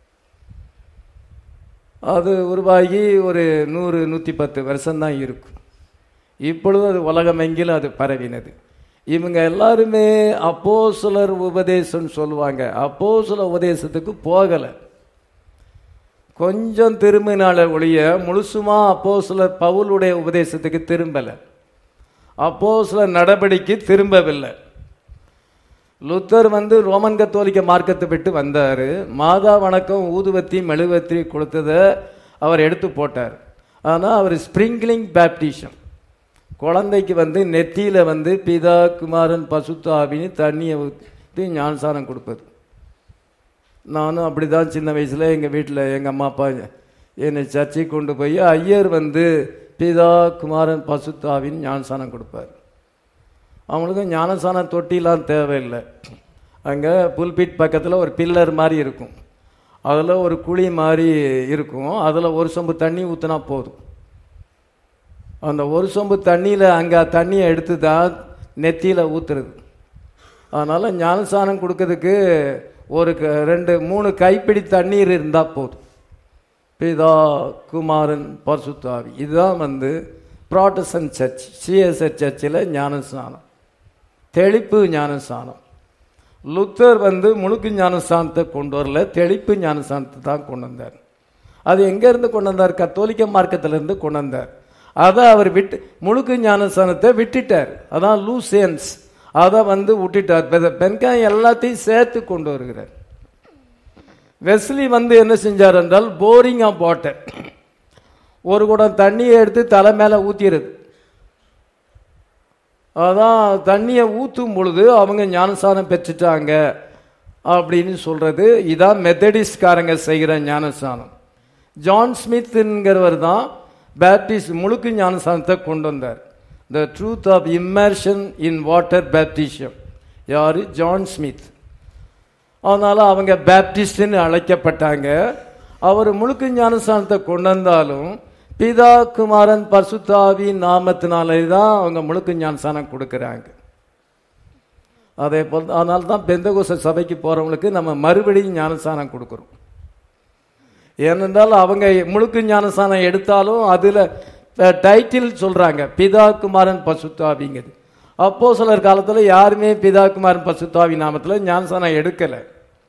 S1: அது உருவாகி ஒரு நூறு நூற்றி பத்து வருஷம்தான் இருக்கும். இப்பொழுது அது உலகமெங்கிலும் அது பரவினது. இவங்க எல்லாருமே அப்போஸ்தலர் உபதேசம் சொல்லுவாங்க. அப்போஸ்தலர் உபதேசத்துக்கு போகலை, கொஞ்சம் திரும்பினால ஒழிய முழுசுமா அப்போஸ்தலர் பவுலுடைய உபதேசத்துக்கு திரும்பலை, அப்போஸ்தலர் நடவடிக்கை திரும்பவில்லை. லுத்தர் வந்து ரோமன் கத்தோலிக்க மார்க்கத்தை விட்டு வந்தார். மாதா வணக்கம், ஊதுவத்தி, மெழுகுவத்தி கொடுத்ததை அவர் எடுத்து போட்டார். ஆனால் அவர் ஸ்ப்ரிங்கிளிங் பேப்டிஷம், குழந்தைக்கு வந்து நெத்தியில் வந்து பிதா, குமாரன், பசுத்த ஆவின்னு தண்ணியை ஊற்றி ஞானசானம் கொடுப்பது. நானும் அப்படி தான் சின்ன வயசில் எங்கள் வீட்டில் எங்கள் அம்மா அப்பா என்னை சர்ச்சைக்கு கொண்டு போய் ஐயர் வந்து பிதா, குமாரன், பசுத்த ஆவின்னு ஞானசானம் கொடுப்பார். அவங்களுக்கு ஞானசானம் தொட்டிலாம் தேவையில்லை. அங்கே புல்பிட் பக்கத்தில் ஒரு பில்லர் மாதிரி இருக்கும், அதில் ஒரு குழி மாதிரி இருக்கும், அதில் ஒரு சொம்பு தண்ணி ஊற்றினா போதும். அந்த ஒரு சொம்பு தண்ணியில் அங்கே தண்ணியை எடுத்து தான் நெத்தியில் ஊற்றுறது. அதனால் ஞானசானம் கொடுக்கறதுக்கு ஒரு ரெண்டு மூணு கைப்பிடி தண்ணீர் இருந்தால் போதும். பிதா, குமாரன், பரிசுத்த ஆவி. இதுதான் வந்து ப்ராட்டஸ்டன்ட் சர்ச், சிஎஸ்ஆர் சர்ச்சில் ஞானஸ்நானம், தெளிப்பு ஞானஸ்நானம். லுத்தர் வந்து முழுக்கு ஞானஸ்தானத்தை கொண்டு வரல, தெளிப்பு ஞானஸ்தானத்தை தான் கொண்டு வந்தார். அது எங்கேருந்து கொண்டு வந்தார்? கத்தோலிக்க மார்க்கத்திலிருந்து கொண்டு வந்தார். அதை அவர் விட்டு முழுக்கு ஞானஸ்தானத்தை விட்டுட்டார். அதான் லூசியன்ஸ், அதை வந்து விட்டுட்டார். பென்காய் எல்லாத்தையும் சேர்த்து கொண்டு வருகிறார். வெஸ்லி வந்து என்ன செஞ்சார் என்றால் போரிங் ஆஃப் வாட்டர், ஒரு குடம் தண்ணியை எடுத்து தலை மேலே ஊற்றிடுது. அதான் தண்ணியை ஊற்றும் பொழுது அவங்க ஞானஸ்தானம் பெற்றுட்டாங்க அப்படின்னு சொல்றது. இதான் மெத்தடிஸ்ட்காரங்க செய்கிற ஞானஸ்தானம். ஜான் ஸ்மித்ங்கிறவர் தான் பேப்டிஸ்ட் முழுக்கு ஞானஸ்தானத்தை கொண்டு வந்தார். The truth of immersion in water baptism. யாரு? John Smith. அதனால அவங்க பேப்டிஸ்ட்னு அழைக்கப்பட்டாங்க. அவர் முழுக்கு ஞானஸ்தானத்தை கொண்டு வந்தாலும் பிதா, குமாரன், பரிசுத்த ஆவி நாமத்தினாலே தான் அவங்க முழுக்கு ஞானஸ்தானம் கொடுக்குறாங்க. அதே போல் அதனால தான் பெந்தகோஸ்த சபைக்கு போகிறவங்களுக்கு நம்ம மறுபடியும் ஞானஸ்தானம் கொடுக்குறோம். ஏனென்றால் அவங்க முழுக்கு ஞானஸ்தானம் எடுத்தாலும் அதில் டைட்டில் சொல்கிறாங்க பிதா, குமாரன், பரிசுத்த ஆவிங்கிறது. அப்போ சிலர் காலத்தில் யாருமே பிதா, குமாரன், பரிசுத்த ஆவி நாமத்தில் ஞானஸ்தானம் எடுக்கலை.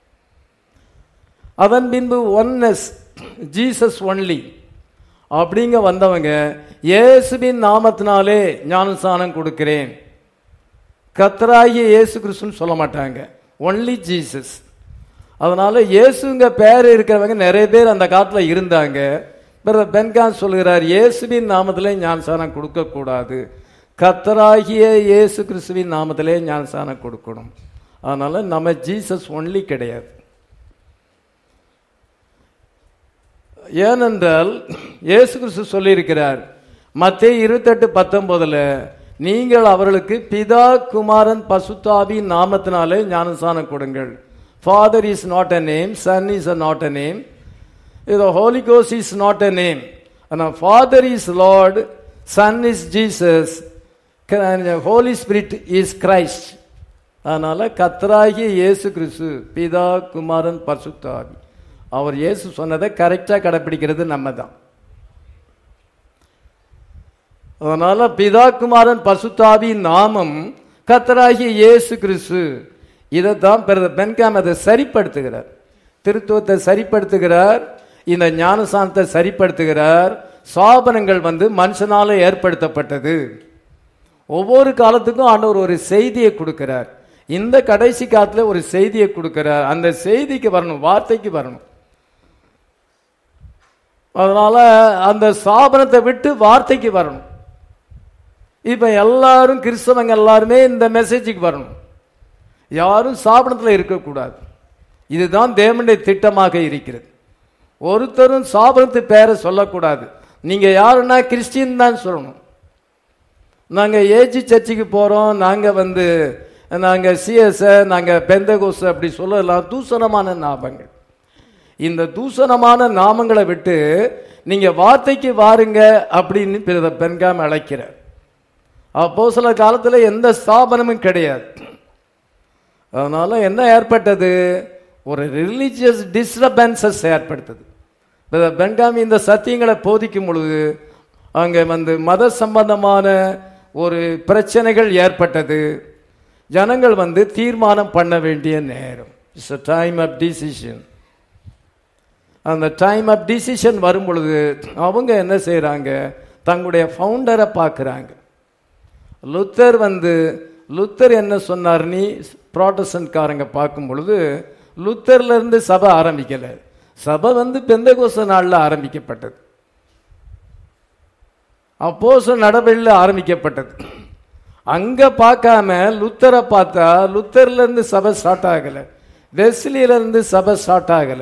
S1: அதன் பின்பு ஒன்னஸ், ஜீசஸ் ஒன்லி அப்படிங்க வந்தவங்க இயேசுவின் நாமத்தினாலே ஞானஸ்தானம் கொடுக்கிறேன், கர்த்தராகிய இயேசு கிறிஸ்துன்னு சொல்ல மாட்டாங்க, ஒன்லி ஜீசஸ். அதனால இயேசுங்க பேர் இருக்கிறவங்க நிறைய பேர் அந்த காலத்தில் இருந்தாங்க. பிரதர் பென்கான் சொல்கிறார் இயேசுவின் நாமத்திலே ஞானஸ்தானம் கொடுக்கக்கூடாது, கர்த்தராகிய இயேசு கிறிஸ்துவின் நாமத்திலே ஞானஸ்தானம் கொடுக்கணும். அதனால நம்ம ஜீசஸ் ஒன்லி கிடையாது. ஏனென்றால் இயேசு கிறிஸ்து சொல்லியிருக்கிறார் மத்தேயு இருபத்தெட்டு பத்தொன்பதுல, நீங்கள் அவர்களுக்கு பிதா, குமாரன், பரிசுத்த ஆவியின் நாமத்தினாலே ஞானஸ்தானம் கொடுங்கள், Father is not a name, Son is a not a name, the Holy Ghost is not a name. ஆனால் Father is Lord, Son is Jesus, Holy Spirit is Christ. அதனால கர்த்தராகிய இயேசு கிறிஸ்து பிதா குமாரன் பரிசுத்த ஆவி. அவர் இயேசு சொன்னதை கரெக்டாக கடைப்பிடிக்கிறது நம்ம தான். அதனால பிதா குமாரன் பரிசுத்த ஆவியின் நாமம் கர்த்தராகிய இயேசு கிறிஸ்து. இதைத்தான் பென்காம் அதை சரிப்படுத்துகிறார், திருத்துவத்தை சரிப்படுத்துகிறார், இந்த ஞானசானத்தை சரிப்படுத்துகிறார். சாபனங்கள் வந்து மனுஷனால ஏற்படுத்தப்பட்டது. ஒவ்வொரு காலத்துக்கும் ஆண்டவர் ஒரு செய்தியை கொடுக்கிறார். இந்த கடைசி காலத்தில் ஒரு செய்தியை கொடுக்கிறார். அந்த செய்திக்கு வரணும், வார்த்தைக்கு வரணும். அதனால அந்த சாபனத்தை விட்டு வார்த்தைக்கு வரணும். இப்ப எல்லாரும் கிறிஸ்தவங்க எல்லாருமே இந்த மெசேஜுக்கு வரணும். யாரும் சாபனத்தில் இருக்கக்கூடாது. இதுதான் தேவனுடைய திட்டமாக இருக்கிறது. ஒருத்தரும் சாபனத்து பேரை சொல்லக்கூடாது. நீங்க யாருன்னா கிறிஸ்டின் தான் சொல்லணும். நாங்க ஏஜி சர்ச்சுக்கு போறோம், நாங்க வந்து நாங்க சிஎஸ், நாங்க பெந்தகோஸ் அப்படி சொல்லலாம். தூசணமான நாமங்கள். இந்த தூசணமான நாமங்களை விட்டு நீங்க வார்த்தைக்கு வாருங்க அப்படின்னு பென்காம் அழைக்கிறார். அப்போ சில காலத்துல எந்த ஸ்தாபனமும் கிடையாது. அதனால என்ன ஏற்பட்டது? ஒரு ரிலிஜியஸ் டிஸ்டர்பன்சஸ் ஏற்படுத்தது. பென்காமி இந்த சத்தியங்களை போதிக்கும் பொழுது அங்கே வந்து மத சம்பந்தமான ஒரு பிரச்சனைகள் ஏற்பட்டது. ஜனங்கள் வந்து தீர்மானம் பண்ண வேண்டிய நேரம். It's a time of decision. அந்த டைம் ஆஃப் டிசிஷன் வரும் பொழுது அவங்க என்ன செய்யறாங்க? தங்களுடைய ஃபவுண்டரை பார்க்குறாங்க. லுத்தர் வந்து லுத்தர் என்ன சொன்னார்? நீ புராட்டஸ்டன்ட்காரங்க பார்க்கும் பொழுது லுத்தர்ல இருந்து சபை ஆரம்பிக்கல. சபை வந்து பெந்தகோஸ்து நாள்ல ஆரம்பிக்கப்பட்டது, அப்போஸ்தலர் நடவடிக்கையில் ஆரம்பிக்கப்பட்டது. அங்க பார்க்காம லுத்தரை பார்த்தா லுத்தர்ல இருந்து சபை ஸ்டார்ட் ஆகல, வெஸ்லியில இருந்து சபை ஸ்டார்ட் ஆகல.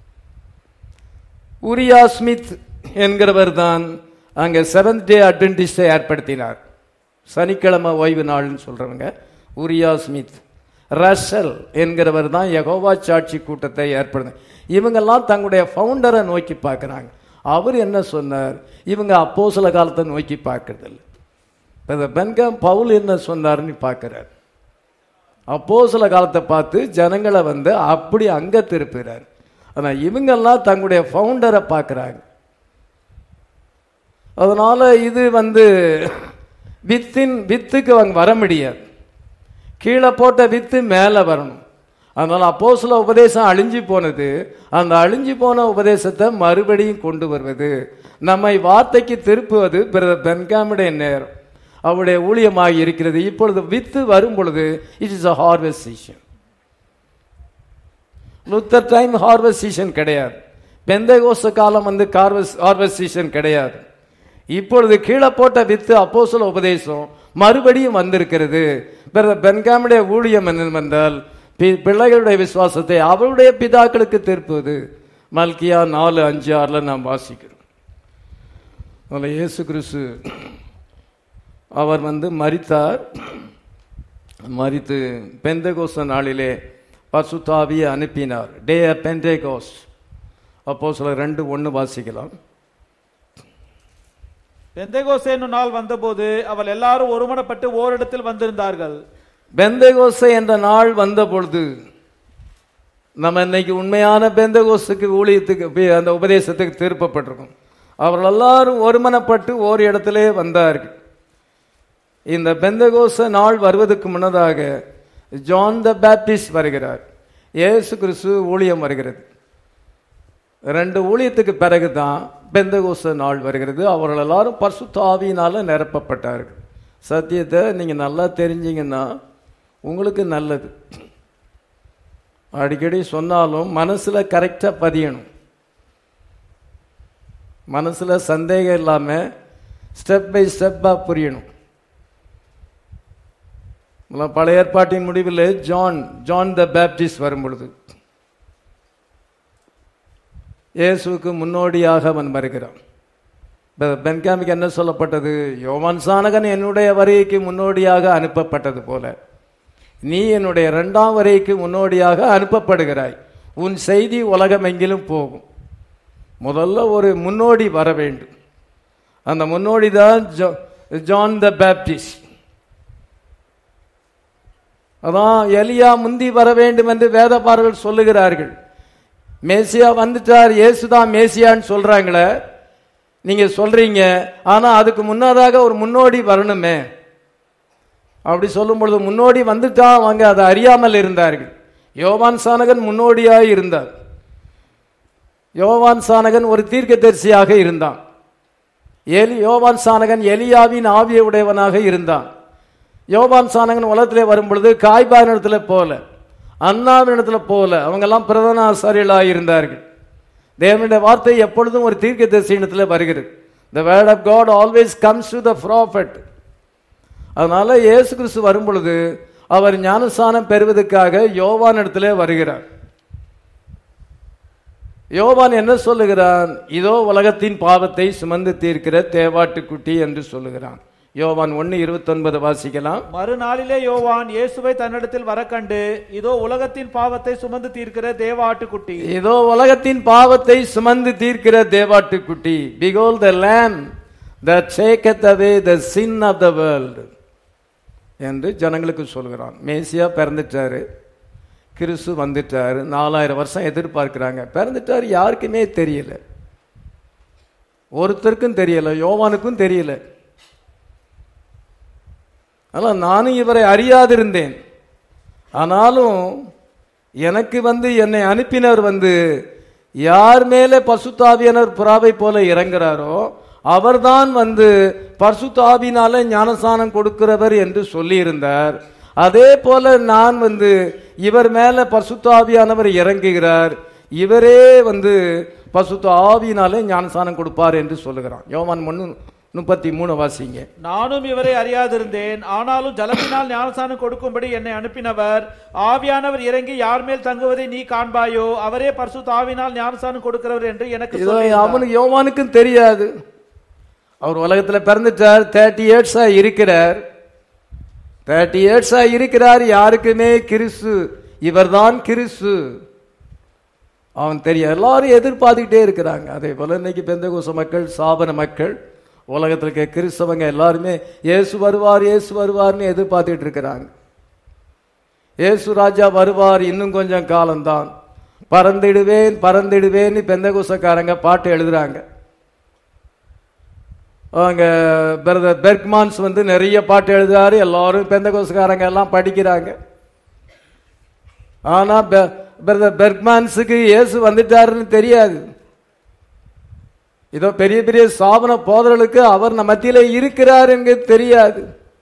S1: உரியா ஸ்மித் என்கிறவர் தான் அங்க செவன்த் டே அட்வென்டிஸ்டை ஏற்படுத்தினார். சனிக்கிழமை ஓய்வு நாள்னு சொல்றவங்க உரியா ஸ்மித். ரஷல் என்கிறவர் தான் யெகோவா சாட்சி கூட்டத்தை ஏற்படுத்த. இவங்கெல்லாம் தங்களுடைய ஃபவுண்டரை நோக்கி பார்க்குறாங்க. அவர் என்ன சொன்னார்? இவங்க அப்போஸ்தல காலத்தை நோக்கி பார்க்கறதில்லை. பென்காம் பவுல் என்ன சொன்னார்னு பார்க்கிறார். அப்போஸ்தல காலத்தை பார்த்து ஜனங்களை வந்து அப்படி அங்க திருப்புகிறார். ஆனால் இவங்கெல்லாம் தங்களுடைய ஃபவுண்டரை பார்க்குறாங்க. அதனால இது வந்து வித்தின் வித்துக்கு அவங்க வர முடியாது. கீழே போட்ட வித்து மேலே வரணும். அதனால அப்போஸ்தல உபதேசம் அழிஞ்சு போனது. அந்த அழிஞ்சு போன உபதேசத்தை மறுபடியும் கொண்டு வருவது, நம்மை வார்த்தைக்கு திருப்புவது பென்காமுடைய நேரம், அவருடைய ஊழியமாக இருக்கிறது. இப்பொழுது வித்து வரும் பொழுது it is a harvest season. Luther time harvest season கிடையாது. பெந்தகோஸ்து காலம் வந்து ஹார்வெஸ்ட் சீசன் கிடையாது. இப்பொழுது கீழே போட்ட வித்து அப்போஸ்தல உபதேசம் மறுபடியும் வந்திருக்கிறது. பென்காமுடைய ஊழியம் என்னவென்றால் பிள்ளைகளுடைய விசுவாசத்தை அவருடைய பிதாக்களுக்கு திருப்புவது. மல்கியா நாலு அஞ்சு ஆறுல நாம் வாசிக்கிறோம். அதில் இயேசு கிறிஸ்து அவர் வந்து மரித்தார். மரித்து பெந்தகோஸ்து நாளிலே பரிசுத்த ஆவியை அனுப்பினார். Day of Pentecost. அப்போஸ்தலர் ரெண்டு ஒன்று வாசிக்கலாம்.
S2: பெந்தேகோஸ்து என்னும் நாள் வந்தபோது அவள் எல்லாரும் ஒருமனப்பட்டு ஓரிடத்தில் வந்திருந்தார்கள்.
S1: பெந்தேகோஸ்து என்ற நாள் வந்த பொழுது நம்ம இன்னைக்கு உண்மையான பெந்தேகோஸ்துக்கு ஊழியத்துக்கு அந்த உபதேசத்துக்கு திருப்பப்பட்டிருக்கும். அவர்கள் எல்லாரும் ஒருமனப்பட்டு ஓர் இடத்திலே வந்தார்கள். இந்த பெந்தேகோஸ்து நாள் வருவதற்கு முன்னதாக ஜான் த பேப்டிஸ்ட் வருகிறார். இயேசு கிறிஸ்து ஊழியம் வருகிறது. ரெண்டு ஊழியத்துக்கு பிறகுதான் பெந்தேகோஸ்து நாள் வருகிறது. அவர்கள் எல்லாரும் பரிசுத்த ஆவியினால நிரப்பப்பட்டார்கள். சத்தியத்தை நீங்க நல்லா தெரிஞ்சீங்கன்னா உங்களுக்கு நல்லது. அடிக்கடி சொன்னாலும் மனசுல கரெக்டா பதியணும். மனசுல சந்தேகம் இல்லாம ஸ்டெப் பை ஸ்டெப்பா புரியணும். பழைய ஏற்பாட்டின் முடிவில் ஜான் ஜான் த பேப்டிஸ்ட் வரும் பொழுது இயேசுக்கு முன்னோடியாக அவன் வருகிறான். பென்காமிக்கு என்ன சொல்லப்பட்டது? யோவான் சானகன் என்னுடைய வருகைக்கு முன்னோடியாக அனுப்பப்பட்டது போல நீ என்னுடைய இரண்டாம் வரைக்கு முன்னோடியாக அனுப்பப்படுகிறாய். உன் செய்தி உலகமெங்கிலும் போகும். முதல்ல ஒரு முன்னோடி வர வேண்டும். அந்த முன்னோடி தான் ஜான் த பேப்டிஸ்ட். அதான் எலியா முந்தி வர வேண்டும் என்று வேதபாரர்கள் சொல்லுகிறார்கள். மேசியா வந்துட்டார், இயேசுதான் மேசியான்னு சொல்றாங்களே, நீங்க சொல்றீங்க. ஆனா அதுக்கு முன்னதாக ஒரு முன்னோடி வரணுமே. அப்படி சொல்லும் பொழுது முன்னோடி வந்துட்டா அவங்க அதை அறியாமல் இருந்தார்கள். யோவான் சானகன் முன்னோடியாய் இருந்தார். யோவான் சானகன் ஒரு தீர்க்கதரிசியாக இருந்தான். எலி யோவான் சானகன் எலியாவின் ஆவியை உடையவனாக இருந்தான். யோவான் சானகன் உலகத்திலே வரும் பொழுது காய்பாவின் இடத்துல போல, அண்ணாவின் இடத்துல போல, அவங்கெல்லாம் பிரதான ஆசாரியர்களாக இருந்தார்கள். தேவனுடைய வார்த்தை எப்பொழுதும் ஒரு தீர்க்கதரிசியிடத்தில் வருகிறது. The word of God always comes to the prophet. அதனால இயேசு கிறிஸ்து வரும் பொழுது அவர் ஞானஸ்நானம் பெறுவதற்காக யோவான் இடத்திலே வருகிறார். யோவான் என்ன சொல்லுகிறான்? இதோ உலகத்தின் பாவத்தை சுமந்து தீர்க்கிற தேவாட்டுக்குட்டி என்று சொல்லுகிறான். யோவான் ஒன்னு இருபத்தி ஒன்பது வாசிக்கலாம்.
S2: மறுநாளிலே யோவான் இயேசுவை தன்னிடத்தில் வர கண்டு, இதோ உலகத்தின் பாவத்தை சுமந்து தீர்க்கிற தேவாட்டுக்குட்டி,
S1: இதோ உலகத்தின் பாவத்தை சுமந்து தீர்க்கிற தேவாட்டுக்குட்டி, behold the lamb that taketh away the sin of the world என்று ஜனங்களுக்கு சொல்கிறான். மேசியா பிறந்துட்டாரு, கிறிஸ்து வந்துட்டாரு, நாலாயிரம் வருஷம் எதிர்பார்க்கிறாங்க. பிறந்துட்டாரு, யாருக்குமே தெரியல, ஒருத்தருக்கும் தெரியல, யோவானுக்கும் தெரியல. ஆனால் நானும் இவரை அறியாதிருந்தேன். ஆனாலும் எனக்கு வந்து என்னை அனுப்பினவர் வந்து யார் மேலே பரிசுத்தாவியானவர் புறாவை போல இறங்குறாரோ அவர்தான் வந்து பரிசுத்தாவினால ஞானஸ்நானம் கொடுக்கிறவர் என்று சொல்லி இருந்தார். அதே போல நான் வந்து இவர் மேல பரிசுத்தாவியானவர் இறங்குகிறார், இவரே வந்து பரிசுத்த ஆவியினாலே ஞானஸ்நானம் கொடுப்பார் என்று சொல்லுகிறான். யோவான் ஒன்று முப்பத்தி மூணு வாசிங்க.
S2: நானும் இவரை அறியாதிருந்தேன், ஆனாலும் ஜலத்தினால் ஞானஸ்நானம் கொடுக்கும்படி என்னை அனுப்பினவர் ஆவியானவர் இறங்கி யார் மேல் தங்குவதை நீ காண்பாயோ அவரே பரிசுத்த ஆவியினால் ஞானஸ்நானம் கொடுக்கிறவர் என்று எனக்கு சொல்லினார்.
S1: அவனுக்கு யோவானுக்கும் தெரியாது. அவர் உலகத்துல பிறந்துட்டார், தேர்ட்டி இயர்ஸா இருக்கிறார், தேர்ட்டி இயர்ஸா இருக்கிறார். யாருக்குமே கிறிஸ்து இவர்தான் கிறிஸ்து அவன் தெரியும். எல்லாரும் எதிர்பார்த்துக்கிட்டே இருக்கிறாங்க. அதே போல இன்னைக்கு பெந்தகோஸ்து மக்கள், சாபன மக்கள், உலகத்தில் இருக்க கிறிஸ்தவங்க எல்லாருமே இயேசு வருவார் இயேசு வருவார்னு எதிர்பார்த்துட்டு இருக்கிறாங்க. இயேசு ராஜா வருவார், இன்னும் கொஞ்சம் காலம்தான், பறந்திடுவேன் பறந்திடுவேன்னு பெந்தகோஸ்தக்காரங்க பாட்டு எழுதுறாங்க. அவங்க பிரதர் பெர்க்மான்ஸ் வந்து நிறைய பாட்டு எழுதுறாரு, எல்லாரும் பெந்தகோஸ்தக்காரங்க எல்லாம் படிக்கிறாங்க. ஆனா பிரதர் பெர்க்மான்ஸுக்கு இயேசு வந்துட்டாருன்னு தெரியாது. இதோ பெரிய பெரிய சாபன போதர்களுக்கு அவர் நம்ம மத்தியில இருக்கிறார் என்று தெரியாது.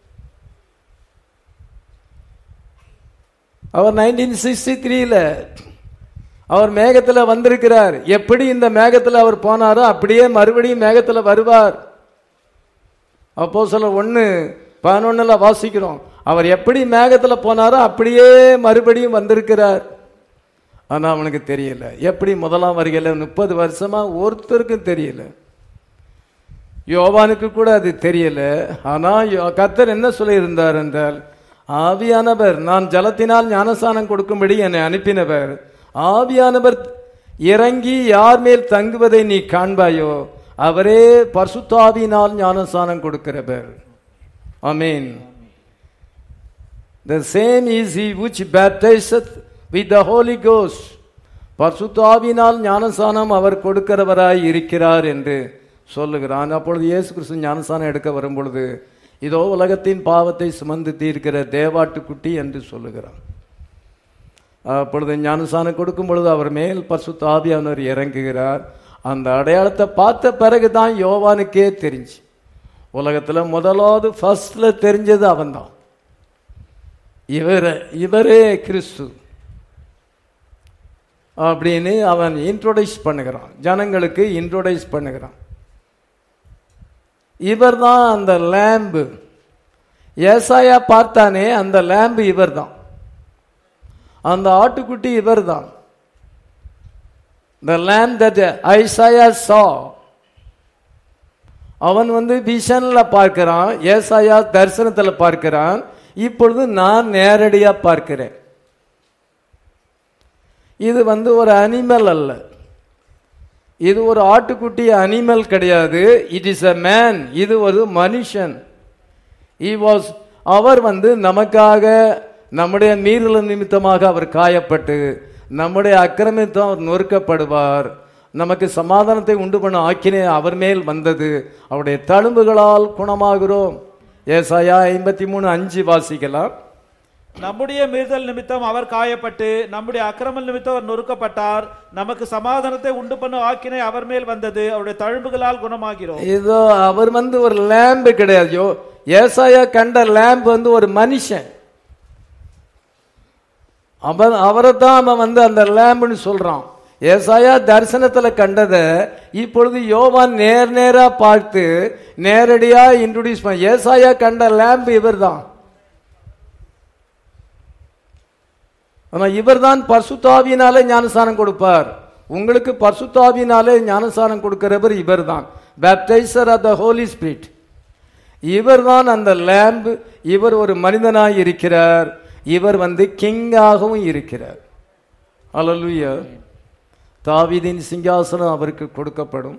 S1: அவர் நைன்டீன் சிக்ஸ்டி த்ரீல அவர் மேகத்துல வந்திருக்கிறார். எப்படி இந்த மேகத்துல அவர் போனாரோ அப்படியே மறுபடியும் மேகத்துல வருவார். அப்போஸ்தலர் ஒன்னு பதினொன்னுல வாசிக்கிறோம், அவர் எப்படி மேகத்துல போனாரோ அப்படியே மறுபடியும் வந்திருக்கிறார். ஆனா அவனுக்கு தெரியல. எப்படி முதலாம் வருகையில முப்பது வருஷமா ஒருத்தருக்கும் தெரியல. யோவானுக்கு கூட அது தெரியல. ஆனா கர்த்தர் என்ன சொல்லி இருந்தார் என்றால், ஆவியானவர், நான் ஜலத்தினால் ஞானஸ்நானம் கொடுக்கும்படி என்னை அனுப்பினவர், ஆவியானவர் இறங்கி யார் மேல் தங்குவதை நீ காண்பாயோ அவரே பரிசுத்தாவியினால் ஞானஸ்நானம் கொடுக்கிறவர். ஆமென். The same is he which baptizeth with the Holy Ghost. பரிசுத்தாவியினால் ஞானஸ்நானம் அவர் கொடுக்கிறவராய் இருக்கிறார் என்று சொல்லுகிறான். அப்பொழுது இயேசு கிறிஸ்து ஞானஸ்நானம் எடுக்க வரும் பொழுது இதோ உலகத்தின் பாவத்தை சுமந்து தீர்க்கிற தேவாட்டுக்குட்டி என்று சொல்லுகிறான். அப்பொழுது ஞானஸ்நானம் கொடுக்கும் பொழுது அவர் மேல் பரிசுத்த ஆவியானவர் இறங்குகிறார். அந்த அடையாளத்தை பார்த்த பிறகுதான் யோவானுக்கே தெரிஞ்சு, உலகத்துல முதலாவது ஃபர்ஸ்ட்ல தெரிஞ்சது அவன்தான், இவர இவரே கிறிஸ்து அப்படின்னு அவன் இன்ட்ரோடியூஸ் பண்ணுகிறான், ஜனங்களுக்கு இன்ட்ரோடியூஸ் பண்ணுகிறான். இவர் தான் அந்த லேம்பு. ஏசாயா பார்த்தானே அந்த லேம்பு இவர் தான், அந்த ஆட்டுக்குட்டி இவர் தான். The lamb that Isaiah saw. அவன் வந்து விஷன்ல பார்க்கிறான், ஏசாயா தரிசனத்துல பார்க்கிறான். இப்பொழுது நான் நேரடியா பார்க்கிறேன். இது வந்து ஒரு அனிமல் அல்ல, இது ஒரு ஆட்டுக்குட்டி அனிமல் கிடையாது. இட் இஸ் a மேன், இது ஒரு மனுஷன். he was அவர் வந்து நமக்காக நம்முடைய மீறல் நிமித்தமாக அவர் காயப்பட்டு நம்முடைய அக்கிரமத்தால் அவர் நொறுக்கப்படுவார். நமக்கு சமாதானத்தை உண்டு பண்ண ஆக்கினே அவர் மேல் வந்தது, அவருடைய தழும்புகளால் குணமாகிறோம். ஏசாயா ஐம்பத்தி மூணு அஞ்சு வாசிக்கலாம்.
S2: நம்முடைய மீறுதல் நிமித்தம் அவர் காயப்பட்டு நம்முடைய அக்கிரமம் நிமித்தம் அவர் நொறுக்கப்பட்டார். நமக்கு சமாதானத்தை உண்டு பண்ண ஆக்கினை அவர் மேல் வந்தது, அவருடைய தழும்புகளால் குணமாகிறோம்.
S1: இதோ அவர் வந்து ஒரு லேம்பு கிடையாது. ஏசாயா கண்ட லேம்பு வந்து ஒரு மனுஷன். அவன் அவரை தான் அவன் வந்து அந்த லேம்புன்னு சொல்றான். ஏசாயா தரிசனத்துல கண்டத இப்பொழுது யோவான் நேர் நேரா பார்த்து நேரடியா இன்ட்ரோடியூஸ் பண்ண. ஏசாயா கண்ட லேம்பு இவர் தான். ஆனா இவர் தான் பரிசுத்தாவியினாலே ஞானஸ்நானம் கொடுப்பார். உங்களுக்கு பரிசுத்தாவியினாலே ஞானஸ்நானம் கொடுக்கிறவர் இவர் தான், baptizer of the Holy Spirit. இவர் தான் அந்த லேம்பு. இவர் ஒரு மனிதனாய் இருக்கிறார், இவர் வந்து கிங்காகவும் இருக்கிறார். அல்லேலூயா. தாவீதின் சிங்காசனம் அவருக்கு கொடுக்கப்படும்.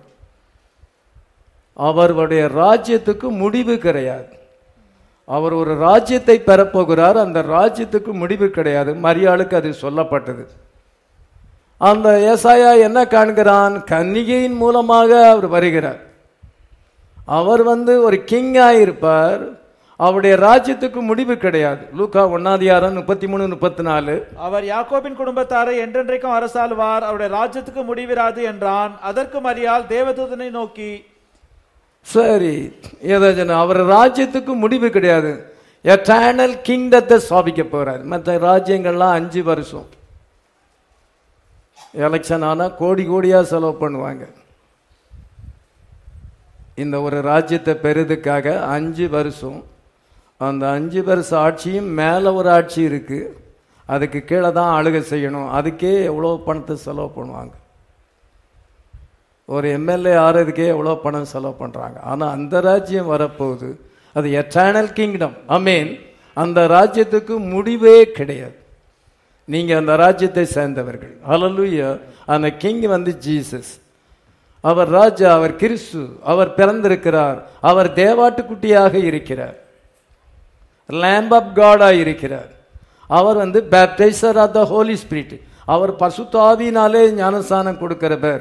S1: அவருடைய ராஜ்யத்துக்கு முடிவு கிடையாது. அவர் ஒரு ராஜ்யத்தை பெறப்போகிறார், அந்த ராஜ்யத்துக்கு முடிவு கிடையாது. மரியாளுக்கு அது சொல்லப்பட்டது. அந்த ஏசாயா என்ன காண்கிறான்? கன்னிகையின் மூலமாக அவர் வருகிறார். அவர் வந்து ஒரு கிங்காக இருப்பார், அவருடைய ராஜ்யத்துக்கு முடிவு கிடையாது. லூக்கா ஒன்னாதிகாரம் முப்பத்தி மூணு முப்பத்தி நாலு. அவர்
S2: யாக்கோபின் குடும்பத்தாரை என்றென்றைக்கும் அரசாளுவார், அவருடைய ராஜ்யத்துக்கு முடிவிராது என்றான். அதற்கு மரியாள் தேவதூதனை நோக்கி,
S1: சரி ஏதாச்சும் அவர் ராஜ்யத்துக்கு முடிவு கிடையாது, எட்டர்னல் கிங்டத்தை ஸ்தாபிக்க போறார். மற்ற ராஜ்யங்கள்லாம் அஞ்சு வருஷம் எலெக்ஷன் ஆனா கோடி கோடியா செலவு பண்ணுவாங்க. இந்த ஒரு ராஜ்யத்தை பெறுவதற்காக அஞ்சு வருஷம். அந்த அஞ்சு வருஷ ஆட்சியும் மேல ஒரு ஆட்சி இருக்கு, அதுக்கு கீழே தான் ஆளுகை செய்யணும். அதுக்கே எவ்வளோ பணத்தை செலவு பண்ணுவாங்க. ஒரு எம்எல்ஏ ஆறதுக்கே எவ்வளோ பணம் செலவு பண்ணுறாங்க. ஆனால் அந்த ராஜ்யம் வரப்போகுது, அது எட்டர்னல் கிங்டம். ஆமென். அந்த ராஜ்யத்துக்கு முடிவே கிடையாது. நீங்கள் அந்த ராஜ்யத்தை சேர்ந்தவர்கள். ஹல்லேலூயா. அந்த கிங் வந்து ஜீசஸ். அவர் ராஜா, அவர் கிறிஸ்து, அவர் பிறந்திருக்கிறார், அவர் தேவாட்டுக்குட்டியாக இருக்கிறார், லேம்ப் ஆஃப் காடா இருக்கிறார். அவர் வந்து baptizer of the Holy Spirit, அவர் பரிசுத்த ஆவியினாலே ஞானஸ்நானம் கொடுக்கிறவர்.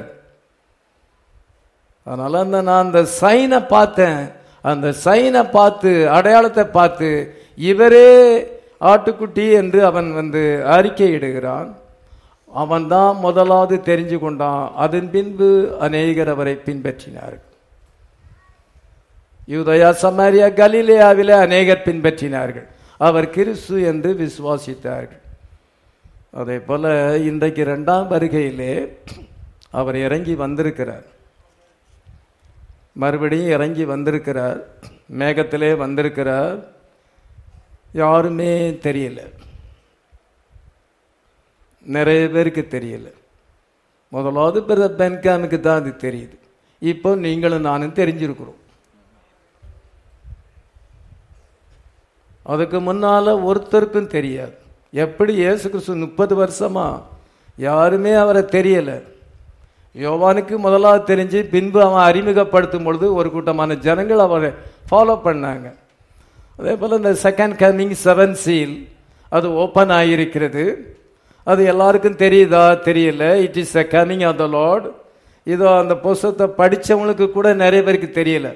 S1: அதனால அந்த நான் அந்த சைனை பார்த்தேன், அந்த சைனை பார்த்து அடையாளத்தை பார்த்து இவரே ஆட்டுக்குட்டி என்று அவன் வந்து அறிக்கையிடுகிறான். அவன் தான் முதலாவது தெரிஞ்சு கொண்டான். அதன் பின்பு அநேகர் அவரை பின்பற்றினார்கள். யூதயா சமாரியா கலிலேயாவிலே அநேகர் பின்பற்றினார்கள், அவர் கிறிஸ்து என்று விசுவாசித்தார்கள். அதே போல இன்றைக்கு இரண்டாம் வருகையிலே அவர் இறங்கி வந்திருக்கிறார், மறுபடியும் இறங்கி வந்திருக்கிறார், மேகத்திலே வந்திருக்கிறார். யாருமே தெரியல, நிறைய பேருக்கு தெரியல. முதலாவது பிரதர் பென்காமுக்கு தான் அது தெரியுது. இப்போ நீங்களும் நானும் தெரிஞ்சிருக்கிறோம். அதுக்கு முன்னால ஒருத்தருக்கும் தெரியாது. எப்படி இயேசு கிறிஸ்து முப்பது வருஷமா யாருமே அவரை தெரியல. யோவானுக்கு முதலாவது தெரிஞ்சு பின்பு அவன் அறிமுகப்படுத்தும் பொழுது ஒரு கூட்டமான ஜனங்கள் அவரை ஃபாலோ பண்ணாங்க. அதே போல் இந்த செகண்ட் கமிங் செவன் சீல் அது ஓப்பன் ஆகியிருக்கிறது. அது எல்லாருக்கும் தெரியுதா தெரியல. It is a coming of the Lord. இதோ அந்த புஸ்தகத்தை படித்தவங்களுக்கு கூட நிறைய பேருக்கு தெரியல.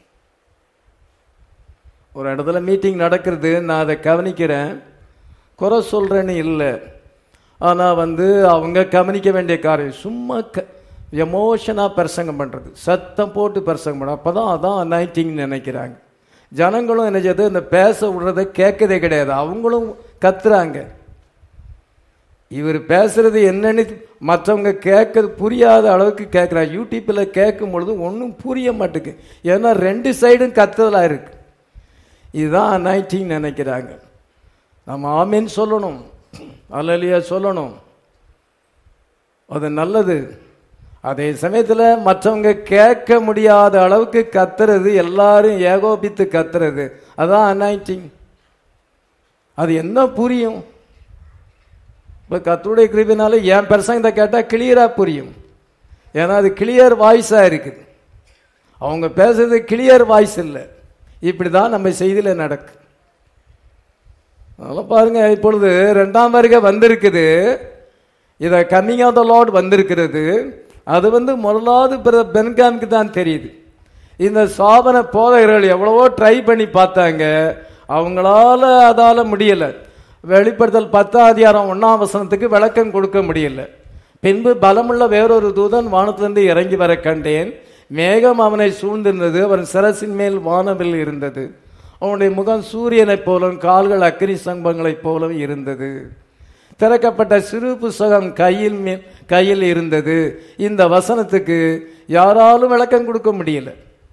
S1: ஒரு இடத்துல மீட்டிங் நடக்கிறது, நான் அதை கவனிக்கிறேன், குறை சொல்கிறேன்னு இல்லை. ஆனால் வந்து அவங்க கவனிக்க வேண்டிய காரியம் சும்மா க எமோஷனாக பிரசங்கம் பண்ணுறது, சத்தம் போட்டு பிரசங்கம் பண்ண, அப்போ தான் அதான் அனாயிட்டிங்னு நினைக்கிறாங்க. ஜனங்களும் என்ன செய்யுது, இந்த பேச விடுறதை கேட்கதே கிடையாது, அவங்களும் கத்துறாங்க. இவர் பேசுறது என்னன்னு மற்றவங்க கேட்க புரியாத அளவுக்கு கேட்குறாங்க. யூடியூப்பில் கேட்கும் பொழுது ஒன்றும் புரிய மாட்டேங்குது, ஏன்னா ரெண்டு சைடும் கத்துதலாக இருக்கு. இதுதான் அனாயிட்டிங் நினைக்கிறாங்க. நம்ம ஆமீன் சொல்லணும், அல்லேலூயா சொல்லணும், அது நல்லது. அதே சமயத்தில் மற்றவங்க கேட்க முடியாத அளவுக்கு கத்துறது, எல்லாரும் ஏகோபித்து கத்துறது, அதான் அனாயிட்டிங். அது என்ன புரியும்? இப்போ கர்த்தருடைய கிருபையினால என் பிரசங்கத்தை கேட்டால் கிளியராக புரியும். ஏன்னா அது கிளியர் வாய்ஸாக இருக்குது. அவங்க பேசுறது கிளியர் வாய்ஸ் இல்லை. இப்படி தான் நம்ம செய்தியில் நடக்கு. அதெல்லாம் பாருங்க, இப்பொழுது ரெண்டாம் வருகை வந்திருக்குது. இதை கம்மிங் ஆஃப் த லார்ட் வந்திருக்கிறது. அது வந்து முதலாவது பென்காமுக்கு தான் தெரியுது. இந்த சாபன போதகர்கள் எவ்வளவோ ட்ரை பண்ணி பார்த்தாங்க, அவங்களால அதால முடியல. வெளிப்படுத்தல் பத்தாம் அதிகாரம் ஒன்னாம் வசனத்துக்கு விளக்கம் கொடுக்க முடியல. பின்பு பலமுள்ள வேறொரு தூதன் வானத்திலிருந்து இறங்கி வர கண்டேன். மேகம் அவனை சூழ்ந்திருந்தது. அவன் சிரசின் மேல் வானவில் இருந்தது. அவனுடைய முகம் சூரியனைப் போலும், கால்கள் அக்கினி சம்பங்களைப் போலும் இருந்தது. திறக்கப்பட்ட சிறு புஸ்தகம் கையில் கையில் இருந்தது. இந்த வசனத்துக்கு யாராலும் விளக்கம் கொடுக்க முடியல.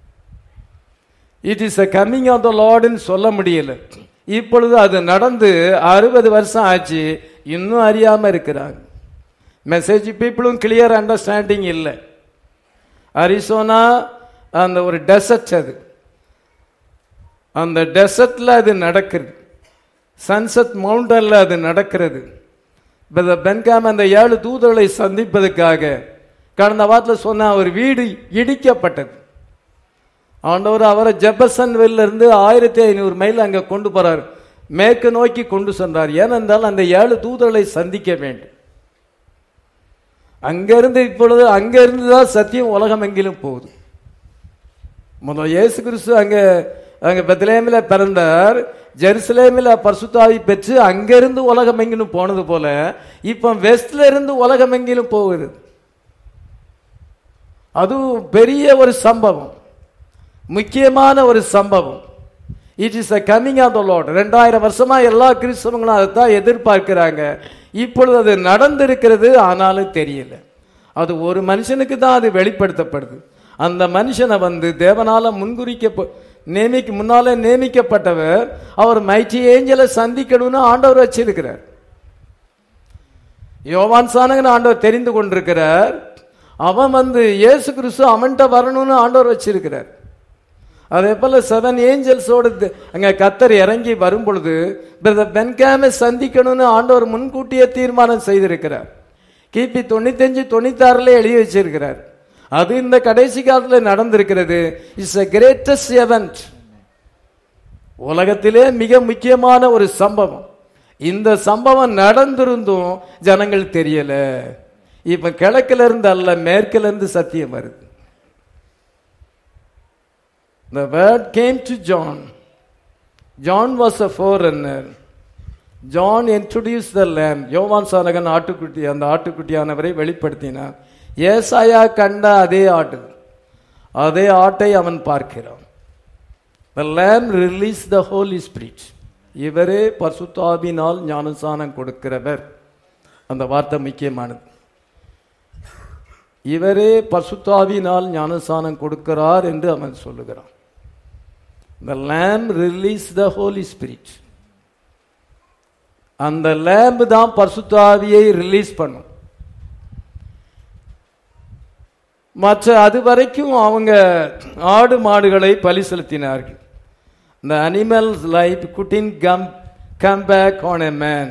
S1: It is a coming of the லார்ட்னு சொல்ல முடியல. இப்பொழுது அது நடந்து அறுபது வருஷம் ஆச்சு, இன்னும் அறியாம இருக்கிறாங்க. மெசேஜ் பீப்புளும் கிளியர் அண்டர்ஸ்டாண்டிங் இல்லை. அரிசோனா அந்த ஒரு டெசர்ட், அது அந்த டெசர்ட்ல அது நடக்குது. சன்செட் மவுண்டன்ல அது நடக்கிறது. பென்காம் அந்த ஏழு தூதர்களை சந்திப்பதற்காக கடந்த வாரத்தில் சொன்ன ஒரு வீடு இடிக்கப்பட்டது. ஆண்டவர் அவரை ஜெபர்சன்வில்ல இருந்து ஆயிரத்தி ஐநூறு மைல் அங்க கொண்டு போறார், மேற்கு நோக்கி கொண்டு சென்றார். ஏனென்றால் அந்த ஏழு தூதர்களை சந்திக்க வேண்டும். அங்கிருந்து இப்பொழுது அங்க இருந்துதான் சத்தியம் உலகம் எங்கிலும் போகுது. முதல்ல இயேசு கிறிஸ்து அங்க அங்க பெத்லகேமில பிறந்தார். ஜெருசலேமில் பரிசுத்தாவி பெற்று அங்கிருந்து உலகம் எங்கிலும் போனது போல இப்ப வெஸ்ட்ல இருந்து உலகம் எங்கிலும் போகுது. அது பெரிய ஒரு சம்பவம், முக்கியமான ஒரு சம்பவம். It is a coming of the Lord. ரெண்டாயிரம் வருஷமா எல்லா கிறிஸ்தவங்களும் அதைத்தான் எதிர்பார்க்கிறாங்க. இப்பொழுது அது நடந்திருக்கிறது, ஆனாலும் தெரியல. அது ஒரு மனுஷனுக்கு தான் அது வெளிப்படுத்தப்படுது. அந்த மனுஷனை வந்து தேவனால முன்குறிக்க நேமிக்க முன்னாலே நியமிக்கப்பட்டவர். அவர் மைட்டி ஏஞ்சலை சந்திக்கணும்னு ஆண்டவர் வச்சிருக்கிறார். யோவான் சானகன் ஆண்டவர் தெரிந்து கொண்டிருக்கிறார். அவன் வந்து இயேசு கிறிஸ்து அவன்கிட்ட வரணும்னு ஆண்டவர் வச்சிருக்கிறார். அதே போல செவன் ஏஞ்சல்ஸோட அங்க கத்தர் இறங்கி வரும் பொழுது பிரதர் பென்காமை சந்திக்கணும்னு ஆண்டவர் முன்கூட்டியே தீர்மானம் செய்திருக்கிறார். கிபி தொண்ணூத்தி அஞ்சு தொண்ணூத்தி ஆறுல எழுதி வச்சிருக்கிறார். அது இந்த கடைசி காலத்தில் நடந்திருக்கிறது. It's a greatest event. உலகத்திலே மிக முக்கியமான ஒரு சம்பவம். இந்த சம்பவம் நடந்திருந்தும் ஜனங்கள் தெரியல. இப்ப கிழக்குல இருந்து அல்ல, மேற்குல இருந்து சத்தியம் வருது. The word came to John. John was a forerunner. John introduced the lamb. யோவான் சானகன் ஆட்டுக்குட்டி, அந்த ஆட்டுக்குட்டியானவரை வெளிப்படுத்தினார். ஏசாயா கண்ட அதே ஆட்டு, அதே ஆட்டை அவன் பார்க்கிறான். The lamb released the Holy Spirit. இவரே பரிசுத்தாவினால் ஞானஸ்நானம் கொடுக்கிறவர். அந்த வார்த்தை முக்கியமானது. இவரே பரிசுத்தாவினால் ஞானஸ்நானம் கொடுக்கிறார் என்று அவன் சொல்லுகிறான். The lamb released the Holy Spirit. அந்த lamb தான் பரிசுத்தாவியை ரிலீஸ் பண்ணும். மற்ற அது வரைக்கும் அவங்க ஆடு மாடுகளை பலி செலுத்தினார்கள். The animal's life couldn't come, come back on a man.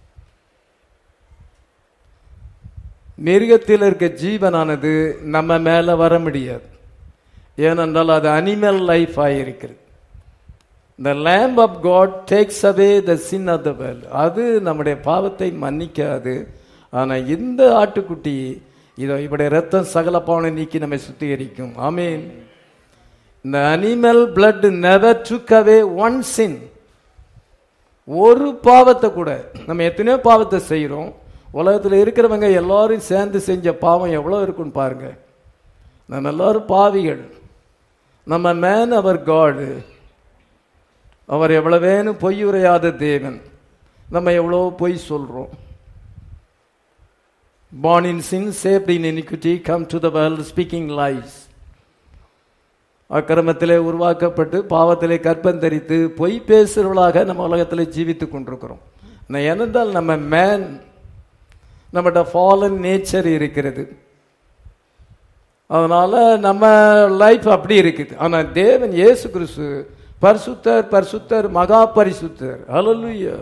S1: மிருகத்தில் இருக்க ஜீவனானது நம்ம மேல வர முடியாது. ஏனென்றால் அது அனிமல் லைஃப் ஆகியிருக்கிறது. The lamb of God takes away the sin of the world. அது நம்முடைய பாவத்தை மன்னிக்காது. ஆனா இந்த ஆட்டுக்குட்டி இதோ இப்படி ரத்தம் சகல பாவனை நீக்கி நம்மை சுத்திகரிக்கும். ஆமென். இந்த animal blood never took away one sin. ஒரு பாவத்தை கூட, நம்ம எத்தனையோ பாவத்தை செய்கிறோம். உலகத்தில் இருக்கிறவங்க எல்லாரும் சேர்ந்து செஞ்ச பாவம் எவ்வளோ இருக்குன்னு பாருங்க. நம்ம எல்லாரும் பாவிகள். நம்ம மேன் அவர் காடு. அவர் எவ்வளவேன்னு பொய் உரையாத தேவன். நம்ம எவ்வளோ பொய் சொல்றோம். born in sin, saved in iniquity, come to the world speaking lies. அக்கிரமத்திலே உருவாக்கப்பட்டு பாவத்திலே கற்பந்தரித்து பொய் பேசுறவர்களாக நம்ம உலகத்திலே ஜீவித்துக் கொண்டிருக்கிறோம். ஏனென்றால் நம்ம மேன், நம்மகிட்ட ஃபாலன் நேச்சர் இருக்கிறது. அதனால நம்ம லைஃப் அப்படி இருக்குது. ஆனால் தேவன் இயேசு கிறிஸ்து பரிசுத்தர் பரிசுத்தர் மகா பரிசுத்தர். ஹல்லேலூயா.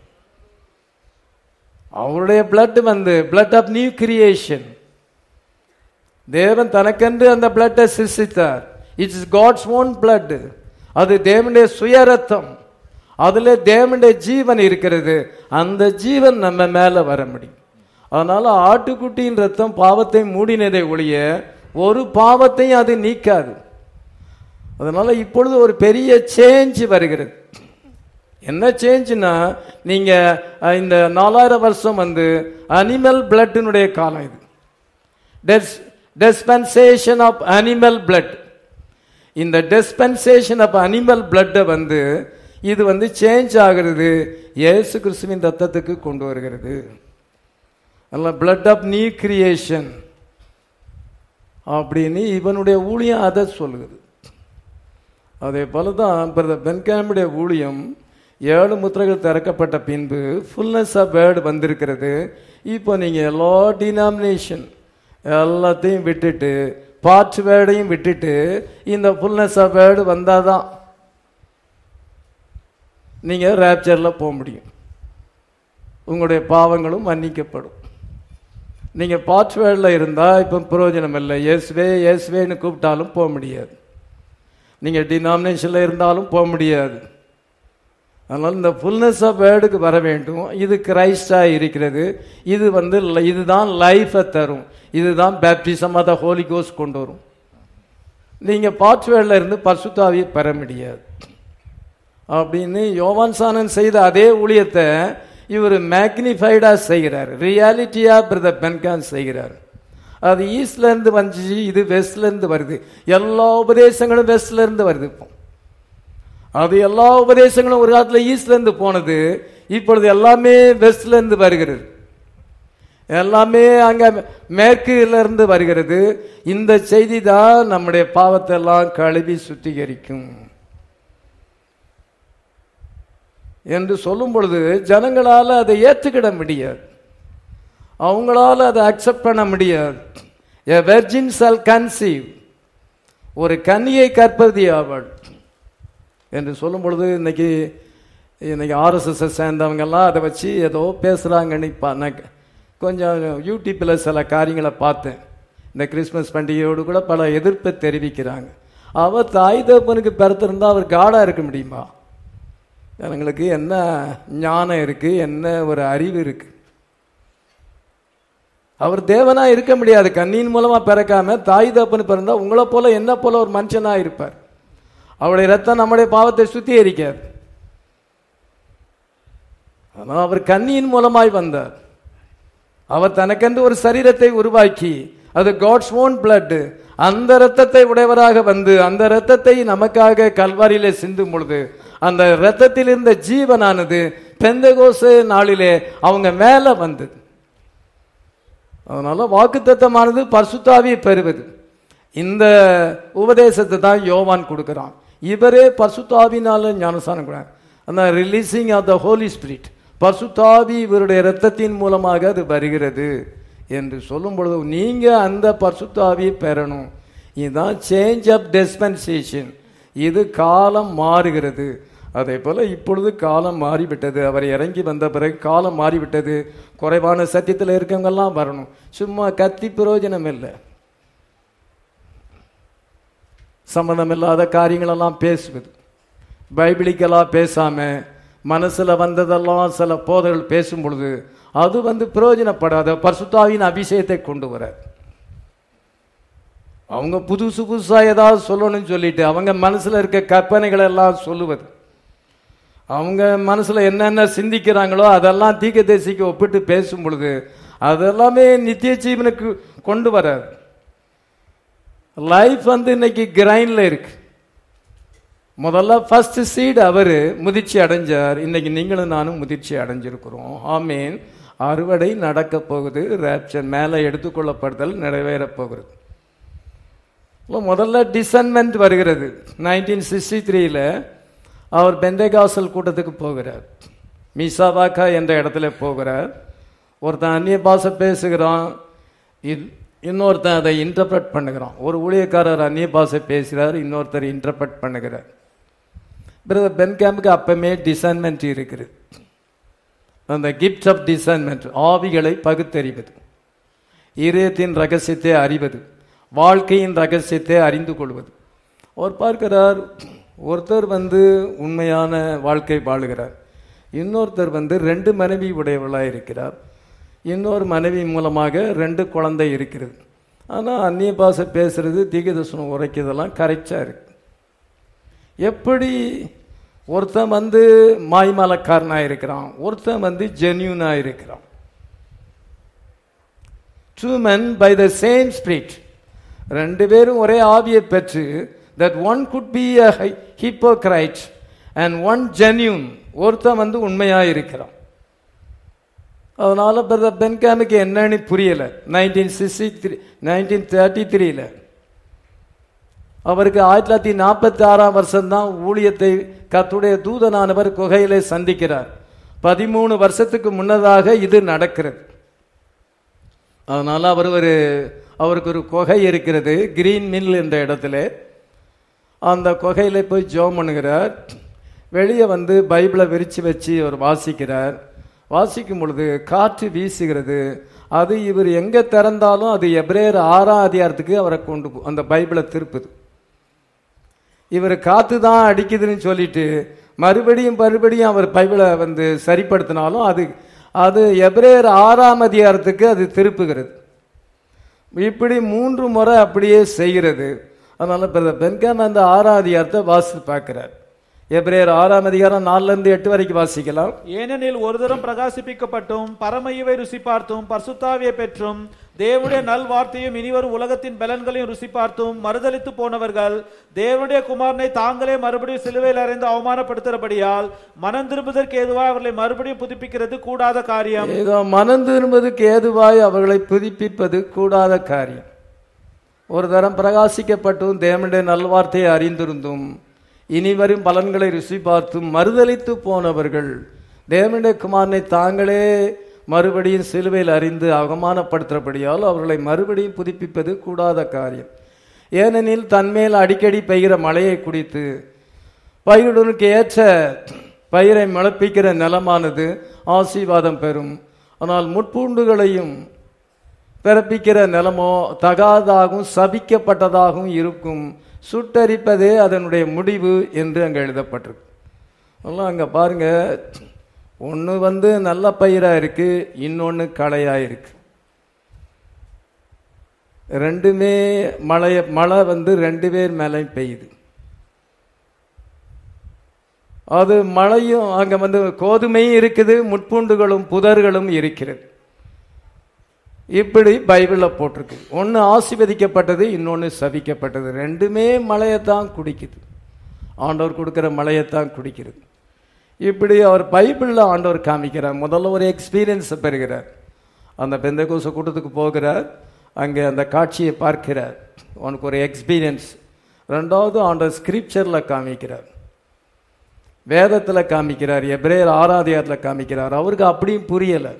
S1: அவருடைய பிளட் வந்து பிளட் ஆஃப் நியூ கிரியேஷன். தேவன் தனக்கென்று அந்த பிளட்டை சிருஷ்டித்தார். It's is God's own blood. அது தேவனுடைய சுய ரத்தம். அதுல தேவனுடைய ஜீவன் இருக்கிறது. அந்த ஜீவன் நம்ம மேல வர முடியும். அதனால ஆட்டுக்குட்டியின் ரத்தம் பாவத்தை மூடினதை ஒழிய ஒரு பாவத்தையும் அது நீக்காது. அதனால இப்பொழுது ஒரு பெரிய சேஞ்ச் வருகிறது. என்ன சேஞ்ச்னா, நீங்க இந்த நாலாயிரம் வருஷம் வந்து அனிமல் பிளட்டினுடைய காலம். இது டிஸ்பென்சேஷன் ஆஃப் அனிமல் பிளட். இந்த டிஸ்பென்சேஷன் ஆஃப் அனிமல் பிளட் வந்து இது வந்து சேஞ்ச் ஆகிறது, இயேசு கிறிஸ்துவின் ரத்தத்துக்கு கொண்டு வருகிறது. பிளட் ஆஃப் நியூ கிரியேஷன் அப்படின்னு இவனுடைய ஊழியம் அதை சொல்லுது. அதே போலதான் பிரதர் பென்காமுடைய ஊழியம். ஏழு முத்திரைகள் திறக்கப்பட்ட பின்பு ஃபுல்னஸ் ஆஃப் வேர்டு வந்திருக்கிறது. இப்போ நீங்க எல்லா டினாமினேஷன் எல்லாத்தையும் விட்டுட்டு பார்ட் வேர்டையும் விட்டுட்டு இந்த ஃபுல்னஸ் ஆஃப் வேர்டு வந்தாதான் நீங்க ரேப்சர்ல போக முடியும். உங்களுடைய பாவங்களும் மன்னிக்கப்படும். நீங்க பார்ட் வேர்ட்ல இருந்தா இப்ப பிரயோஜனம் இல்லை. இயேசுவே இயேசுவேன்னு கூப்பிட்டாலும் போக முடியாது. நீங்க டினாமினேஷன்ல இருந்தாலும் போக முடியாது. அதனால இந்த ஃபுல்னஸ் ஆஃப் வேர்டுக்கு வர வேண்டும். இது கிரைஸ்டா இருக்கிறது. இது வந்து இதுதான் லைஃபை தரும். இதுதான் baptism of the Holy Ghost கொண்டு வரும். நீங்க பார்ட் வேர்ட்ல இருந்து பரிசுத்த ஆவியை பெற முடியாது அப்படின்னு யோவான் சானன் செய்த அதே ஊழியத்தை இவர் மேக்னிஃபைடா செய்கிறார். ரியாலிட்டியா பிரதர் பென்கான் செய்கிறார். அது ஈஸ்ட்ல இருந்து வந்துச்சு, இது வெஸ்ட்ல இருந்து வருது. எல்லா உபதேசங்களும் வெஸ்ட்ல இருந்து வருது. இப்போ அது எல்லா உபதேசங்களும் ஒரு காலத்துல ஈஸ்ட்ல இருந்து போனது, இப்பொழுது எல்லாமே வெஸ்ட்ல இருந்து வருகிறது. எல்லாமே அங்க மேற்குல இருந்து வருகிறது. இந்த செய்தி தான் நம்முடைய பாவத்தை எல்லாம் கழுவி சுத்திகரிக்கும் என்று சொல்லும் பொழுது ஜனங்களால அதை ஏற்றுக்கிட முடியாது. அவங்களால அதை அக்செப்ட் பண்ண முடியாது. A virgin shall conceive, ஒரு கன்னியை கற்பதி அவள் என்று சொல்லும் பொழுது இன்னைக்கு இன்னைக்கு ஆர்எஸ்எஸ் சேர்ந்தவங்க எல்லாம் அதை வச்சு ஏதோ பேசுறாங்கன்னு கொஞ்சம் யூடியூப்ல சில காரியங்களை பார்த்தேன். இந்த கிறிஸ்துமஸ் பண்டிகையோடு கூட பல எதிர்ப்பை தெரிவிக்கிறாங்க. அவர் தாய் தகப்பனுக்கு பிறத்திருந்தா அவர் காடா இருக்க முடியுமா? எங்களுக்கு என்ன ஞானம் இருக்கு, என்ன ஒரு அறிவு இருக்கு? அவர் தேவனா இருக்க முடியாது. கண்ணின் மூலமா பிறக்காம தாய் தகப்பனு பிறந்தா உங்களை போல என்ன போல ஒரு மனுஷனா இருப்பார். அவருடைய ரத்தம் நம்முடைய பாவத்தை சுத்திகரிக்காது. ஆனால் அவர் கண்ணியின் மூலமாய் வந்தார். அவர் தனக்கென்று ஒரு சரீரத்தை உருவாக்கி, அது காட்ஸ் ஓன் பிளட், அந்த ரத்தத்தை உடையவராக வந்து அந்த ரத்தத்தை நமக்காக கல்வாரியிலே சிந்தும் பொழுது அந்த ரத்தத்தில் இருந்த ஜீவனானது பெந்தகோஸ்து நாளிலே அவங்க மேல வந்தது. அதனால வாக்குத்தத்தமானது பரிசுத்த ஆவியை பெறுவது. இந்த உபதேசத்தை தான் யோவான் கொடுக்கிறான். இவரே பரிசுத்த ஆவியினால ஞானஸ்நானம் கொடுக்கிறார். அந்த releasing of the Holy Spirit, பரிசுத்த ஆவி இவருடைய இரத்தத்தின் மூலமாக அது வருகிறது என்று சொல்லும் பொழுது நீங்க அந்த பரிசுத்த ஆவியை பெறணும். இதுதான் சேஞ்ச் ஆஃப் டிஸ்பென்சேஷன். இது காலம் மாறுகிறது. அதே போல இப்பொழுது காலம் மாறிவிட்டது. அவர் இறங்கி வந்த பிறகு காலம் மாறிவிட்டது. குறைவான சத்தியத்தில் இருக்கவங்கெல்லாம் வரணும். சும்மா கத்தி பிரயோஜனம் இல்லை. சம்பந்தம் இல்லாத காரியங்களெல்லாம் பேசுவது, பைபிளிக்கெல்லாம் பேசாம மனசுல வந்ததெல்லாம் சில போதர்கள் பேசும் பொழுது அது வந்து பிரயோஜனப்படாத பரிசுத்த ஆவியின் அபிஷேகத்தை கொண்டு வர அவங்க புதுசு புதுசா ஏதாவது சொல்லணும்னு சொல்லிட்டு அவங்க மனசுல இருக்க கற்பனைகளை எல்லாம் சொல்லுவது, அவங்க மனசுல என்னென்ன சிந்திக்கிறாங்களோ அதெல்லாம் தீர்க்கதரிசிக்கு ஒப்பிட்டு பேசும் பொழுது அதெல்லாமே நித்திய ஜீவனுக்கு கொண்டு வராது. லைஃப் வந்து இன்னைக்கு கிரைன்ல இருக்கு. முதல்ல ஃபர்ஸ்ட் சீட் அவரு முதிர்ச்சி அடைஞ்சார். இன்னைக்கு நீங்களும் நானும் முதிர்ச்சி அடைஞ்சிருக்கிறோம். ஆமீன். அறுவடை நடக்க போகுது. ரேப்சர் மேல எடுத்துக்கொள்ளப்படுதல் நிறைவேற போகிறது. முதல்ல டிசன்மெண்ட் வருகிறது. நைன்டீன் சிக்ஸ்டி த்ரீல அவர் பெந்தேகாசல் கூட்டத்துக்கு போகிறார். மீசாவாக்கா என்ற இடத்துல போகிறார். ஒருத்தன் அந்நிய பாஷை பேசுகிறான், இன்னொருத்தன் அதை இன்டர்பிரட் பண்ணுகிறான். ஒரு ஊழியக்காரர் அந்நிய பாஷை பேசுகிறார், இன்னொருத்தர் இன்டர்பிரட் பண்ணுகிறார். பிரதர் பென்காமுக்கு அப்பமே டிசைன்மெண்ட் இருக்குது. அந்த கிஃப்ட் ஆஃப் டிசைன்மெண்ட், ஆவிகளை பகுத்தறிவது, இதயத்தின் ரகசியத்தை அறிவது, வாழ்க்கையின் ரகசியத்தை அறிந்து கொள்வது. அவர் பார்க்கிறார், ஒருத்தர் வந்து உண்மையான வாழ்க்கை வாழுகிறார், இன்னொருத்தர் வந்து ரெண்டு மனைவி உடையவளாக இருக்கிறார், இன்னொரு மனைவி மூலமாக ரெண்டு குழந்தை இருக்கிறது. ஆனால் அந்நிய பாஷை பேசுறது, தீர்க்கதரிசனம் உரைக்கிறதெல்லாம் கரெக்டாக இருக்கு. எப்படி ஒருத்தன் வந்து மாய்மாலக்காரனாக இருக்கிறான், ஒருத்தன் வந்து ஜென்யூனாக இருக்கிறான். Two men by the same spirit, ரெண்டு பேரும் ஒரே ஆவியை பெற்று, that one could be a hypocrite and one genuine, ஒருத்தன் வந்து உண்மையாக இருக்கிறான். அதனால பிரதர் பென்காமுக்கு என்னன்னு புரியல. Nineteen sixty three nineteen thirty த்ரீல அவருக்கு ஆயிரத்தி தொள்ளாயிரத்தி நாற்பத்தி ஆறாம் வருஷம்தான் ஊழியத்தை கர்த்தருடைய தூதனானவர் குகையிலே சந்திக்கிறார். பதிமூணு வருஷத்துக்கு முன்னதாக இது நடக்கிறது. அதனால அவர் ஒரு அவருக்கு ஒரு குகை இருக்கிறது, கிரீன் மில் என்ற இடத்துல. அந்த குகையில போய் ஜெபம் பண்ணுகிறார். வெளியே வந்து பைபிளை விரிச்சு வச்சு அவர் வாசிக்கிறார். வாசிக்கும் பொழுது காற்று வீசுகிறது. அது இவர் எங்க திறந்தாலும் அது எபிரேயர் ஆறாம் அதிகாரத்துக்கு அவரை கொண்டு அந்த பைபிளை திருப்புது. இவர் காத்து தான் அடிக்குதுன்னு சொல்லிட்டு மறுபடியும் மறுபடியும் அவர் பைபிளை வந்து சரிப்படுத்தினாலும் அது அது எபிரேயர் ஆறாம் அதிகாரத்துக்கு அது திருப்புகிறது. இப்படி மூன்று முறை அப்படியே செய்கிறது. அதனால பிரதர் பென்காம் அந்த ஆறாம் அதிகாரத்தை வாசித்து பார்க்கிறார். எபிரேயர் ஆறாம் அதிகாரம் நாலுல இருந்து எட்டு வரைக்கும் வாசிக்கலாம்.
S2: ஏனெனில் ஒரு தரம் பிரகாசிப்பிக்கப்பட்டும் பரமஈவை ருசி பார்த்தும் பரிசுத்தாவியை பெற்றும் தேவனுடைய நல் வார்த்தையும் இனிவரும் உலகத்தின் பலன்களையும் ருசி பார்த்தும் மறுதலித்து போனவர்கள் தேவனுடைய குமாரனை தாங்களே மறுபடியும் சிலுவையில் அறைந்து அவமானப்படுத்துறபடியால் மனம் திரும்புவதற்கு ஏதுவாய் அவர்களை மறுபடியும் புதுப்பிக்கிறது கூடாத காரியம்.
S1: மனம் திரும்புவதற்கு ஏதுவாய் அவர்களை புதுப்பிப்பது கூடாத காரியம். ஒரு தரம் பிரகாசிக்கப்பட்டும் தேவனுடைய நல்வார்த்தையை அறிந்திருந்தும் இனிவரும் பலன்களை ருசி பார்த்தும் மறுதலித்து போனவர்கள் தேவனுடைய குமாரனை தாங்களே மறுபடியும் சிலுவையில் அறிந்து அவமானப்படுத்துறபடியால் அவர்களை மறுபடியும் புதுப்பிப்பது கூடாத காரியம். ஏனெனில் தன்மேல் அடிக்கடி பெய்கிற மழையை குடித்து பயிருடனுக்கு ஏற்ற பயிரை முளைப்பிக்கிற நிலமானது ஆசீர்வாதம் பெறும். ஆனால் முட்பூண்டுகளையும் பிறப்பிக்கிற நிலமோ தகாதாகவும் சபிக்கப்பட்டதாகவும் இருக்கும், சுட்டரிப்பதே அதனுடைய முடிவு என்று அங்கே எழுதப்பட்டிருக்கு. அதெல்லாம் அங்கே பாருங்க, ஒன்று வந்து நல்ல பயிராக இருக்கு, இன்னொன்று களையாக இருக்கு. ரெண்டுமே மழைய மழை வந்து ரெண்டு பேர் மேலே பெய்யுது. அது மழையும் அங்கே வந்து கோதுமையும் இருக்குது, முட்பூண்டுகளும் புதர்களும் இருக்கிறது. இப்படி பைபிளில் போட்டிருக்கு. ஒன்று ஆசீர்வதிக்கப்பட்டது, இன்னொன்று சபிக்கப்பட்டது. ரெண்டுமே மழையத்தான் குடிக்குது, ஆண்டவர் கொடுக்குற மழையத்தான் குடிக்கிறது. இப்படி அவர் பைபிளில் ஆண்டவர் காமிக்கிறார். முதல்ல ஒரு எக்ஸ்பீரியன்ஸை பெறுகிறார். அந்த பெந்தகோஸ்து கூட்டத்துக்கு போகிறார், அங்கே அந்த காட்சியை பார்க்கிறார், அவனுக்கு ஒரு எக்ஸ்பீரியன்ஸ். ரெண்டாவது ஆண்டவர் ஸ்கிரிப்சரில் காமிக்கிறார், வேதத்தில் காமிக்கிறார், எபிரேயர் ஆராதியாரத்தில் காமிக்கிறார். அவருக்கு அப்படியும் புரியலை.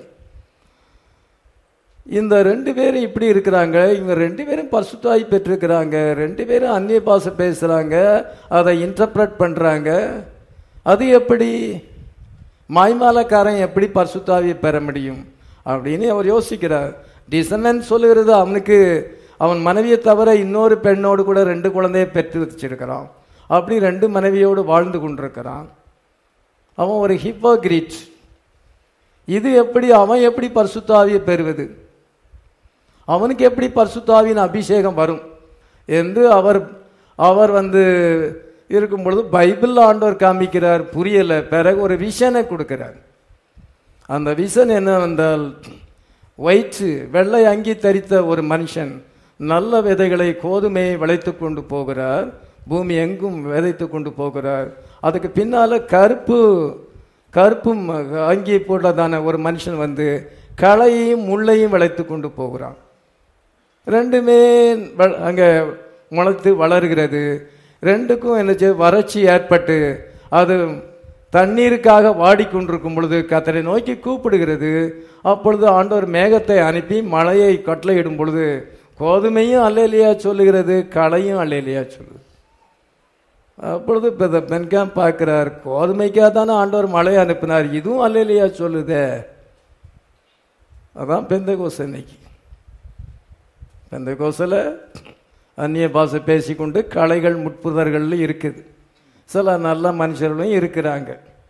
S1: இந்த ரெண்டு பேரும் இப்படி இருக்கிறாங்க, இவங்க ரெண்டு பேரும் பரிசுத்தாவி பெற்றிருக்கிறாங்க, ரெண்டு பேரும் அந்நிய பாஷை பேசுகிறாங்க, அதை இன்டர்பிரட் பண்ணுறாங்க. அது எப்படி மாய்மாலக்காரன் எப்படி பரிசுத்தாவியை பெற முடியும் அப்படின்னு அவர் யோசிக்கிறார். டிசனன் சொல்லுகிறது, அவனுக்கு அவன் மனைவியை தவிர இன்னொரு பெண்ணோடு கூட ரெண்டு குழந்தைய பெற்று வச்சிருக்கிறான். அப்படி ரெண்டு மனைவியோடு வாழ்ந்து கொண்டிருக்கிறான். அவன் ஒரு ஹிப்போக்ரிட். இது எப்படி அவன் எப்படி பரிசுத்தாவியை பெறுவது, அவனுக்கு எப்படி பரிசுத்தாவியின் அபிஷேகம் வரும் என்று அவர் அவர் வந்து இருக்கும் பொழுது பைபிள் ஆண்டவர் காமிக்கிறார். புரியலை. பிறகு ஒரு விஷனை கொடுக்கிறார். அந்த விஷன் என்னவென்றால், வயிற்று வெள்ளை அங்கி தரித்த ஒரு மனுஷன் நல்ல விதைகளை கோதுமையை விளைத்து கொண்டு போகிறார், பூமி எங்கும் விதைத்து கொண்டு போகிறார். அதுக்கு பின்னால கருப்பு கருப்பும் அங்கி போட்டதான ஒரு மனுஷன் வந்து களையையும் முள்ளையும் விளைத்து கொண்டு போகிறான். ரெண்டுமே அங்கே முளைத்து வளர்கிறது. ரெண்டுக்கும் என்ன வறட்சி ஏற்பட்டு அது தண்ணீருக்காக வாடிக்கொண்டிருக்கும் பொழுது கர்த்தரை நோக்கி கூப்பிடுகிறது. அப்பொழுது ஆண்டவர் மேகத்தை அனுப்பி மழையை கட்டளையிடும் பொழுது கோதுமையும் அல்லேலியா சொல்லுகிறது, களையும் அல்லேலியா சொல்லுது. அப்பொழுது இப்போ பென்காம் பார்க்கிறார், கோதுமைக்காக தானே ஆண்டவர் மழையை அனுப்பினார், இதுவும் அல்லேலியா சொல்லுதே. அதான் பெந்தகோஸ். இன்னைக்கு பெந்தகோஸில் அந்நிய பாஷை பேசிக்கொண்டு கலைகள் முட்புதர்கள் இருக்குது, சில நல்ல மனுஷர்களும் இருக்கிறாங்க.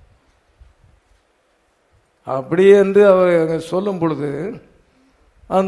S1: அப்படி என்று அவர் சொல்லும் பொழுது அந்த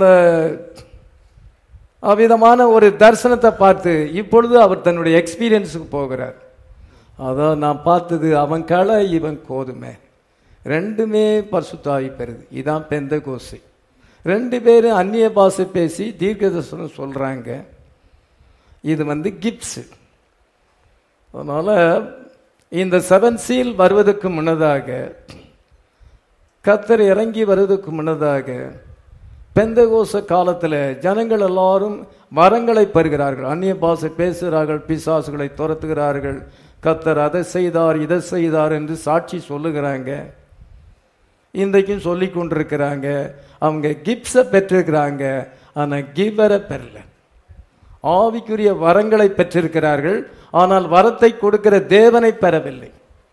S1: அவ்விதமான ஒரு தரிசனத்தை பார்த்து இப்பொழுது அவர் தன்னுடைய எக்ஸ்பீரியன்ஸுக்கு போகிறார். அதான் நான் பார்த்தது அவன் களை இவன் கோதுமை, ரெண்டுமே பரிசுத்த ஆவி பெறுது. இதான் பெந்தகோசை. ரெண்டு பேரும் அந்நிய பாஷை பேசி தீர்க்க தரிசனம் சொல்றாங்க. இது வந்து கிப்ஸ். அதனால இந்த செவன் சீல் வருவதற்கு முன்னதாக, கர்த்தர் இறங்கி வருவதற்கு முன்னதாக பெந்தகோச காலத்தில் ஜனங்கள் எல்லாரும் வரங்களை பெறுகிறார்கள், அந்நிய பாஷை பேசுகிறார்கள், பிசாசுகளை துரத்துகிறார்கள், கர்த்தர் அதை செய்தார் இதை செய்தார் என்று சாட்சி சொல்லுகிறாங்க. இன்றைக்கும் சொல்லி கொண்டிருக்கிறாங்க. அவங்க கிப்ஸை பெற்றிருக்கிறாங்க, ஆனால் கிவரை பெறல. ஆவிக்குரிய வரங்களை பெற்றிருக்கிறார்கள், ஆனால் வரத்தை கொடுக்கிற தேவனை பெறவில்லை.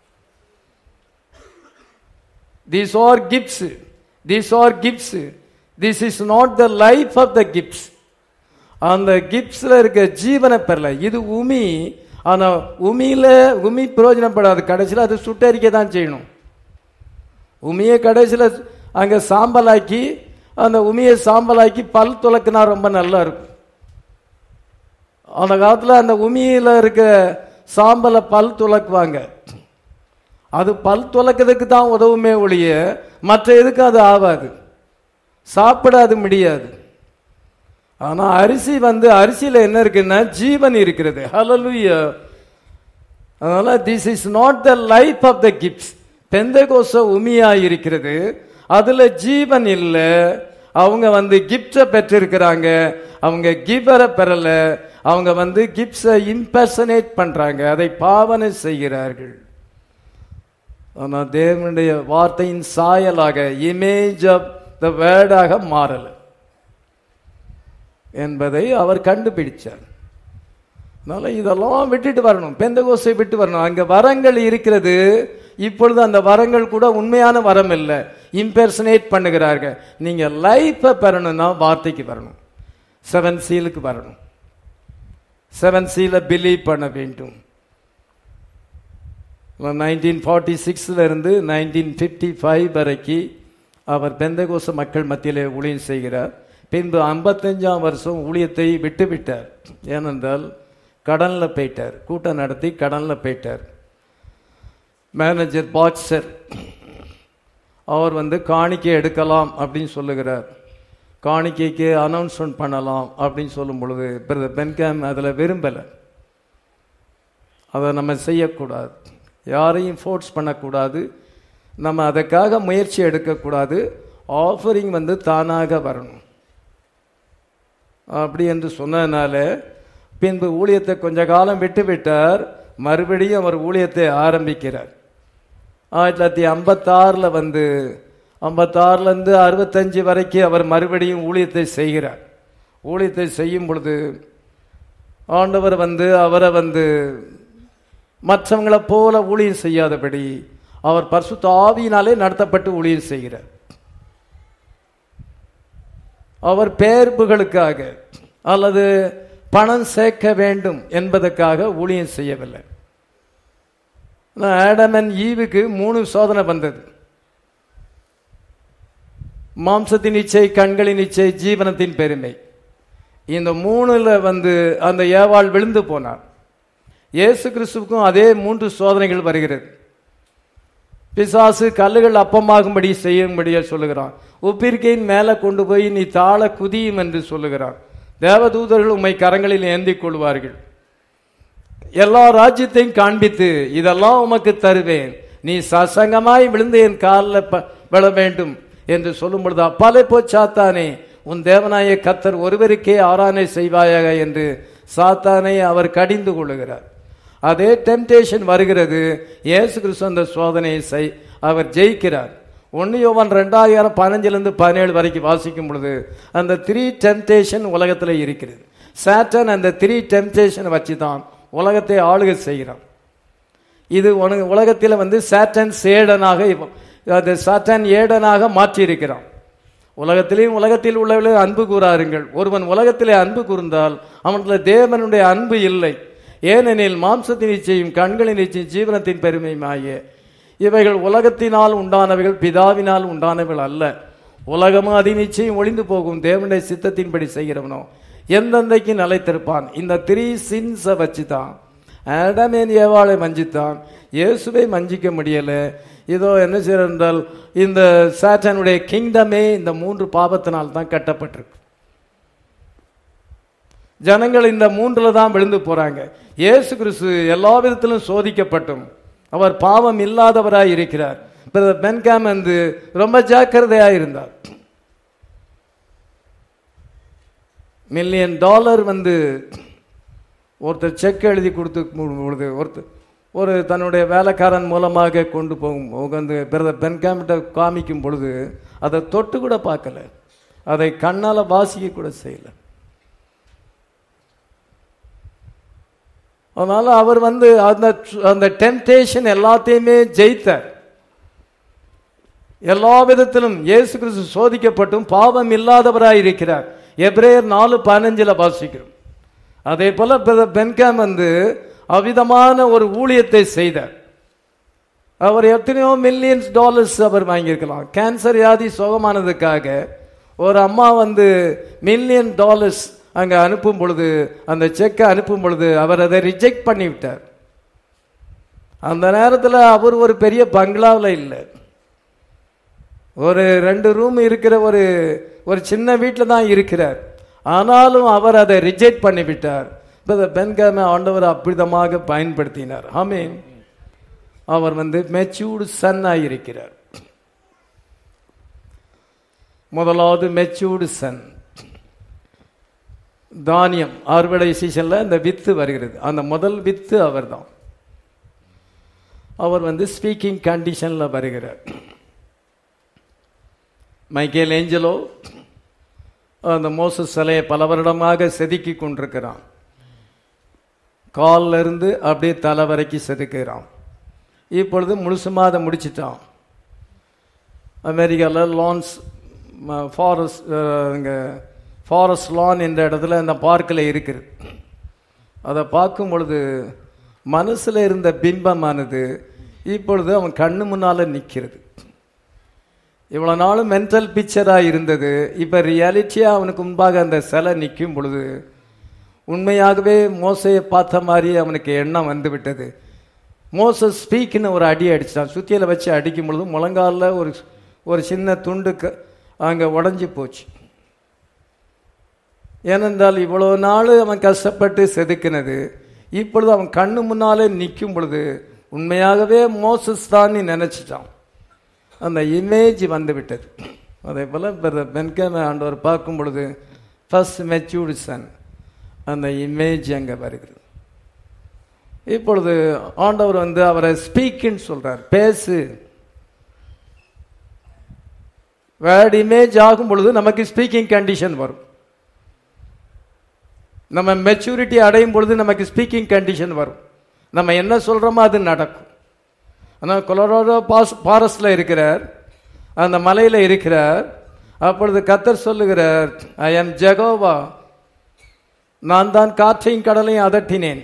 S1: These are gifts. These are gifts. This is not the life of the gifts. அந்த கிப்ஸ்ல இருக்க ஜீவனை பெறல. இது உமி, ஆனா உமியில உமி பிரயோஜனப்படாது. கடைசியில் அது சுட்டரிக்க தான் செய்யணும். உமியை கடைசியில் அங்க சாம்பலாக்கி, அந்த உமியை சாம்பலாக்கி பல் துலக்குனா ரொம்ப நல்லா இருக்கும். அந்த காலத்தில் அந்த உமியில இருக்க சாம்பலை பல் துலக்குவாங்க. அது பல் துலக்கிறதுக்கு தான் உதவுமே ஒழிய மற்ற எதுக்கு அது ஆகாது, சாப்பிடாது முடியாது. ஆனா அரிசி வந்து அரிசியில என்ன இருக்குன்னா ஜீவன் இருக்கிறது. ஹல்லேலூயா. அதனால this is not the life of the gifts. பெந்தகோச உமியா இருக்கிறது, அதுல ஜீவன் இல்லை. அவங்க வந்து கிப்ஸை பெற்றிருக்கிறாங்க, அவங்க கிவரை பெறல. அவங்க வந்து கிப்ஸை இம்பர்சனேட் பண்றாங்க, அதை பாவனை செய்கிறார்கள். ஆனால் தேவனுடைய வார்த்தையின் சாயலாக, இமேஜ் ஆஃப் த வேர்டாக மாறல என்பதை அவர் கண்டுபிடிச்சார். அதனால இதெல்லாம் விட்டுட்டு வரணும், பெந்தகோசை விட்டு வரணும். அங்க வரங்கள் இருக்கிறது. இப்பொழுது அந்த வரங்கள் கூட உண்மையான வரம் இல்லை, இம்பர்சனேட் பண்ணுகிறார்கள். நீங்க லைஃபை பெறணும்னா வார்த்தைக்கு வரணும், செவன் சீலுக்கு வரணும். செவன் சீலை பிலீவ் பண்ண வேண்டும். நைன்டீன் ஃபார்ட்டி சிக்ஸ்ல இருந்து நைன்டீன் பிப்டி ஃபைவ் வரைக்கும் அவர் பெந்தகோச மக்கள் மத்தியிலே ஊழியம் செய்கிறார். பின்பு ஐம்பத்தஞ்சாம் வருஷம் ஊழியத்தை விட்டு விட்டார். ஏனென்றால் கடன்ல போயிட்டார், கூட்டம் நடத்தி கடன்ல போயிட்டார். மேனேஜர் பாக்ஸர் அவர் வந்து காணிக்கை எடுக்கலாம் அப்படின்னு சொல்லுகிறார். காணிக்கைக்கு அனௌன்ஸ்மெண்ட் பண்ணலாம் அப்படின்னு சொல்லும் பொழுது பிரதர் பென்காம் அதில் விரும்பலை. அதை நம்ம செய்யக்கூடாது, யாரையும் ஃபோர்ஸ் பண்ணக்கூடாது, நம்ம அதுக்காக முயற்சி எடுக்கக்கூடாது. ஆஃபரிங் வந்து தானாக வரணும் அப்படி என்று சொன்னதுனால பின்பு ஊழியத்தை கொஞ்ச காலம் விட்டு விட்டார். மறுபடியும் அவர் ஊழியத்தை ஆரம்பிக்கிறார். ஆயிரத்தி தொள்ளாயிரத்தி ஐம்பத்தாறில் வந்து ஐம்பத்தாறுலேருந்து அறுபத்தஞ்சு வரைக்கும் அவர் மறுபடியும் ஊழியத்தை செய்கிறார். ஊழியத்தை செய்யும் பொழுது ஆண்டவர் வந்து அவரை வந்து மற்றவங்களை போல ஊழியம் செய்யாதபடி அவர் பரிசுத்த ஆவியினாலே நடத்தப்பட்டு ஊழியம் செய்கிறார். அவர் பேர்புகளுக்காக அல்லது பணம் சேர்க்க வேண்டும் என்பதற்காக ஊழியம் செய்யவில்லை. ஆடம் அண்ட் ஈவுக்கு மூணு சோதனை வந்தது. மாம்சத்தின் இச்சை, கண்களின் இச்சை, ஜீவனத்தின் பெருமை. இந்த மூணுல வந்து அந்த ஏவாள் விழுந்து போனார். இயேசு கிறிஸ்துவுக்கும் அதே மூன்று சோதனைகள் வருகிறது. பிசாசு கல்லுகள் அப்பமாகும்படி செய்யும்படியா சொல்லுகிறான். உப்பிரிக்கையின் மேல கொண்டு போய் நீ தாழ குதியும் என்று சொல்லுகிறான். தேவதூதர்கள் உம்மை கரங்களில் ஏந்திக் கொள்வார்கள். எல்லா ராஜ்யத்தையும் காண்பித்து இதெல்லாம் உமக்கு தருவேன், நீ சசங்கமாய் விழுந்து என் காலில் விழ வேண்டும் என்று சொல்லும் பொழுது, அப்பாலே போ சாத்தானே, உன் தேவனாய கர்த்தர் ஒருவருக்கே ஆராதனை செய்வாயாக என்று சாத்தானை அவர் கடிந்து கொள்ளுகிறார். அதே டெம்டேஷன் வருகிறது. இயேசு கிறிஸ்து அந்த சோதனையை செய் அவர் ஜெயிக்கிறார். ஒன்னு யோவான் ரெண்டாயிரம் பதினஞ்சிலிருந்து பதினேழு வரைக்கும் வாசிக்கும் பொழுது அந்த த்ரீ டெம்டேஷன் உலகத்தில் இருக்கிறது. சாட்டன் அந்த த்ரீ டெம்டேஷனை வச்சு தான் உலகத்தை ஆளுகை செய்கிறான். இது உலகத்தில் வந்து சாட்டன் சேடனாக அது சாட்டன் ஏடனாக மாற்றியிருக்கிறான். உலகத்திலேயும் உலகத்தில் உள்ளவர்களே அன்பு கூறாருங்கள். ஒருவன் உலகத்திலே அன்பு கூர்ந்தால் அவனுடைய தேவனுடைய அன்பு இல்லை. ஏனெனில் மாம்சத்தின் நிச்சயம் கண்களின் நிச்சயம் ஜீவனத்தின் பெருமையுமாகிய இவைகள் உலகத்தினால் உண்டானவைகள், பிதாவினால் உண்டானவைகள் அல்ல. உலகமும் அதி நிச்சயம் ஒளிந்து போகும், தேவனுடைய சித்தத்தின்படி செய்கிறவனோ எந்தெந்தைக்கு நிலைத்திருப்பான். இந்த த்ரீ சின்ஸை வச்சுதான் ஆடமேன் ஏவாளை மஞ்சித்தான், இயேசுவை மஞ்சிக்க முடியல. இதோ என்ன செய்யறால் இந்த சாத்தானுடைய கிங்டமே இந்த மூன்று பாவத்தினால் தான் கட்டப்பட்டிருக்கு. ஜனங்கள் இந்த மூன்றுல தான் விழுந்து போறாங்க. இயேசு கிறிஸ்து எல்லா விதத்திலும் சோதிக்கப்பட்டும் அவர் பாவம் இல்லாதவராய் இருக்கிறார். பென்காம் வந்து ரொம்ப ஜாக்கிரதையா இருந்தார். மில்லியன் டாலர் வந்து ஒருத்தர் செக் எழுதி கொடுத்து பொழுது ஒருத்தர் ஒரு தன்னுடைய வேலைக்காரன் மூலமாக கொண்டு போகும் உட்காந்து பிரதர் பென்காமிட்ட காமிக்கும் பொழுது அதை தொட்டு கூட பார்க்கல, அதை கண்ணால வாசிக்க கூட செய்யல. அதனால அவர் வந்து அந்த அந்த டெம்டேஷன் எல்லாத்தையுமே ஜெயித்தார். எல்லா விதத்திலும் இயேசு கிறிஸ்து சோதிக்கப்பட்டும் பாவம் இல்லாதவராய் இருக்கிறார். எபிரேயர் நாலு பதினஞ்சுல வாசிக்கிறோம். அதே போல பென்காம் வந்து அவ்விதமான ஒரு ஊழியத்தை செய்தார். அவர் எத்தனையோ மில்லியன்ஸ் டாலர்ஸ் அவர் வாங்கியிருக்கலாம். கேன்சர் வியாதி சுகமானதுக்காக ஒரு அம்மா வந்து மில்லியன் டாலர்ஸ் அங்கே அனுப்பும் பொழுது, அந்த செக்கை அனுப்பும் பொழுது அவர் அதை ரிஜெக்ட் பண்ணி விட்டார். அந்த நேரத்தில் அவர் ஒரு பெரிய பங்களாவில் இல்லை, ஒரு ரெண்டு ரூம் இருக்கிற ஒரு ஒரு சின்ன வீட்டில் தான் இருக்கிறார். ஆனாலும் அவர் அதை ரிஜெக்ட் பண்ணிவிட்டார். பென்காமை ஆண்டவர் அப்பிதமாக பயன்படுத்தினார். ஆமென். அவர் வந்து மெச்சூர்டு சன் ஆகியிருக்கிறார். முதலாவது மெச்சூர்டு சன். தானியம் அறுவடை சீசன்ல இந்த வித்து வருகிறது, அந்த முதல் வித்து அவர் தான். அவர் வந்து ஸ்பீக்கிங் கண்டிஷன்ல வருகிறார். மைக்கேல் ஏஞ்சலோ அந்த மோசஸ் சிலையை பல வருடமாக செதுக்கி கொண்டிருக்கிறான். காலில் இருந்து அப்படியே தலை வரைக்கும் செதுக்கிறான். இப்பொழுது முழுசுமாக அதை முடிச்சிட்டான். அமெரிக்காவில் லான்ஸ் ஃபாரஸ்ட் இங்கே ஃபாரஸ்ட் லான் என்ற இடத்துல அந்த பார்க்கில் இருக்குது. அதை பார்க்கும் பொழுது மனசில் இருந்த பிம்பமானது இப்பொழுது அவன் கண்ணு முன்னால் நிற்கிறது. இவ்வளோ நாளும் மென்டல் பிக்சராக இருந்தது, இப்போ ரியாலிட்டியாக அவனுக்கு முன்பாக அந்த சிலை நிற்கும் பொழுது உண்மையாகவே மோசையை பார்த்த மாதிரி அவனுக்கு எண்ணம் வந்து விட்டது. மோசஸ் ஸ்பீக்குன்னு ஒரு அடி அடித்தான். சுத்தியில் வச்சு அடிக்கும் பொழுது முழங்காலில் ஒரு ஒரு சின்ன துண்டுக்கு அங்கே உடஞ்சி போச்சு. ஏனென்றால் இவ்வளோ நாள் அவன் கஷ்டப்பட்டு செதுக்கினது இப்பொழுது அவன் கண்ணு முன்னாலே நிற்கும் பொழுது உண்மையாகவே மோசஸ் தான் நினைச்சிட்டான். அந்த இமேஜ் வந்து விட்டது. அதே போல் பென்காம் ஆண்டவர் பார்க்கும் பொழுது ஃபர்ஸ்ட் மெச்சூர்டு சன், அந்த இமேஜ் அங்கே வருகிறது. இப்பொழுது ஆண்டவர் வந்து அவரை ஸ்பீக்குன்னு சொல்றார், பேசு. வேர்ட் இமேஜ் ஆகும் பொழுது நமக்கு ஸ்பீக்கிங் கண்டிஷன் வரும். நம்ம மெச்சூரிட்டி அடையும் பொழுது நமக்கு ஸ்பீக்கிங் கண்டிஷன் வரும். நம்ம என்ன சொல்றோமோ அது நடக்கும். ஆனால் கொலராடோ பாஸ் ஃபாரஸ்ட்ல இருக்கிறார், அந்த மலையில இருக்கிறார். அப்பொழுது கர்த்தர் சொல்லுகிறார், ஐ எம் ஜெகோவா, நான் தான் காற்றையும் கடலையும் அதட்டினேன்.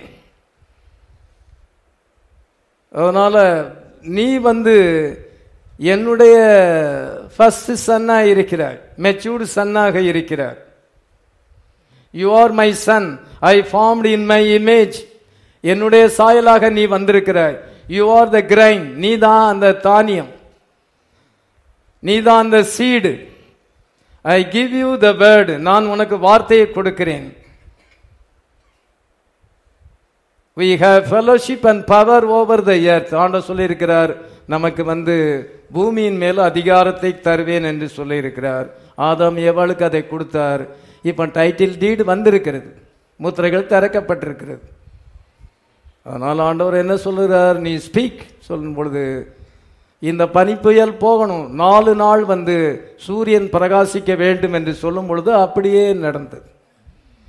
S1: அதனால நீ வந்து என்னுடைய ஃபர்ஸ்ட் சன்னாக இருக்கிறார், மெச்சூர்டு சன்னாக இருக்கிறார். You are my son, I formed in my image. என்னுடைய சாயலாக நீ வந்திருக்கிறாய். யூ ஆர் த கிரைன், நீ தான் அந்த தானியம், நீ தான் அந்த seed. I give you the word, நான் உனக்கு வார்த்தையை கொடுக்கிறேன். we have fellowship and power over the earth. ஆண்டவர் சொல்லி இருக்கிறார், நமக்கு வந்து பூமியின் மேல அதிகாரத்தை தருவேன் என்று சொல்லி இருக்கிறார். ஆதாம் ஏவாளுக்கு அதை கொடுத்தார். இப்ப டைட்டில் டீட் வந்திருக்கிறது, முத்திரைகள் திறக்கப்பட்டிருக்கிறது. அதனால் ஆண்டவர் என்ன சொல்லுகிறார், நீ ஸ்பீக் சொல்லும் பொழுது இந்த பனிப்புயல் போகணும், நாலு நாள் வந்து சூரியன் பிரகாசிக்க வேண்டும் என்று சொல்லும் பொழுது அப்படியே நடந்தது.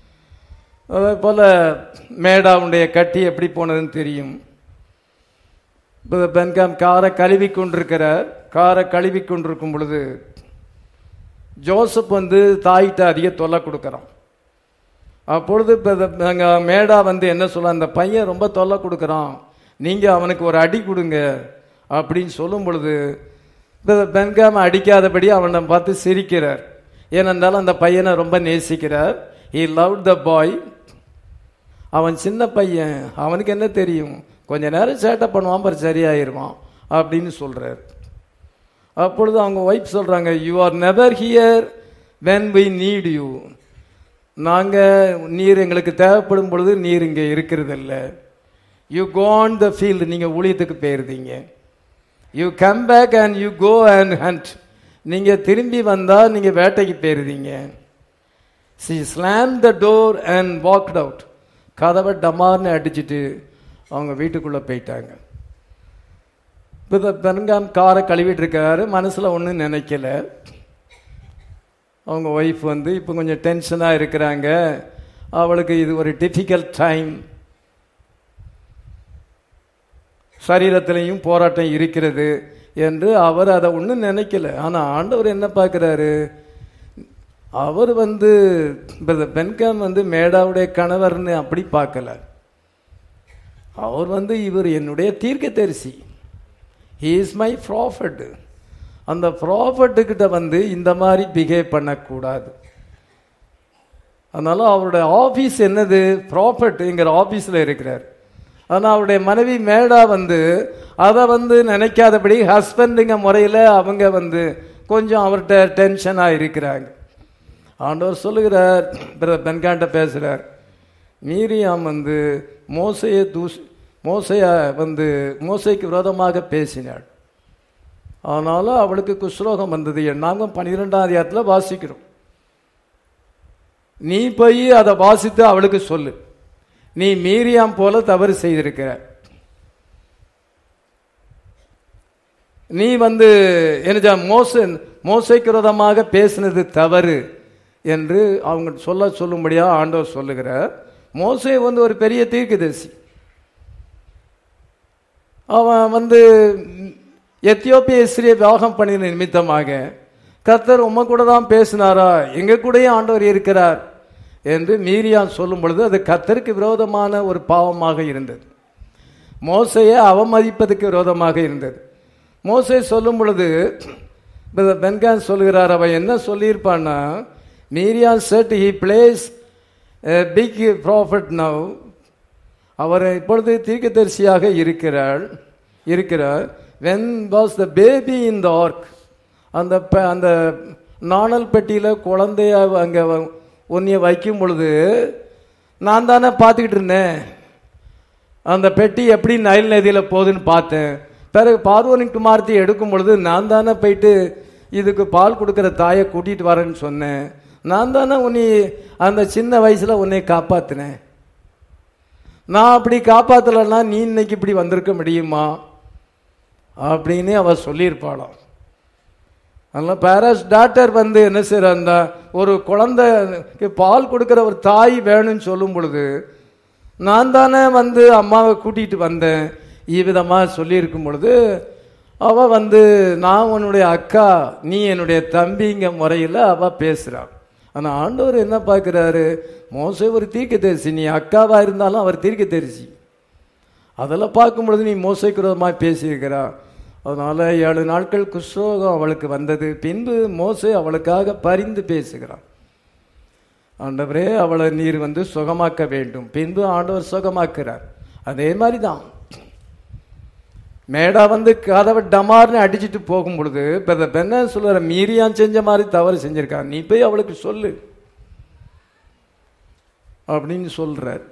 S1: அதே போல மேடாவுடைய கட்டி எப்படி போனதுன்னு தெரியும். பென்காம் காரை கழுவி கொண்டிருக்கிறார். காரை கழுவி கொண்டிருக்கும் பொழுது ஜோசப் வந்து தாயிட்ட அதிக தொல்லை கொடுக்குறான். அப்பொழுது மேடா வந்து என்ன சொல்ல, அந்த பையன் ரொம்ப தொல்லை கொடுக்குறான், நீங்கள் அவனுக்கு ஒரு அடி கொடுங்க அப்படின்னு சொல்லும் பொழுது பென்காம் அடிக்காதபடி அவனை பார்த்து சிரிக்கிறார். ஏனென்றால் அந்த பையனை ரொம்ப நேசிக்கிறார். he loved the boy. அவன் சின்ன பையன், அவனுக்கு என்ன தெரியும், கொஞ்ச நேரம் சேட்டை பண்ணுவான், பர் சரியாயிருவான் அப்படின்னு சொல்றார். அப்பொழுது அவங்க ஒய்ஃப் சொல்றாங்க, you are never here when we need you. நாங்க நீர் எங்களுக்கு தேவைப்படும் பொழுது நீர் இங்கே இருக்கிறது இல்லை. You go on the field, நீங்க ஊழியத்துக்கு போயிருந்தீங்க. You come back and you go and hunt, நீங்க திரும்பி வந்தா நீங்க வேட்டைக்கு போயிருந்தீங்க. she slammed the door and walked out. கதவை டமார்னு அடிச்சுட்டு அவங்க வீட்டுக்குள்ள போயிட்டாங்க. இப்போ பென்காம் காரை கழுவிட்டு இருக்காரு, மனசுல ஒன்றும் நினைக்கல. அவங்க ஒய்ஃப் வந்து இப்போ கொஞ்சம் டென்ஷனாக இருக்கிறாங்க, அவளுக்கு இது ஒரு டிஃபிகல்ட் டைம், சரீரத்திலையும் போராட்டம் இருக்கிறது என்று அவர் அதை ஒன்றும் நினைக்கல. ஆனால் ஆண்டவர் என்ன பார்க்குறாரு, அவர் வந்து பென்காம் வந்து மேடாவுடைய கணவர்னு அப்படி பார்க்கல. அவர் வந்து இவர் என்னுடைய தீர்க்கதரிசி, he is my prophet. அந்த ப்ராஃபட்டுக்கிட்ட வந்து இந்த மாதிரி பிஹேவ் பண்ணக்கூடாது. அதனால அவருடைய ஆஃபீஸ் என்னது, ப்ராஃபட்டுங்கிற ஆஃபீஸில் இருக்கிறார். ஆனால் அவருடைய மனைவி மேடா வந்து அதை வந்து நினைக்காதபடி ஹஸ்பண்டுங்க முறையில் அவங்க வந்து கொஞ்சம் அவர்கிட்ட டென்ஷனாக இருக்கிறாங்க. ஆண்டவர் சொல்லுகிறார், பென்காண்ட பேசுகிறார், மீரியாம் வந்து மோசையை தூசி மோசைய வந்து மோசைக்கு விரோதமாக பேசினாள், அதனால அவளுக்கு குஷ்ரோகம் வந்தது. நாங்கள் பன்னிரெண்டாம் அதிகாரத்தில் வாசிக்கிறோம். நீ போய் அதை வாசித்து அவளுக்கு சொல்லு, நீ மீரியாம் போல தவறு செய்திருக்கிற, நீ வந்து என்ன மோச மோசைக்கு விரோதமாக பேசினது தவறு என்று அவங்க சொல்ல சொல்லும்படியா ஆண்டவர் சொல்லுகிறார். மோசே வந்து ஒரு பெரிய தீர்க்கதரிசி. அவன் வந்து எத்தியோப்பிய ஸ்திரியை விவாகம் பண்ணின நிமித்தமாக கர்த்தர் உம்ம கூட தான் பேசினாரா, எங்க கூடயே ஆண்டவர் இருக்கிறார் என்று மீரியாம் சொல்லும் பொழுது அது கர்த்தருக்கு விரோதமான ஒரு பாவமாக இருந்தது. மோசையை அவமதிப்பதற்கு விரோதமாக இருந்தது. மோசே சொல்லும் பொழுது பென்காம் சொல்லுகிறார், அவன் என்ன சொல்லியிருப்பான்னா, Miriam said he plays a big prophet now. அவர் இப்பொழுது தீர்க்கதரிசியாக இருக்கிறார் இருக்கிறார் when was the baby in the ark. அந்த அந்த நாணல் பெட்டியில் குழந்தைய அங்கே ஒன்னிய வைக்கும் பொழுது நான் தானே பார்த்துக்கிட்டு இருந்தேன், அந்த பெட்டி எப்படி நைல் நதியில் போகுதுன்னு பார்த்தேன். பிறகு பார்வோனின் குமாரத்தை எடுக்கும் பொழுது நான் தானே போயிட்டு இதுக்கு பால் கொடுக்குற தாயை கூட்டிகிட்டு வரேன்னு சொன்னேன், நான் தானே உன்னை அந்த சின்ன வயசில் உன்னை காப்பாற்றினேன், நான் அப்படி காப்பாற்றலைன்னா நீ இன்னைக்கு இப்படி வந்திருக்க முடியுமா அப்படின்னு அவ சொல்லியிருப்பாளாம். அதனால் பேரஸ் டாக்டர் வந்து என்ன செய்யறா, ஒரு குழந்தைக்கு பால் கொடுக்குற ஒரு தாய் வேணும்னு சொல்லும் பொழுது நான் தானே வந்து அம்மாவை கூட்டிகிட்டு வந்தேன் இவ்விதமாக சொல்லியிருக்கும் பொழுது அவள் வந்து நான் உன்னுடைய அக்கா, நீ என்னுடைய தம்பிங்க முறையில் அவள் பேசுகிறாள். ஆனால் ஆண்டவர் என்ன பார்க்குறாரு, மோசே ஒரு தீர்க்கதரிசி, நீ அக்காவாக இருந்தாலும் அவர் தீர்க்கதரிசி, அதெல்லாம் பார்க்கும் பொழுது நீ மோசைக்கு விரோதமாக பேசியிருக்கிறா. அதனால் ஏழு நாட்கள் குஷ்ரோகம் அவளுக்கு வந்தது. பின்பு மோசே அவளுக்காக பரிந்து பேசுகிறான், ஆண்டவரே அவளை நீர் வந்து சுகமாக்க வேண்டும். பின்பு ஆண்டவர் சுகமாக்குறார். அதே மாதிரி தான் மேடா வந்து கதவை டமார்னு அடிச்சுட்டு போகும் பொழுது பெண்ண சொல்ற, மீரியாம் செஞ்ச மாதிரி தவறு செஞ்சிருக்கான், நீ போய் அவளுக்கு சொல்லு அப்படின்னு சொல்றார்.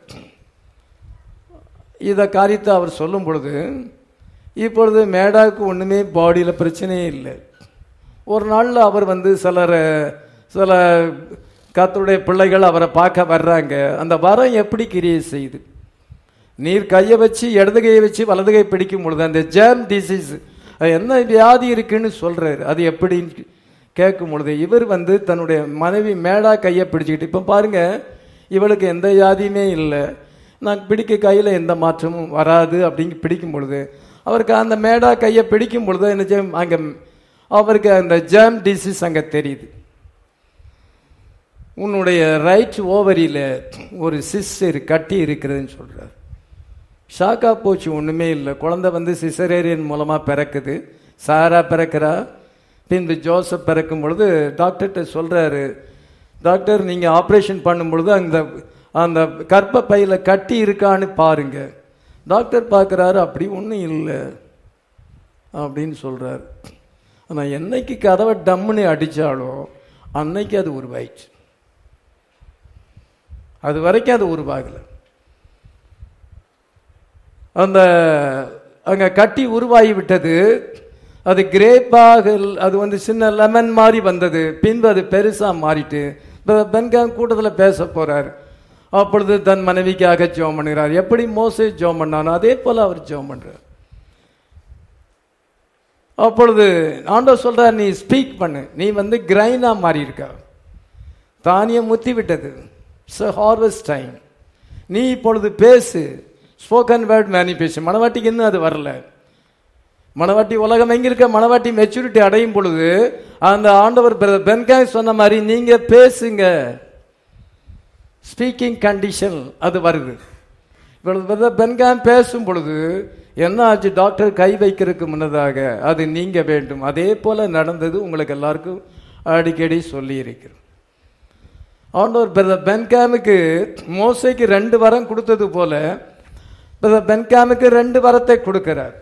S1: இத காரியத்தை அவர் சொல்லும் பொழுது இப்பொழுது மேடாவுக்கு ஒண்ணுமே பாடியில் பிரச்சனையே இல்லை. ஒரு நாளில் அவர் வந்து சிலர் சில கர்த்தருடைய பிள்ளைகள் அவரை பார்க்க வர்றாங்க. அந்த வரம் எப்படி கிரியை செய்யுது, நீர் கையை வச்சு இடது கையை வச்சு வலது கை பிடிக்கும் பொழுது அந்த ஜேம் டிசீஸ் என்ன வியாதி இருக்குன்னு சொல்றாரு, அது எப்படின்னு கேட்கும் பொழுது இவர் வந்து தன்னுடைய மனைவி மேடா கையை பிடிச்சிக்கிட்டு, இப்போ பாருங்க இவளுக்கு எந்த வியாதியுமே இல்லை, நான் பிடிக்க கையில் எந்த மாற்றமும் வராது அப்படிங்க பிடிக்கும் பொழுது அவருக்கு அந்த மேடா கையை பிடிக்கும் பொழுது என்ன செய்யும், அங்கே அவருக்கு அந்த ஜேம் டிசீஸ் அங்கே தெரியுது. உன்னுடைய ரைட் ஓவரியில் ஒரு சிஸ் கட்டி இருக்கிறதுன்னு சொல்கிறார். ஷாக்கா போச்சு, ஒன்றுமே இல்லை. குழந்தை வந்து சிசரேரியன் மூலமாக பிறக்குது. சாரா பிறக்கிறா. பின்பு ஜோசப் பிறக்கும் பொழுது டாக்டர்கிட்ட சொல்கிறாரு, டாக்டர் நீங்கள் ஆப்ரேஷன் பண்ணும் பொழுது அந்த அந்த கர்ப்ப பையில் கட்டி இருக்கான்னு பாருங்க. டாக்டர் பார்க்குறாரு, அப்படி ஒன்றும் இல்லை அப்படின்னு சொல்கிறார். ஆனால் என்னைக்கு கதவை டம்முன்னு அடித்தாலோ அன்னைக்கு அது உருவாயிடுச்சு. அது வரைக்கும் அது உருவாகலை. அந்த அங்கே கட்டி உருவாகி விட்டது. அது கிரேப்பாக, அது வந்து சின்ன லெமன் மாதிரி வந்தது. பின்பு அது பெருசாக மாறிட்டு பென்காம் கூட்டத்தில் பேச போகிறார். அப்பொழுது தன் மனைவிக்காக ஜெபம் பண்ணுகிறார். எப்படி மோசே ஜெபம் பண்ணானோ அதே போல் அவர் ஜெபம் பண்ணுறார். அப்பொழுது ஆண்டவர் சொல்கிறார், நீ ஸ்பீக் பண்ணு, நீ வந்து கிரைனாக மாறி இருக்க, தானியம் முத்தி விட்டது, இட்ஸ் அ ஹார்வெஸ்ட் டைம், நீ இப்பொழுது பேசு. Spoken word manifestation. மணவாட்டிக்கு இன்னும் அது வரல. மணவாட்டி உலகம் எங்கிருக்க மணவாட்டி மெச்சூரிட்டி அடையும் பொழுது அந்த ஆண்டவர் பென்காய் சொன்ன மாதிரி நீங்க பேசுங்க, ஸ்பீக்கிங் கண்டிஷன் அது வருது. பென்காய் பேசும் பொழுது என்ன ஆச்சு, டாக்டர் கை வைக்கிறதுக்கு முன்னதாக அது நீங்க வேண்டும். அதே போல நடந்தது. உங்களுக்கு எல்லாருக்கும் அடிக்கடி சொல்லி இருக்கிறோம். ஆண்டவர் பென்காமுக்கு மோசைக்கு ரெண்டு வரம் கொடுத்தது போல பென்காமுக்கு ரெண்டு வரத்தை கொடுக்கிறார்.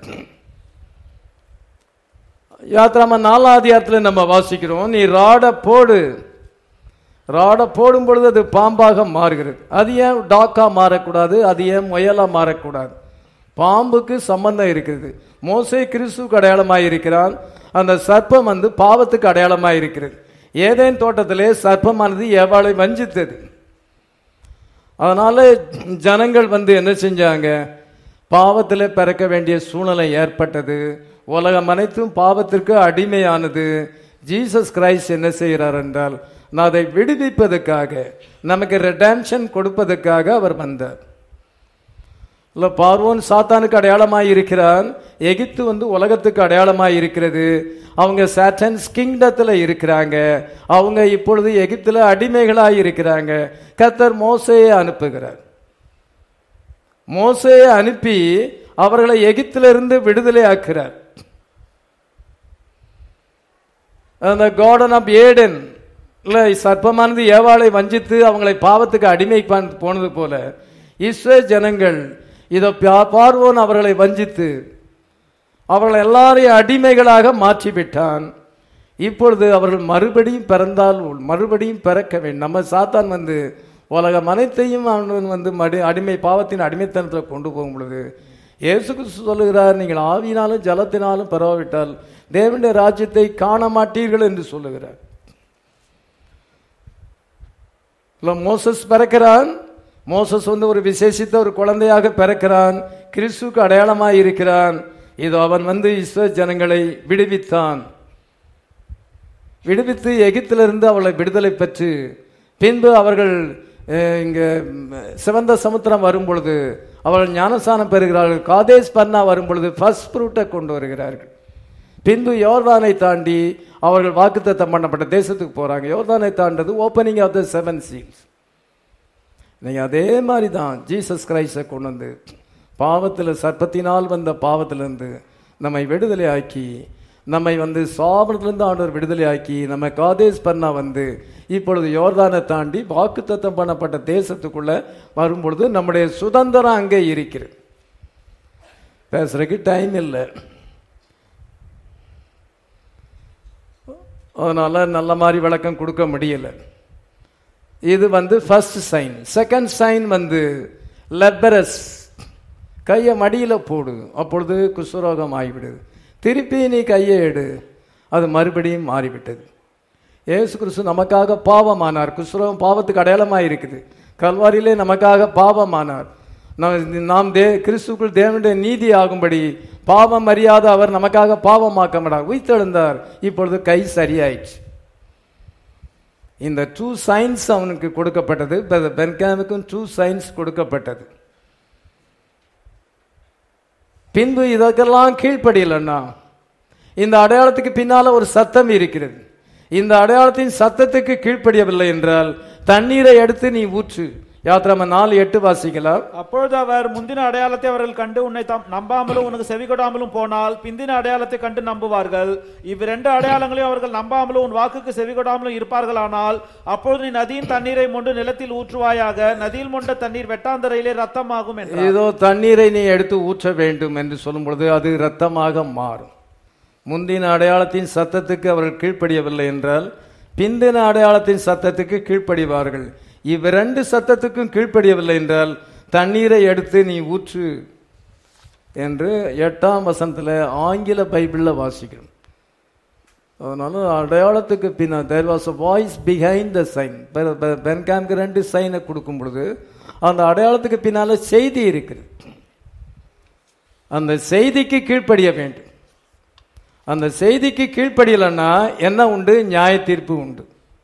S1: யாத்ராம நாலாம் அதிகாரத்தில் நம்ம வாசிக்கிறோம், நீ ராட போடு. ராட போடும் பொழுது அது பாம்பாக மாறுகிறது. அது ஏன் டாக்கா மாறக்கூடாது, அது ஏன் முயலா மாறக்கூடாது? பாம்புக்கு சம்பந்தம் இருக்கிறது. மோசே கிறிஸ்துவுக்கு அடையாளமாக இருக்கிறான். அந்த சர்ப்பம் வந்து பாவத்துக்கு அடையாளமாக இருக்கிறது. ஏதேன் தோட்டத்திலே சர்ப்பமானது ஏவாளை வஞ்சித்தது. அதனால ஜனங்கள் வந்து என்ன செஞ்சாங்க, பாவத்தில் பிறக்க வேண்டிய சூழ்நிலை ஏற்பட்டது. உலகம் அனைத்தும் பாவத்திற்கு அடிமையானது. ஜீசஸ் கிரைஸ்ட் என்ன செய்கிறார் என்றால், நான் அதை விடுவிப்பதற்காக, நமக்கு ரெடம்ஷன் கொடுப்பதற்காக அவர் வந்தார். இல்லை, பார்வோன் சாத்தானுக்கு அடையாளமாய் இருக்கிறான். எகிப்து வந்து உலகத்துக்கு அடையாளமாய் இருக்கிறது. அவங்க சாட்டன்ஸ் கிங்டத்தில் இருக்கிறாங்க. அவங்க இப்பொழுது எகிப்தில் அடிமைகளாய் இருக்கிறாங்க. கர்த்தர் மோசேயை அனுப்புகிறார். மோசேயை அனுப்பி அவர்களை எகிப்திலிருந்து விடுதலை ஆக்குறார். அந்த கார்டன் ஆஃப் ஏடன் இல்லை, சர்ப்பமானது ஏவாளை வஞ்சித்து அவங்களை பாவத்துக்கு அடிமை போனது போல இஸ்ரேல் ஜனங்கள் இதோ பார்வோன் அவர்களை வஞ்சித்து அவர்கள் எல்லாரையும் அடிமைகளாக மாற்றிவிட்டான். இப்பொழுது அவர்கள் மறுபடியும் பிறந்தால் மறுபடியும் பிறக்க வேண்டும். நம்ம சாத்தான் வந்து உலகம் அனைத்தையும் அவன் வந்து மடி அடிமை பாவத்தின் அடிமைத்தனத்தில் கொண்டு போகும் பொழுது இயேசு கிறிஸ்து சொல்லுகிறார், நீங்கள் ஆவியினாலும் ஜலத்தினாலும் பரவாவிட்டால் தேவனுடைய ராஜ்யத்தை காண மாட்டீர்கள் என்று சொல்லுகிறார். மோசஸ் பிறக்கிறான். மோசஸ் வந்து ஒரு விசேஷித்த ஒரு குழந்தையாக பிறக்கிறான். கிறிஸ்துவுக்கு அடையாளமாக இருக்கிறான். இதோ அவன் வந்து இஸ்ரவேல் ஜனங்களை விடுவித்தான். விடுவித்து எகிப்திலிருந்து அவளை விடுதலை பெற்று பின்பு அவர்கள் இங்கே சிவந்த சமுத்திரம் வரும் பொழுது அவர்கள் ஞானஸ்நானம் பெறுகிறார்கள். காதேஸ் பர்னா வரும் பொழுது ஃபர்ஸ்ட் ஃப்ரூட்டை கொண்டு வருகிறார்கள். பின்பு யோர்தானை தாண்டி அவர்கள் வாக்குத்தத்தம் பண்ணப்பட்ட தேசத்துக்கு போறாங்க. யோர்தானை தாண்டது opening of the seven seals. நீங்க அதே மாதிரி தான் ஜீசஸ் கிரைஸ்டை கொண்டு வந்து பாவத்தில் சர்ப்பத்தினால் வந்த பாவத்திலிருந்து நம்மை விடுதலை ஆக்கி, நம்மை வந்து சாபத்திலிருந்து ஆண்டவர் விடுதலை ஆக்கி, நம்ம காதேஸ் பர்னா வந்து இப்பொழுது யோர்தானை தாண்டி வாக்குத்தத்தம் பண்ணப்பட்ட தேசத்துக்குள்ள வரும்பொழுது நம்முடைய சுதந்திரம் அங்கே இருக்கிறது. பேசுறதுக்கு டைம் இல்லை, அதனால நல்ல மாதிரி விளக்கம் கொடுக்க முடியல. இது வந்து ஃபர்ஸ்ட் சைன். செகண்ட் சைன் வந்து லெப்பரஸ், கையை மடியில போடு, அப்பொழுது குஷ்டரோகம் ஆகிவிடுது. திருப்பி நீ கையை எடு, அது மறுபடியும் மாறிவிட்டது. இயேசு கிறிஸ்து நமக்காக பாவமானார். குஷ்டரோகம் பாவத்துக்கு அடையாளமாக இருக்குது. கல்வாரியிலே நமக்காக பாவமானார். நாம் தே கிறிஸ்துக்குள் தேவனுடைய நீதி ஆகும்படி பாவம் அறியாத அவர் நமக்காக பாவமாக்க மாட்டார். உயிர்த்தெழுந்தார். இப்பொழுது கை சரியாயிடுச்சு. இந்த டூ சைன்ஸ் அவனுக்கு கொடுக்கப்பட்டது. பென்காமுக்கும் டூ சைன்ஸ் கொடுக்கப்பட்டது. பின்பு இதற்கெல்லாம் கீழ்ப்படியலன்னா இந்த அடையாளத்துக்கு பின்னால ஒரு சத்தம் இருக்கிறது. இந்த அடையாளத்தின் சத்தத்துக்கு கீழ்ப்படியவில்லை என்றால் தண்ணீரை எடுத்து நீ ஊற்று. யாத்திராம நாலு எட்டு வாசிக்கலாம்.
S2: அப்பொழுது அவர் முந்தின அடையாளத்தை அவர்கள் கண்டு உன்னை நம்பாமலும் உனக்கு செவி கொடாமலும் போனால் பிந்தின அடையாளத்தை கண்டு நம்புவார்கள். இவ்விரண்டு அடையாளங்களையும் அவர்கள் நம்பாமலும் உன் வாக்குக்கு செவி கொடாமலும் இருப்பார்களானால் அப்பொழுது நீ நதியின் தண்ணீரை மொண்டு நிலத்தில் ஊற்றுவாயாக. நதியில் மொண்ட தண்ணீர் வெட்டாந்தரையிலே ரத்தமாகும் என்று.
S1: ஏதோ தண்ணீரை நீ எடுத்து ஊற்ற வேண்டும் என்று சொல்லும் பொழுது அது ரத்தமாக மாறும். முந்தின அடையாளத்தின் சத்தத்துக்கு அவர்கள் கீழ்ப்படியவில்லை என்றால் பிந்தின அடையாளத்தின் சத்தத்துக்கு கீழ்ப்படிவார்கள். இவ்விரண்டு சத்தத்துக்கும் கீழ்ப்படியவில்லை என்றால் தண்ணீரை எடுத்து நீ ஊற்று என்று எட்டாம் வசனத்தில் ஆங்கில பைபிளில் வாசிக்கிறோம். அதனால அடையாளத்துக்கு பின்னா there was a voice behind the sign. பென்காம்க்கு ரெண்டு சைனை கொடுக்கும் பொழுது அந்த அடையாளத்துக்கு பின்னால செய்தி இருக்குது. அந்த செய்திக்கு கீழ்ப்படிய வேண்டும். அந்த செய்திக்கு கீழ்ப்படியலன்னா என்ன உண்டு? நியாய தீர்ப்பு உண்டு.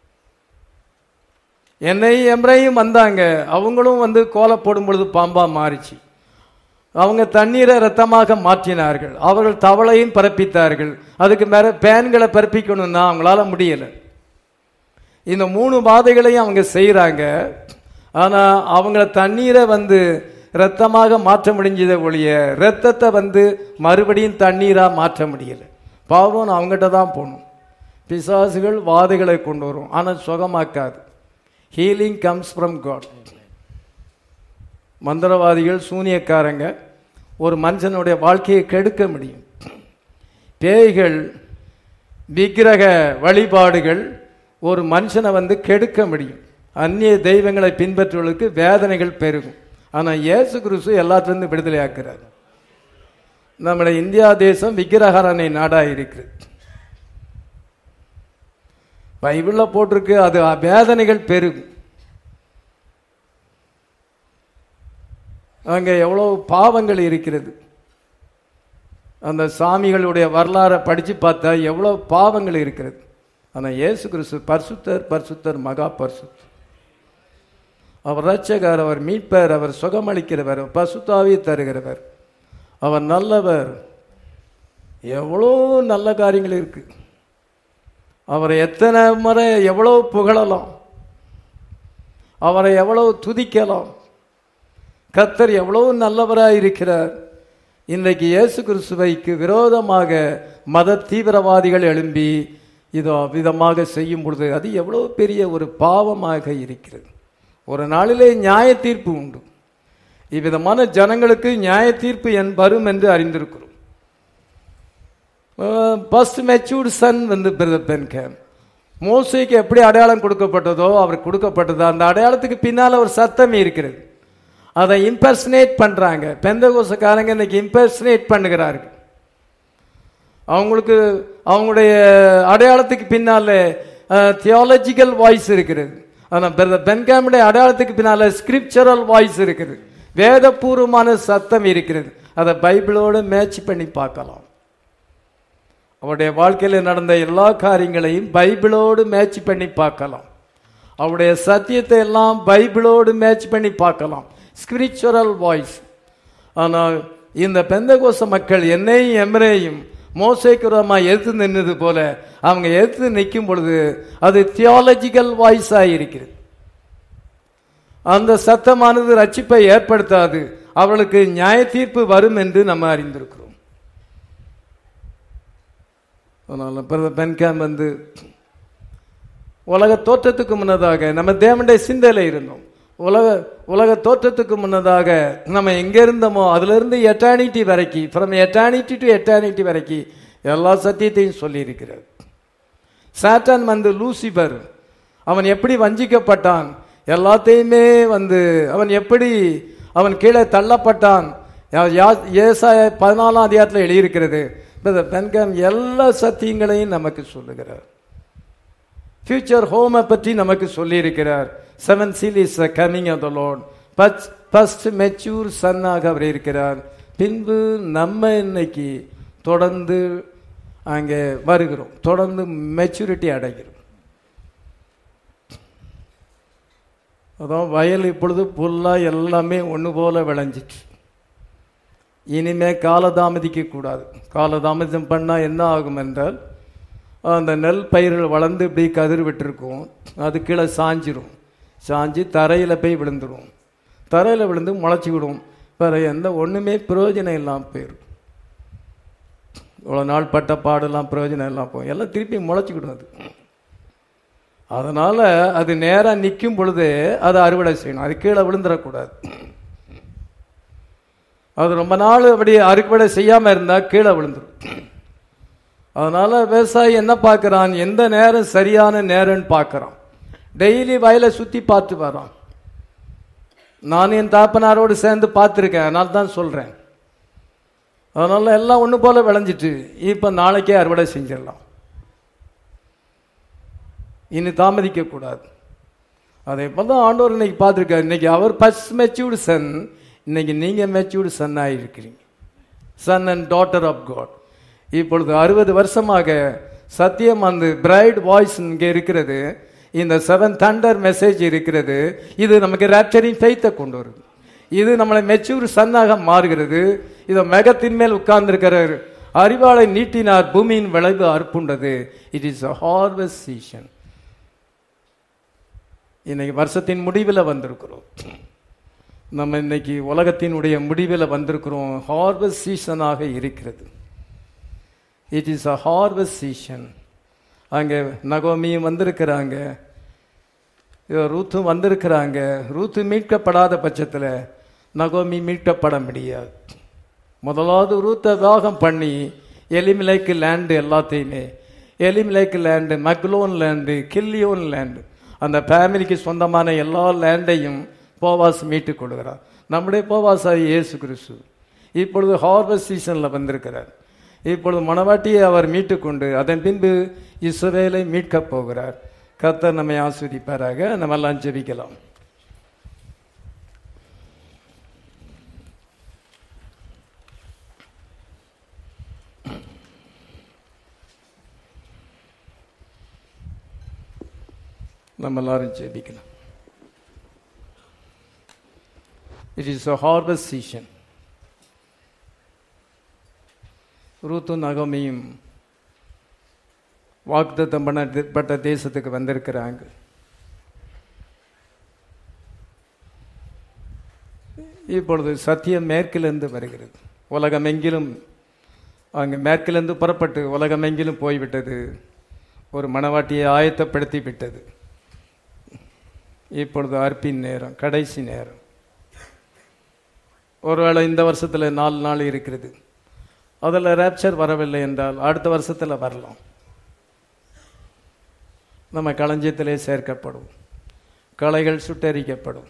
S1: என்னை எம்ரையும் வந்தாங்க, அவங்களும் வந்து கோலை போடும் பொழுது பாம்பா மாறிச்சு. அவங்க தண்ணீரை ரத்தமாக மாற்றினார்கள். அவர்கள் தவளையும் பிறப்பித்தார்கள். அதுக்கு மேல பேன்களை பிறப்பிக்கணும்னா அவங்களால முடியல. இந்த மூணு பாதைகளையும் அவங்க செய்யறாங்க. ஆனா அவங்கள தண்ணீரை வந்து ரத்தமாக மாற்ற முடிஞ்சதை ஒழிய ரத்தத்தை வந்து மறுபடியும் தண்ணீரா மாற்ற முடியல. பாவம் அவங்ககிட்ட தான் போகணும். பிசாசுகள் வாதைகளை கொண்டு வரும், ஆனால் சுகமாக்காது. Healing comes from God. மந்திரவாதிகள் சூனியக்காரங்க ஒரு மனுஷனுடைய வாழ்க்கையை கெடுக்க முடியும். பேய்கள் விக்கிரக வழிபாடுகள் ஒரு மனுஷனை வந்து கெடுக்க முடியும். அந்நிய தெய்வங்களை பின்பற்றுவதற்கு வேதனைகள் பெருகும். ஆனால் இயேசு கிறிஸ்து எல்லாத்திலிருந்து விடுதலை ஆக்குறார். நம்முடைய இந்தியா தேசம் விக்கிரகாரனை நாடாக இருக்கிறது. பைபிளில் போட்டிருக்கு, அது வேதனைகள் பெருகும். அங்கே எவ்வளோ பாவங்கள் இருக்கிறது. அந்த சாமிகளுடைய வரலாறை படித்து பார்த்தா எவ்வளோ பாவங்கள் இருக்கிறது. ஆனால் இயேசு கிறிஸ்து பரிசுத்தர், பரிசுத்தர், மகா பரிசுத்தர். அவர் இரட்சகர், அவர் மீட்பர், அவர் சுகமளிக்கிறவர், பரிசுத்தாவியை தருகிறவர், அவர் நல்லவர். எவ்வளோ நல்ல காரியங்கள் இருக்கு. அவரை எத்தனை முறை எவ்வளோ புகழலாம், அவரை எவ்வளோ துதிக்கலாம். கர்த்தர் எவ்வளவு நல்லவராய் இருக்கிறார். இன்றைக்கு இயேசு கிறிஸ்துவைக்கு விரோதமாக மத தீவிரவாதிகள் எழும்பி இதோ விதமாக செய்யும் பொழுது அது எவ்வளவு பெரிய ஒரு பாவமாக இருக்கிறது. ஒரு நாளிலே நியாய தீர்ப்பு உண்டு. இவ்விதமான ஜனங்களுக்கு நியாய தீர்ப்பு என் வரும் என்று அறிந்திருக்கிறோம். ஃபர்ஸ்ட் மெச்சூர்டு சன் வந்து பிரதர் பென்காம் மோசேக்கு எப்படி அடையாளம் கொடுக்கப்பட்டதோ அவருக்கு கொடுக்கப்பட்டதோ அந்த அடையாளத்துக்கு பின்னால் ஒரு சத்தம் இருக்கிறது. அதை இம்பர்சனேட் பண்றாங்க. பெந்தகோஸ்தக்காரங்க இன்னைக்கு இம்பர்சனேட் பண்ணுகிறார்கள். அவங்களுக்கு அவங்களுடைய அடையாளத்துக்கு பின்னால தியாலஜிக்கல் வாய்ஸ் இருக்கிறது. ஆனால் பிரதர் பென்காமுடைய அடையாளத்துக்கு பின்னால ஸ்கிரிப்சரல் வாய்ஸ் இருக்கிறது, வேதபூர்வமான சத்தம் இருக்கிறது. அதை பைபிளோடு மேட்ச் பண்ணி பார்க்கலாம். அவருடைய வாழ்க்கையில் நடந்த எல்லா காரியங்களையும் பைபிளோடு மேட்ச் பண்ணி பார்க்கலாம். அவருடைய சத்தியத்தை எல்லாம் பைபிளோடு மேட்ச் பண்ணி பார்க்கலாம், ஸ்பிரிச்சுவல் வாய்ஸ். ஆனால் இந்த பெந்தகோஸ்த மக்கள் என்னையும் எம்ரேயும் மோசேக்குரமா எடுத்து நின்றது போல அவங்க எடுத்து நிற்கும் பொழுது அது தியாலஜிக்கல் வாய்ஸாக இருக்கிறது. அந்த சத்தமானது ரட்சிப்பை ஏற்படுத்தாது. அவர்களுக்கு நியாய தீர்ப்பு வரும் என்று நம்ம அறிந்திருக்கிறோம். அதனால பிரதர் பென்காம் வந்து உலக தோற்றத்துக்கு முன்னதாக நம்ம தேவனுடைய சிந்தையில இருந்தோம். உலக உலக தோற்றத்துக்கு முன்னதாக நம்ம எங்க இருந்தோமோ அதுல இருந்து எட்டர்னிட்டி வரைக்கும், ஃப்ரம் எட்டர்னிட்டி டு எட்டர்னிட்டி வரைக்கும் எல்லா சத்தியத்தையும் சொல்லி இருக்கிறார். சாத்தான் வந்து லூசிபர், அவன் எப்படி வஞ்சிக்கப்பட்டான், எல்லாத்தையுமே வந்து அவன் எப்படி அவன் கீழே தள்ளப்பட்டான். ஏசாயா பதினாலாம் அதிகாரத்தில் எழுதியிருக்கிறது. பென்காம் எல்லா சத்தியங்களையும் நமக்கு சொல்லுகிறார். ஃபியூச்சர் ஹோமை பற்றி நமக்கு சொல்லி இருக்கிறார். Seven seal is the coming of the lord. First mature சன்னாக அவர் இருக்கிறார். பின்பு நம்ம இன்னைக்கு தொடர்ந்து அங்கே வருகிறோம், தொடர்ந்து மெச்சூரிட்டி அடைகிறோம். அதான் வயல் இப்பொழுது புல்லா எல்லாமே ஒன்று போல விளைஞ்சிட்டு, இனிமே காலதாமதிக்க கூடாது. காலதாமதம் பண்ணால் என்ன ஆகும் என்றால், அந்த நெல் பயிர்கள் வளர்ந்து இப்படி கதிர் விட்டுருக்கும், அது கீழே சாஞ்சிரும். சாஞ்சி தரையில் போய் விழுந்துடும். தரையில் விழுந்து முளைச்சி விடும். வேறு எந்த ஒன்றுமே பிரயோஜனம் இல்லாமல் போயிடும். இவ்வளோ நாள் பட்ட பாடெல்லாம் பிரயோஜனம் எல்லாம் போகும், எல்லாம் திருப்பி முளைச்சிக்கிடும். அது அதனால் அது நேராக நிற்கும் பொழுது அதை அறுவடை செய்யணும். அது கீழே விழுந்துடக்கூடாது. அது ரொம்ப நாள் அப்படி அறுவடை செய்யாமல் இருந்தால் கீழே விழுந்துடும். அதனால் விவசாயி என்ன பார்க்குறான், எந்த நேரம் சரியான நேரம்னு பார்க்குறான். டெய்லி வயலை சுற்றி பார்த்து வரான். நான் என் தாப்பனாரோடு சேர்ந்து பார்த்துருக்கேன், அதனால தான் சொல்கிறேன். அதனால் எல்லாம் ஒன்று போல் விளைஞ்சிட்டு இப்போ நாளைக்கே அறுவடை செஞ்சிடலாம். இனி தாமதிக்கக்கூடாது. அதே போல் தான் ஆண்டவர் இன்னைக்கு பார்த்துருக்காரு. இன்னைக்கு அவர் ஃபர்ஸ்ட் மெச்சூர்டு சன், இன்னைக்கு நீங்கள் மெச்சூர்டு சன் ஆகிருக்கிறீங்க. Son and daughter of God. இப்பொழுது அறுபது வருஷமாக சத்தியம் அந்த பிரைட் வாய்ஸ் இங்கே இருக்கிறது. இந்த செவன் தண்டர் மெசேஜ் இருக்கிறது. இது நமக்கு ராப்சரிங் ஃபெய்த்தை கொண்டு வருது. இது நம்மளை மெச்சூர் சன்னாக மாறுகிறது. இதை மேகத்தின் மேல் உட்கார்ந்திருக்கிறார். அறிவாளை நீட்டினார், பூமியின் விளைவு அறுப்புண்டது. It is a harvest season. இன்னைக்கு வருஷத்தின் முடிவில் வந்திருக்கிறோம். நம்ம இன்னைக்கு உலகத்தினுடைய முடிவில் வந்திருக்கிறோம். ஹார்வெஸ்ட் சீசனாக இருக்கிறது. It is a harvest season. அங்கே நகோமியும் வந்திருக்கிறாங்க, ரூத்தும் வந்திருக்கிறாங்க. ரூத்து மீட்கப்படாத பட்சத்தில் நகோமி மீட்கப்பட முடியாது. முதலாவது ரூத்தை விவாகம் பண்ணி எலிமிலேக்கு லேண்டு எல்லாத்தையுமே, எலிமிலேக்கு land, Mahlon land, Chilion land, அந்த ஃபேமிலிக்கு சொந்தமான எல்லா லேண்டையும் போவாஸ் மீட்டு கொடுக்கிறார். நம்முடைய போவாசாயி இயேசு கிறிஸ்து இப்பொழுது ஹார்வெஸ்ட் சீசனில் வந்திருக்கிறார். இப்பொழுது மணவாட்டியை அவர் மீட்டு கொண்டு அதன் பின்பு இஸ்ரவேலை மீட்கப் போகிறார். கர்த்தர் நம்மை ஆசீர்வதிப்பாராக. நம்ம எல்லாம் ஜெபிக்கலாம். நம்ம எல்லாரும் ஜெபிக்கலாம். It is a harvest season. ரூத்தும் நகோமியும் வாக்குத்தத்தம் பண்ணப்பட்ட தேசத்துக்கு வந்திருக்கிறாங்க. இப்பொழுது சத்தியம் மேற்கிலிருந்து வருகிறது. உலகமெங்கிலும் அங்கே மேற்கிலிருந்து புறப்பட்டு உலகமெங்கிலும் போய்விட்டது. ஒரு மணவாட்டியை ஆயத்தப்படுத்தி விட்டது. இப்பொழுது அர்ப்பின் நேரம், கடைசி நேரம். ஒருவேளை இந்த வருஷத்தில் நாலு நாள் இருக்கிறது. அதில் ரேப்சர் வரவில்லை என்றால் அடுத்த வருஷத்தில் வரலாம். நம்ம களஞ்சியத்திலே சேர்க்கப்படும். களைகள் சுட்டரிக்கப்படும்.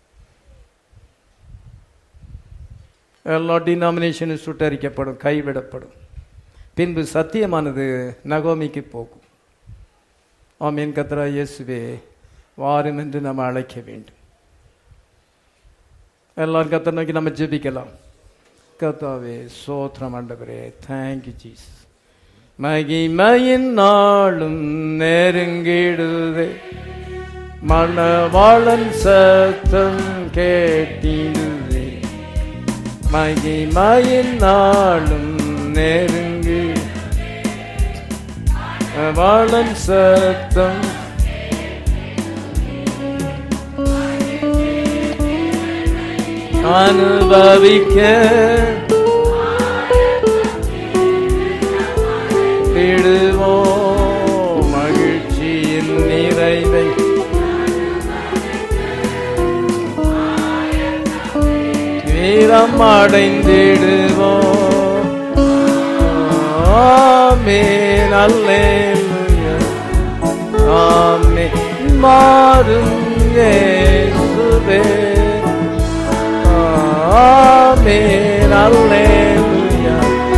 S1: எல்லா டினாமினேஷனும் சுட்டரிக்கப்படும், கைவிடப்படும். பின்பு சத்தியமானது நகோமிக்கு போகும். ஆமீன். கர்த்தராகிய இயேசுவே வாரும் என்று நம்ம அழைக்க வேண்டும். எல்லாரும் கர்த்தரை நோக்கி நம்ம ஜெபிக்கலாம். கர்த்தாவே ஸ்தோத்திரம் ஆண்டவரே, தேங்க்யூ ஜீசஸ். மகிமையின் நாளும் நெருங்கிடுதே, மணவாளன் சத்தம் கேட்டிடுதே. மகிமையின் நாளும் நெருங்கி மணவாளன் சத்தம் அனுபவிக்க விடுவோம் மகிழ்ச்சியின் நிறைவை. வீரம் அடைந்திடுவோம். ஆமென் அல்லேலூயா. ஆமென். மாறும் இயேசுவே. ஆமென் அல்லேலூயா.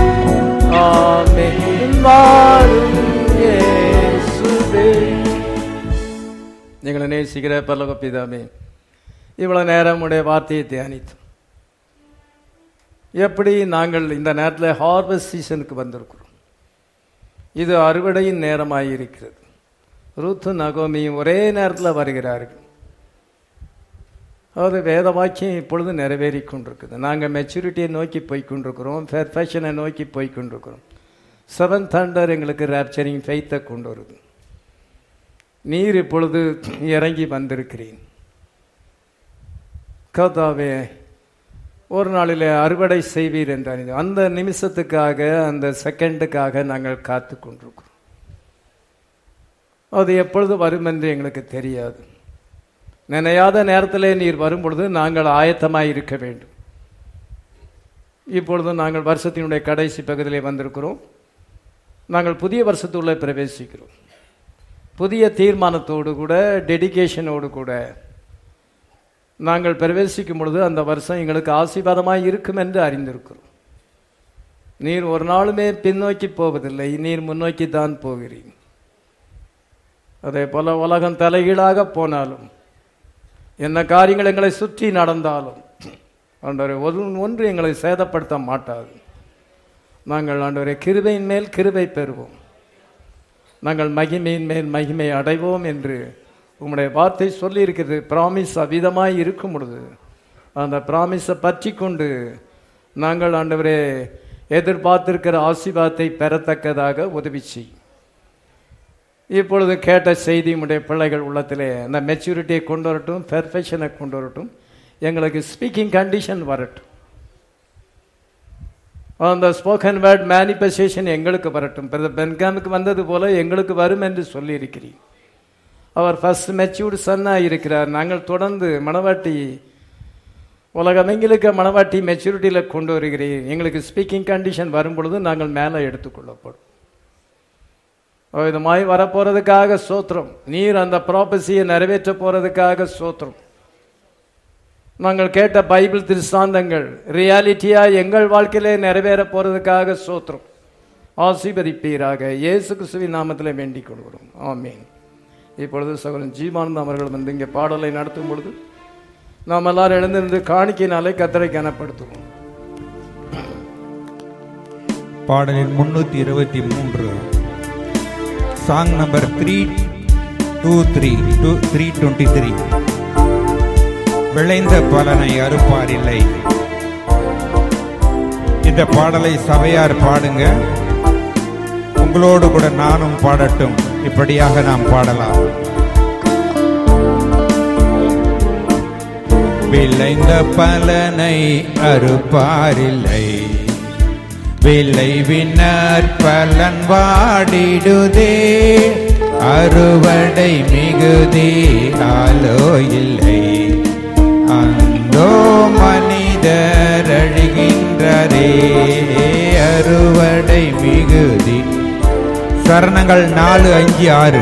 S1: ஆமென். மாறும் இயேசுவே. எங்களை நேசிக்கிற பரலோக பிதாவே, இவ்வளவு நேரம் உடைய வார்த்தையை தியானித்தோம். எப்படி நாங்கள் இந்த நேரத்தில் ஹார்வெஸ்ட் சீசனுக்கு வந்திருக்கிறோம். இது அறுவடையின் நேரமாக இருக்கிறது. ரூத்து நகோமியும் ஒரே நேரத்தில் வருகிறார்கள். அது வேத வாக்கியம் இப்பொழுது நிறைவேறி கொண்டிருக்குது. நாங்கள் மெச்சூரிட்டியை நோக்கி போய்கொண்டிருக்கிறோம், பெர்ஃபெக்ஷனை நோக்கி போய்கொண்டிருக்கிறோம். செவன் தண்டர் எங்களுக்கு ரேப்சரிங் ஃபெய்த்தை கொண்டு வருது. நீர் இப்பொழுது இறங்கி வந்திருக்கிறீர் கர்த்தாவே, ஒரு நாளில் அறுவடை செய்வீர் என்றார். அந்த நிமிஷத்துக்காக, அந்த செகண்டுக்காக நாங்கள் காத்து கொண்டிருக்கிறோம். அது எப்பொழுது வரும் என்று எங்களுக்கு தெரியாது. நினையாத நேரத்திலே நீர் வரும்பொழுது நாங்கள் ஆயத்தமாய் இருக்க வேண்டும். இப்பொழுது நாங்கள் வருஷத்தினுடைய கடைசி பகுதியிலே வந்திருக்கிறோம். நாங்கள் புதிய வருஷத்துக்குள்ளே பிரவேசிக்கிறோம். புதிய தீர்மானத்தோடு கூட, டெடிகேஷனோடு கூட நாங்கள் பிரவேசிக்கும் பொழுது அந்த வருஷம் எங்களுக்கு ஆசீர்வாதமாக இருக்கும் என்று அறிந்திருக்கிறோம். நீர் ஒரு நாளுமே பின்னோக்கி போவதில்லை, நீர் முன்னோக்கி தான் போகிறீர். அதே போல உலகம் தலைகீழாக போனாலும், என்ன காரியங்கள் எங்களை சுற்றி நடந்தாலும் ஆண்டவரே ஒன்று எங்களை சேதப்படுத்த மாட்டாது. நாங்கள் ஆண்டவரே கிருபையின் மேல் கிருபை பெறுவோம், நாங்கள் மகிமையின் மேல் மகிமை அடைவோம் என்று உம்முடைய வார்த்தை சொல்லி இருக்கிறது. ப்ராமிஸ் அவ்விதமாய் இருக்கும் பொழுது அந்த ப்ராமிஸை பற்றி கொண்டு நாங்கள் ஆண்டவரே எதிர்பார்த்திருக்கிற ஆசீர்வாதத்தை பெறத்தக்கதாக உதவி செய். இப்பொழுது கேட்ட செய்தி உடைய பிள்ளைகள் உள்ளத்திலே அந்த மெச்சூரிட்டியை கொண்டு வரட்டும், பெர்ஃபெக்ஷனை கொண்டு வரட்டும், எங்களுக்கு ஸ்பீக்கிங் கண்டிஷன் வரட்டும், அந்த ஸ்போக்கன் வேர்ட் மேனிஃபெஸ்டேஷன் எங்களுக்கு வரட்டும். பிரதர் பென்காமுக்கு வந்தது போல எங்களுக்கு வரும் என்று சொல்லியிருக்கிறீர். அவர் ஃபர்ஸ்ட் மெச்சூர்டு சன்னாக இருக்கிறார். நாங்கள் தொடர்ந்து மணவாட்டி உலகமெங்கிலுக்கு மணவாட்டி மெச்சூரிட்டியில் கொண்டு வருகிறீர். எங்களுக்கு ஸ்பீக்கிங் கண்டிஷன் வரும் பொழுது நாங்கள் மேலே எடுத்துக்கொள்ளப்படும். விதமாய் வரப்போறதுக்காக சோத்திரம். நீர் அந்த ப்ராபஸியை நிறைவேற்ற போறதுக்காக சோத்திரம். நாங்கள் கேட்ட பைபிள் திருசாந்தங்கள் ரியாலிட்டியா எங்கள் வாழ்க்கையிலே நிறைவேற போறதுக்காக சோத்திரம். ஆசீர்வதிப்பீராக. இயேசு கிறிஸ்துவின் நாமத்தில் வேண்டிக் கொள்கிறோம். ஆமீன். இப்பொழுது சகோதரன் ஜீவானந்த அவர்கள் வந்து இங்கே பாடலை நடத்தும் பொழுது நாம் எல்லாரும் எழுந்திருந்து காணிக்கையினாலே கர்த்தரை கனப்படுத்துவோம்.
S3: பாடலின் முன்னூத்தி இருபத்தி மூன்று song number three two three two three twenty three விளைந்த பலனை அறுப்பார் இல்லை. இந்த பாடலை சபையார் பாடுங்க, உங்களோடு கூட நானும் பாடட்டும். இப்படியாக நாம் பாடலாம். விளைந்த பலனை அறுப்பாரில்லை, விளைவினர் பலன் வாடிடுதே, அறுவடை மிகுதி ஆலோ இல்லை. அந்தோ மனிதர் அழுகின்றரே, அறுவடை மிகுதி. சரணங்கள் நாலு அஞ்சு ஆறு.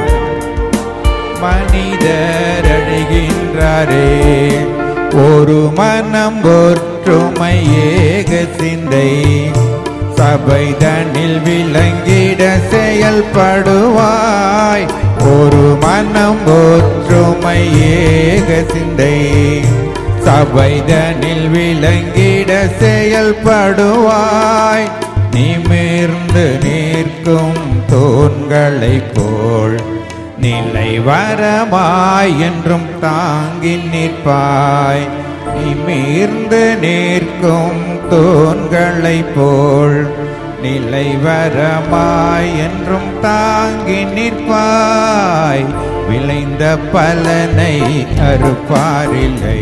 S3: மனிதர் அழுகின்றரே, ஒரு மனம் ஒற்றுமை ஏக சிந்தை, சபைதனில் விளங்கிட செயல்படுவாய். ஒரு மனம் ஒற்றுமை ஏக சிந்தை, சபைதனில் விளங்கிட செயல்படுவாய். நிமிர்ந்து நிற்கும் தூண்களை போல் நிலை வரமாய் என்றும் தாங்கி நிற்பாய். நிமிர்ந்து நிற்கும் தூண்களை போல் நிலை வரமாய் என்றும் தாங்கி நிற்பாய். விளைந்த பலனை அறுப்பாரில்லை,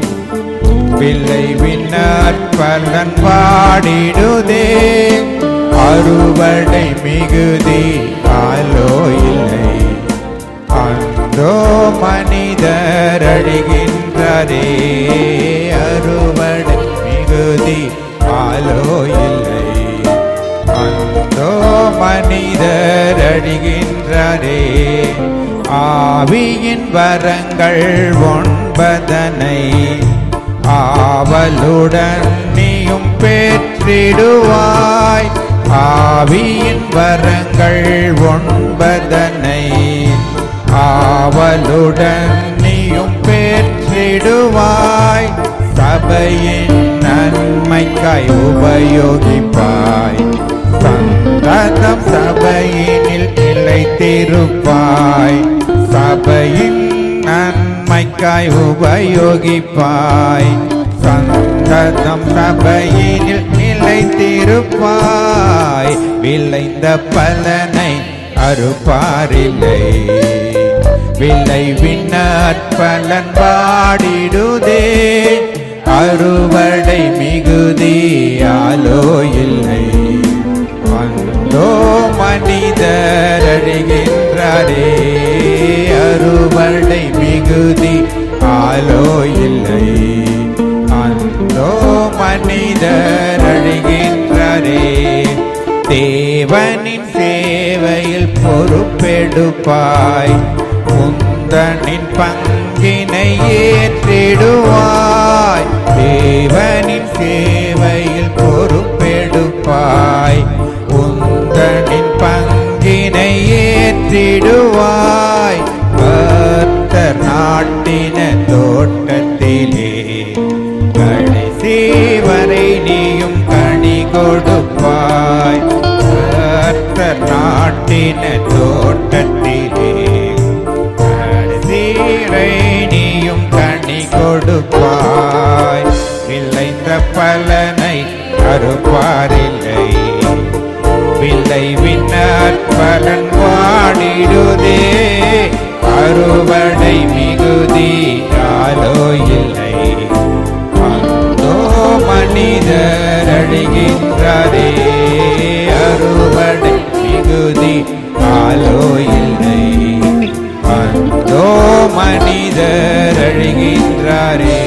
S3: விளைவினர் பலன் பாடிடுதே, அறுவடை மிகுதி ஆலோ இல்லை. அந்தோ மனிதர் அழுகின்றரே, அறுவடை மிகுதி ஆலோ இல்லை. அந்தோ மனிதர் அழுகின்றரே, ஆவியின் வரங்கள் ஒன்பதனை ஆவலுடன் நீயும் பெற்றிடுவாய். ஆவியின் வரங்கள் ஒன்பதனை ஆவலுடன் நீயும் பெற்றிடுவாய். சபையின் நன்மைக்காய் உபயோகிப்பாய், சந்ததம் சபையினில் நிலைத்திருப்பாய். சபையின் நன்மைக்காய் நன்மைக்காய் உபயோகிப்பாய். சந்ததம் சபையினில் நிலைத்திருப்பாய். விளைந்த பலனை அறுப்பாரில்லை. விளைவின் நற்பலன் பாடிடுதே. அறுவடை மிகுதியாலோ இல்லை. அந்தோ மனிதர் அழிகின்றாரே. அறுவடை மிகுதி ஆலோ இல்லை. அந்தோ மனிதர் அழிகின்றாரே. தேவனின் சேவையில் பொறுப்பெடுப்பாய். முந்தனின் பங்கினை ஏற்றிடுவாய். தேவனின் சேவையில் பொறுப்பெடுப்பாய். முந்தனின் பங்கினை ஏற்றிடுவாய். கர்த்தர் நாட்டின தோட்டத்திலே கடைசி வரை நீயும் கனி கொடுப்பாய். கர்த்தர் நாட்டின தோட்டத்திலே கடைசி வரை நீயும் கனி கொடுப்பாய். விளைந்த பலனை அறுப்பாரில்லை. விளைவின் நற்பலன் வாடிடுதே. அறுவடை மிகுதியாலோ இல்லை. அந்தோ மனிதர் அழிகின்றாரே. அறுவடை மிகுதி ஆலோ இல்லை. அந்தோ மனிதர் அழிகின்றாரே.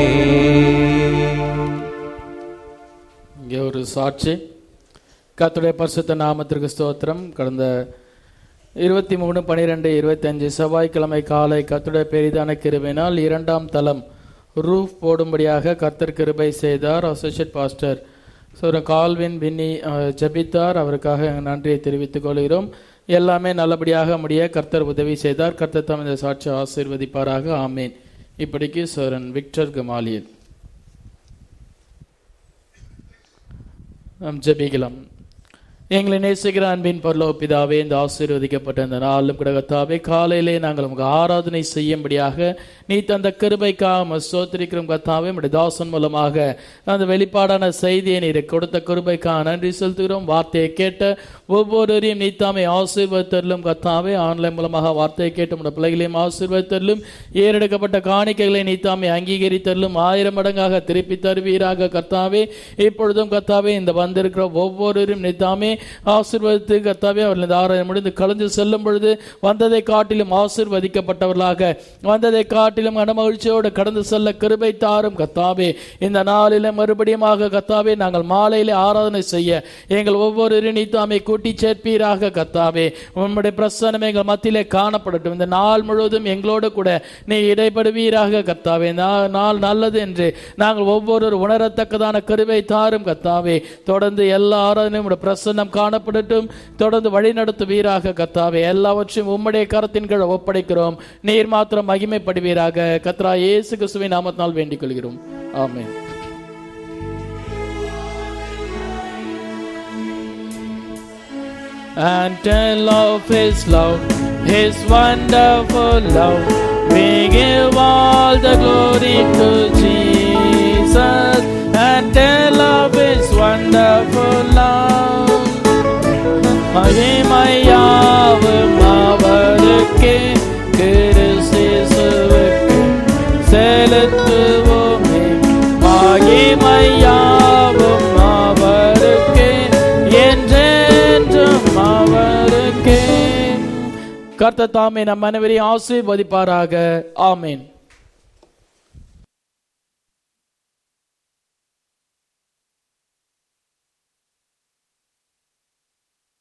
S4: இங்கே ஒரு சாட்சி. கர்த்தருடைய பரிசுத்த நாமத்திற்கு ஸ்தோத்திரம். கடந்த இருபத்தி மூணு பனிரெண்டு இருபத்தி அஞ்சு செவ்வாய்க்கிழமை காலை கர்த்தருடைய பெரிதான கிருபையினால் இரண்டாம் தளம் ரூஃப் போடும்படியாக கர்த்தர் கிருபை செய்தார். அசோசியேட் பாஸ்டர் சோர கால்வின் வின்னி ஜபித்தார். அவருக்காக நன்றியை தெரிவித்துக் கொள்கிறோம். எல்லாமே நல்லபடியாக முடிய கர்த்தர் உதவி செய்தார். கர்த்தர் தாம் இந்த சாட்சி ஆசீர்வதிப்பாராக. ஆமேன். இப்படிக்கு சோரன் விக்டர் கமாலியல். நாம் ஜெபிக்கலாம். எங்களை நேசிக்கிற அன்பின் பரலோக பிதாவே, இந்த ஆசீர்வதிக்கப்பட்ட இந்த நாளும் கூட கர்த்தாவே, காலையிலே நாங்கள் உங்க ஆராதனை செய்யும்படியாக நீ தந்த கிருபைக்காக ஸ்தோத்திரிக்கிறோம் கர்த்தாவே. நம்முடைய தாசன் மூலமாக அந்த வெளிப்பாடான செய்தியை நீர் கொடுத்த கிருபைக்காக நன்றி செலுத்துகிறோம். வார்த்தையை கேட்ட ஒவ்வொருவரையும் நீ தாமே ஆசீர்வதித்தருளும் கர்த்தாவே. ஆன்லைன் மூலமாக வார்த்தையை கேட்ட நம்முடைய பிள்ளைகளையும் ஆசீர்வதித்தருளும். ஏறெடுக்கப்பட்ட காணிக்கைகளை நீ தாமே அங்கீகரித்தருளும். ஆயிரம் மடங்காக திருப்பி தருவீராக கர்த்தாவே. இப்பொழுதும் கர்த்தாவே, இந்த வந்திருக்கிற ஒவ்வொருவரையும் நீ தாமே ஆசீர்வதித்து கர்த்தாவே, அவர்கள் இந்த ஆராதனை முடிந்து கலந்து செல்லும் பொழுது வந்ததை காட்டிலும் ஆசீர்வதிக்கப்பட்டவர்களாக, வந்ததை காட்டிலும் மனமகிழ்ச்சியோடு கடந்து செல்ல கிருபை தாரும் கர்த்தாவே. இந்த நாளிலே மறுபடியுமாக கர்த்தாவே, நாங்கள் மாலையிலே ஆராதனை செய்ய எங்கள் ஒவ்வொரு நீத்தாமை கூட்டி சேர்ப்பீராக கர்த்தாவே. உம்முடைய பிரசன்னம் எங்கள் மத்தியிலே காணப்படட்டும். இந்த நாள் முழுவதும் எங்களோடு கூட நீ இடைப்படுவீராக கர்த்தாவே. நாள் நல்லது என்று நாங்கள் ஒவ்வொரு உணரத்தக்கதான கிருபை தாரும் கர்த்தாவே. தொடர்ந்து எல்லா ஆராதனையும் பிரசன்னம் காணப்படட்டும். தொடர்ந்து வழி நடத்துவீராக கர்த்தாவே. எல்லாவற்றையும் உம்முடைய கரத்தின் கீழ் ஒப்படைக்கிறோம். நீர் மாத்திரம் மகிமைப்படுவீராக. கர்த்தா இயேசு கிறிஸ்துவின் நாமத்தினால் வேண்டிக் கொள்கிறோம். ஆமென். And tell of his love, his wonderful love. We give all the glory to Jesus. And tell of his wonderful love. மகிமையாவும் அவருக்கே, கிறிஸ்துவுக்கே செலுத்துவோமே. மகிமையாவும் அவருக்கே, என்றென்றும் அவருக்கே. கர்த்தர் தாமே நம் அனைவரையும் ஆசீர்வதிப்பாராக. ஆமென்.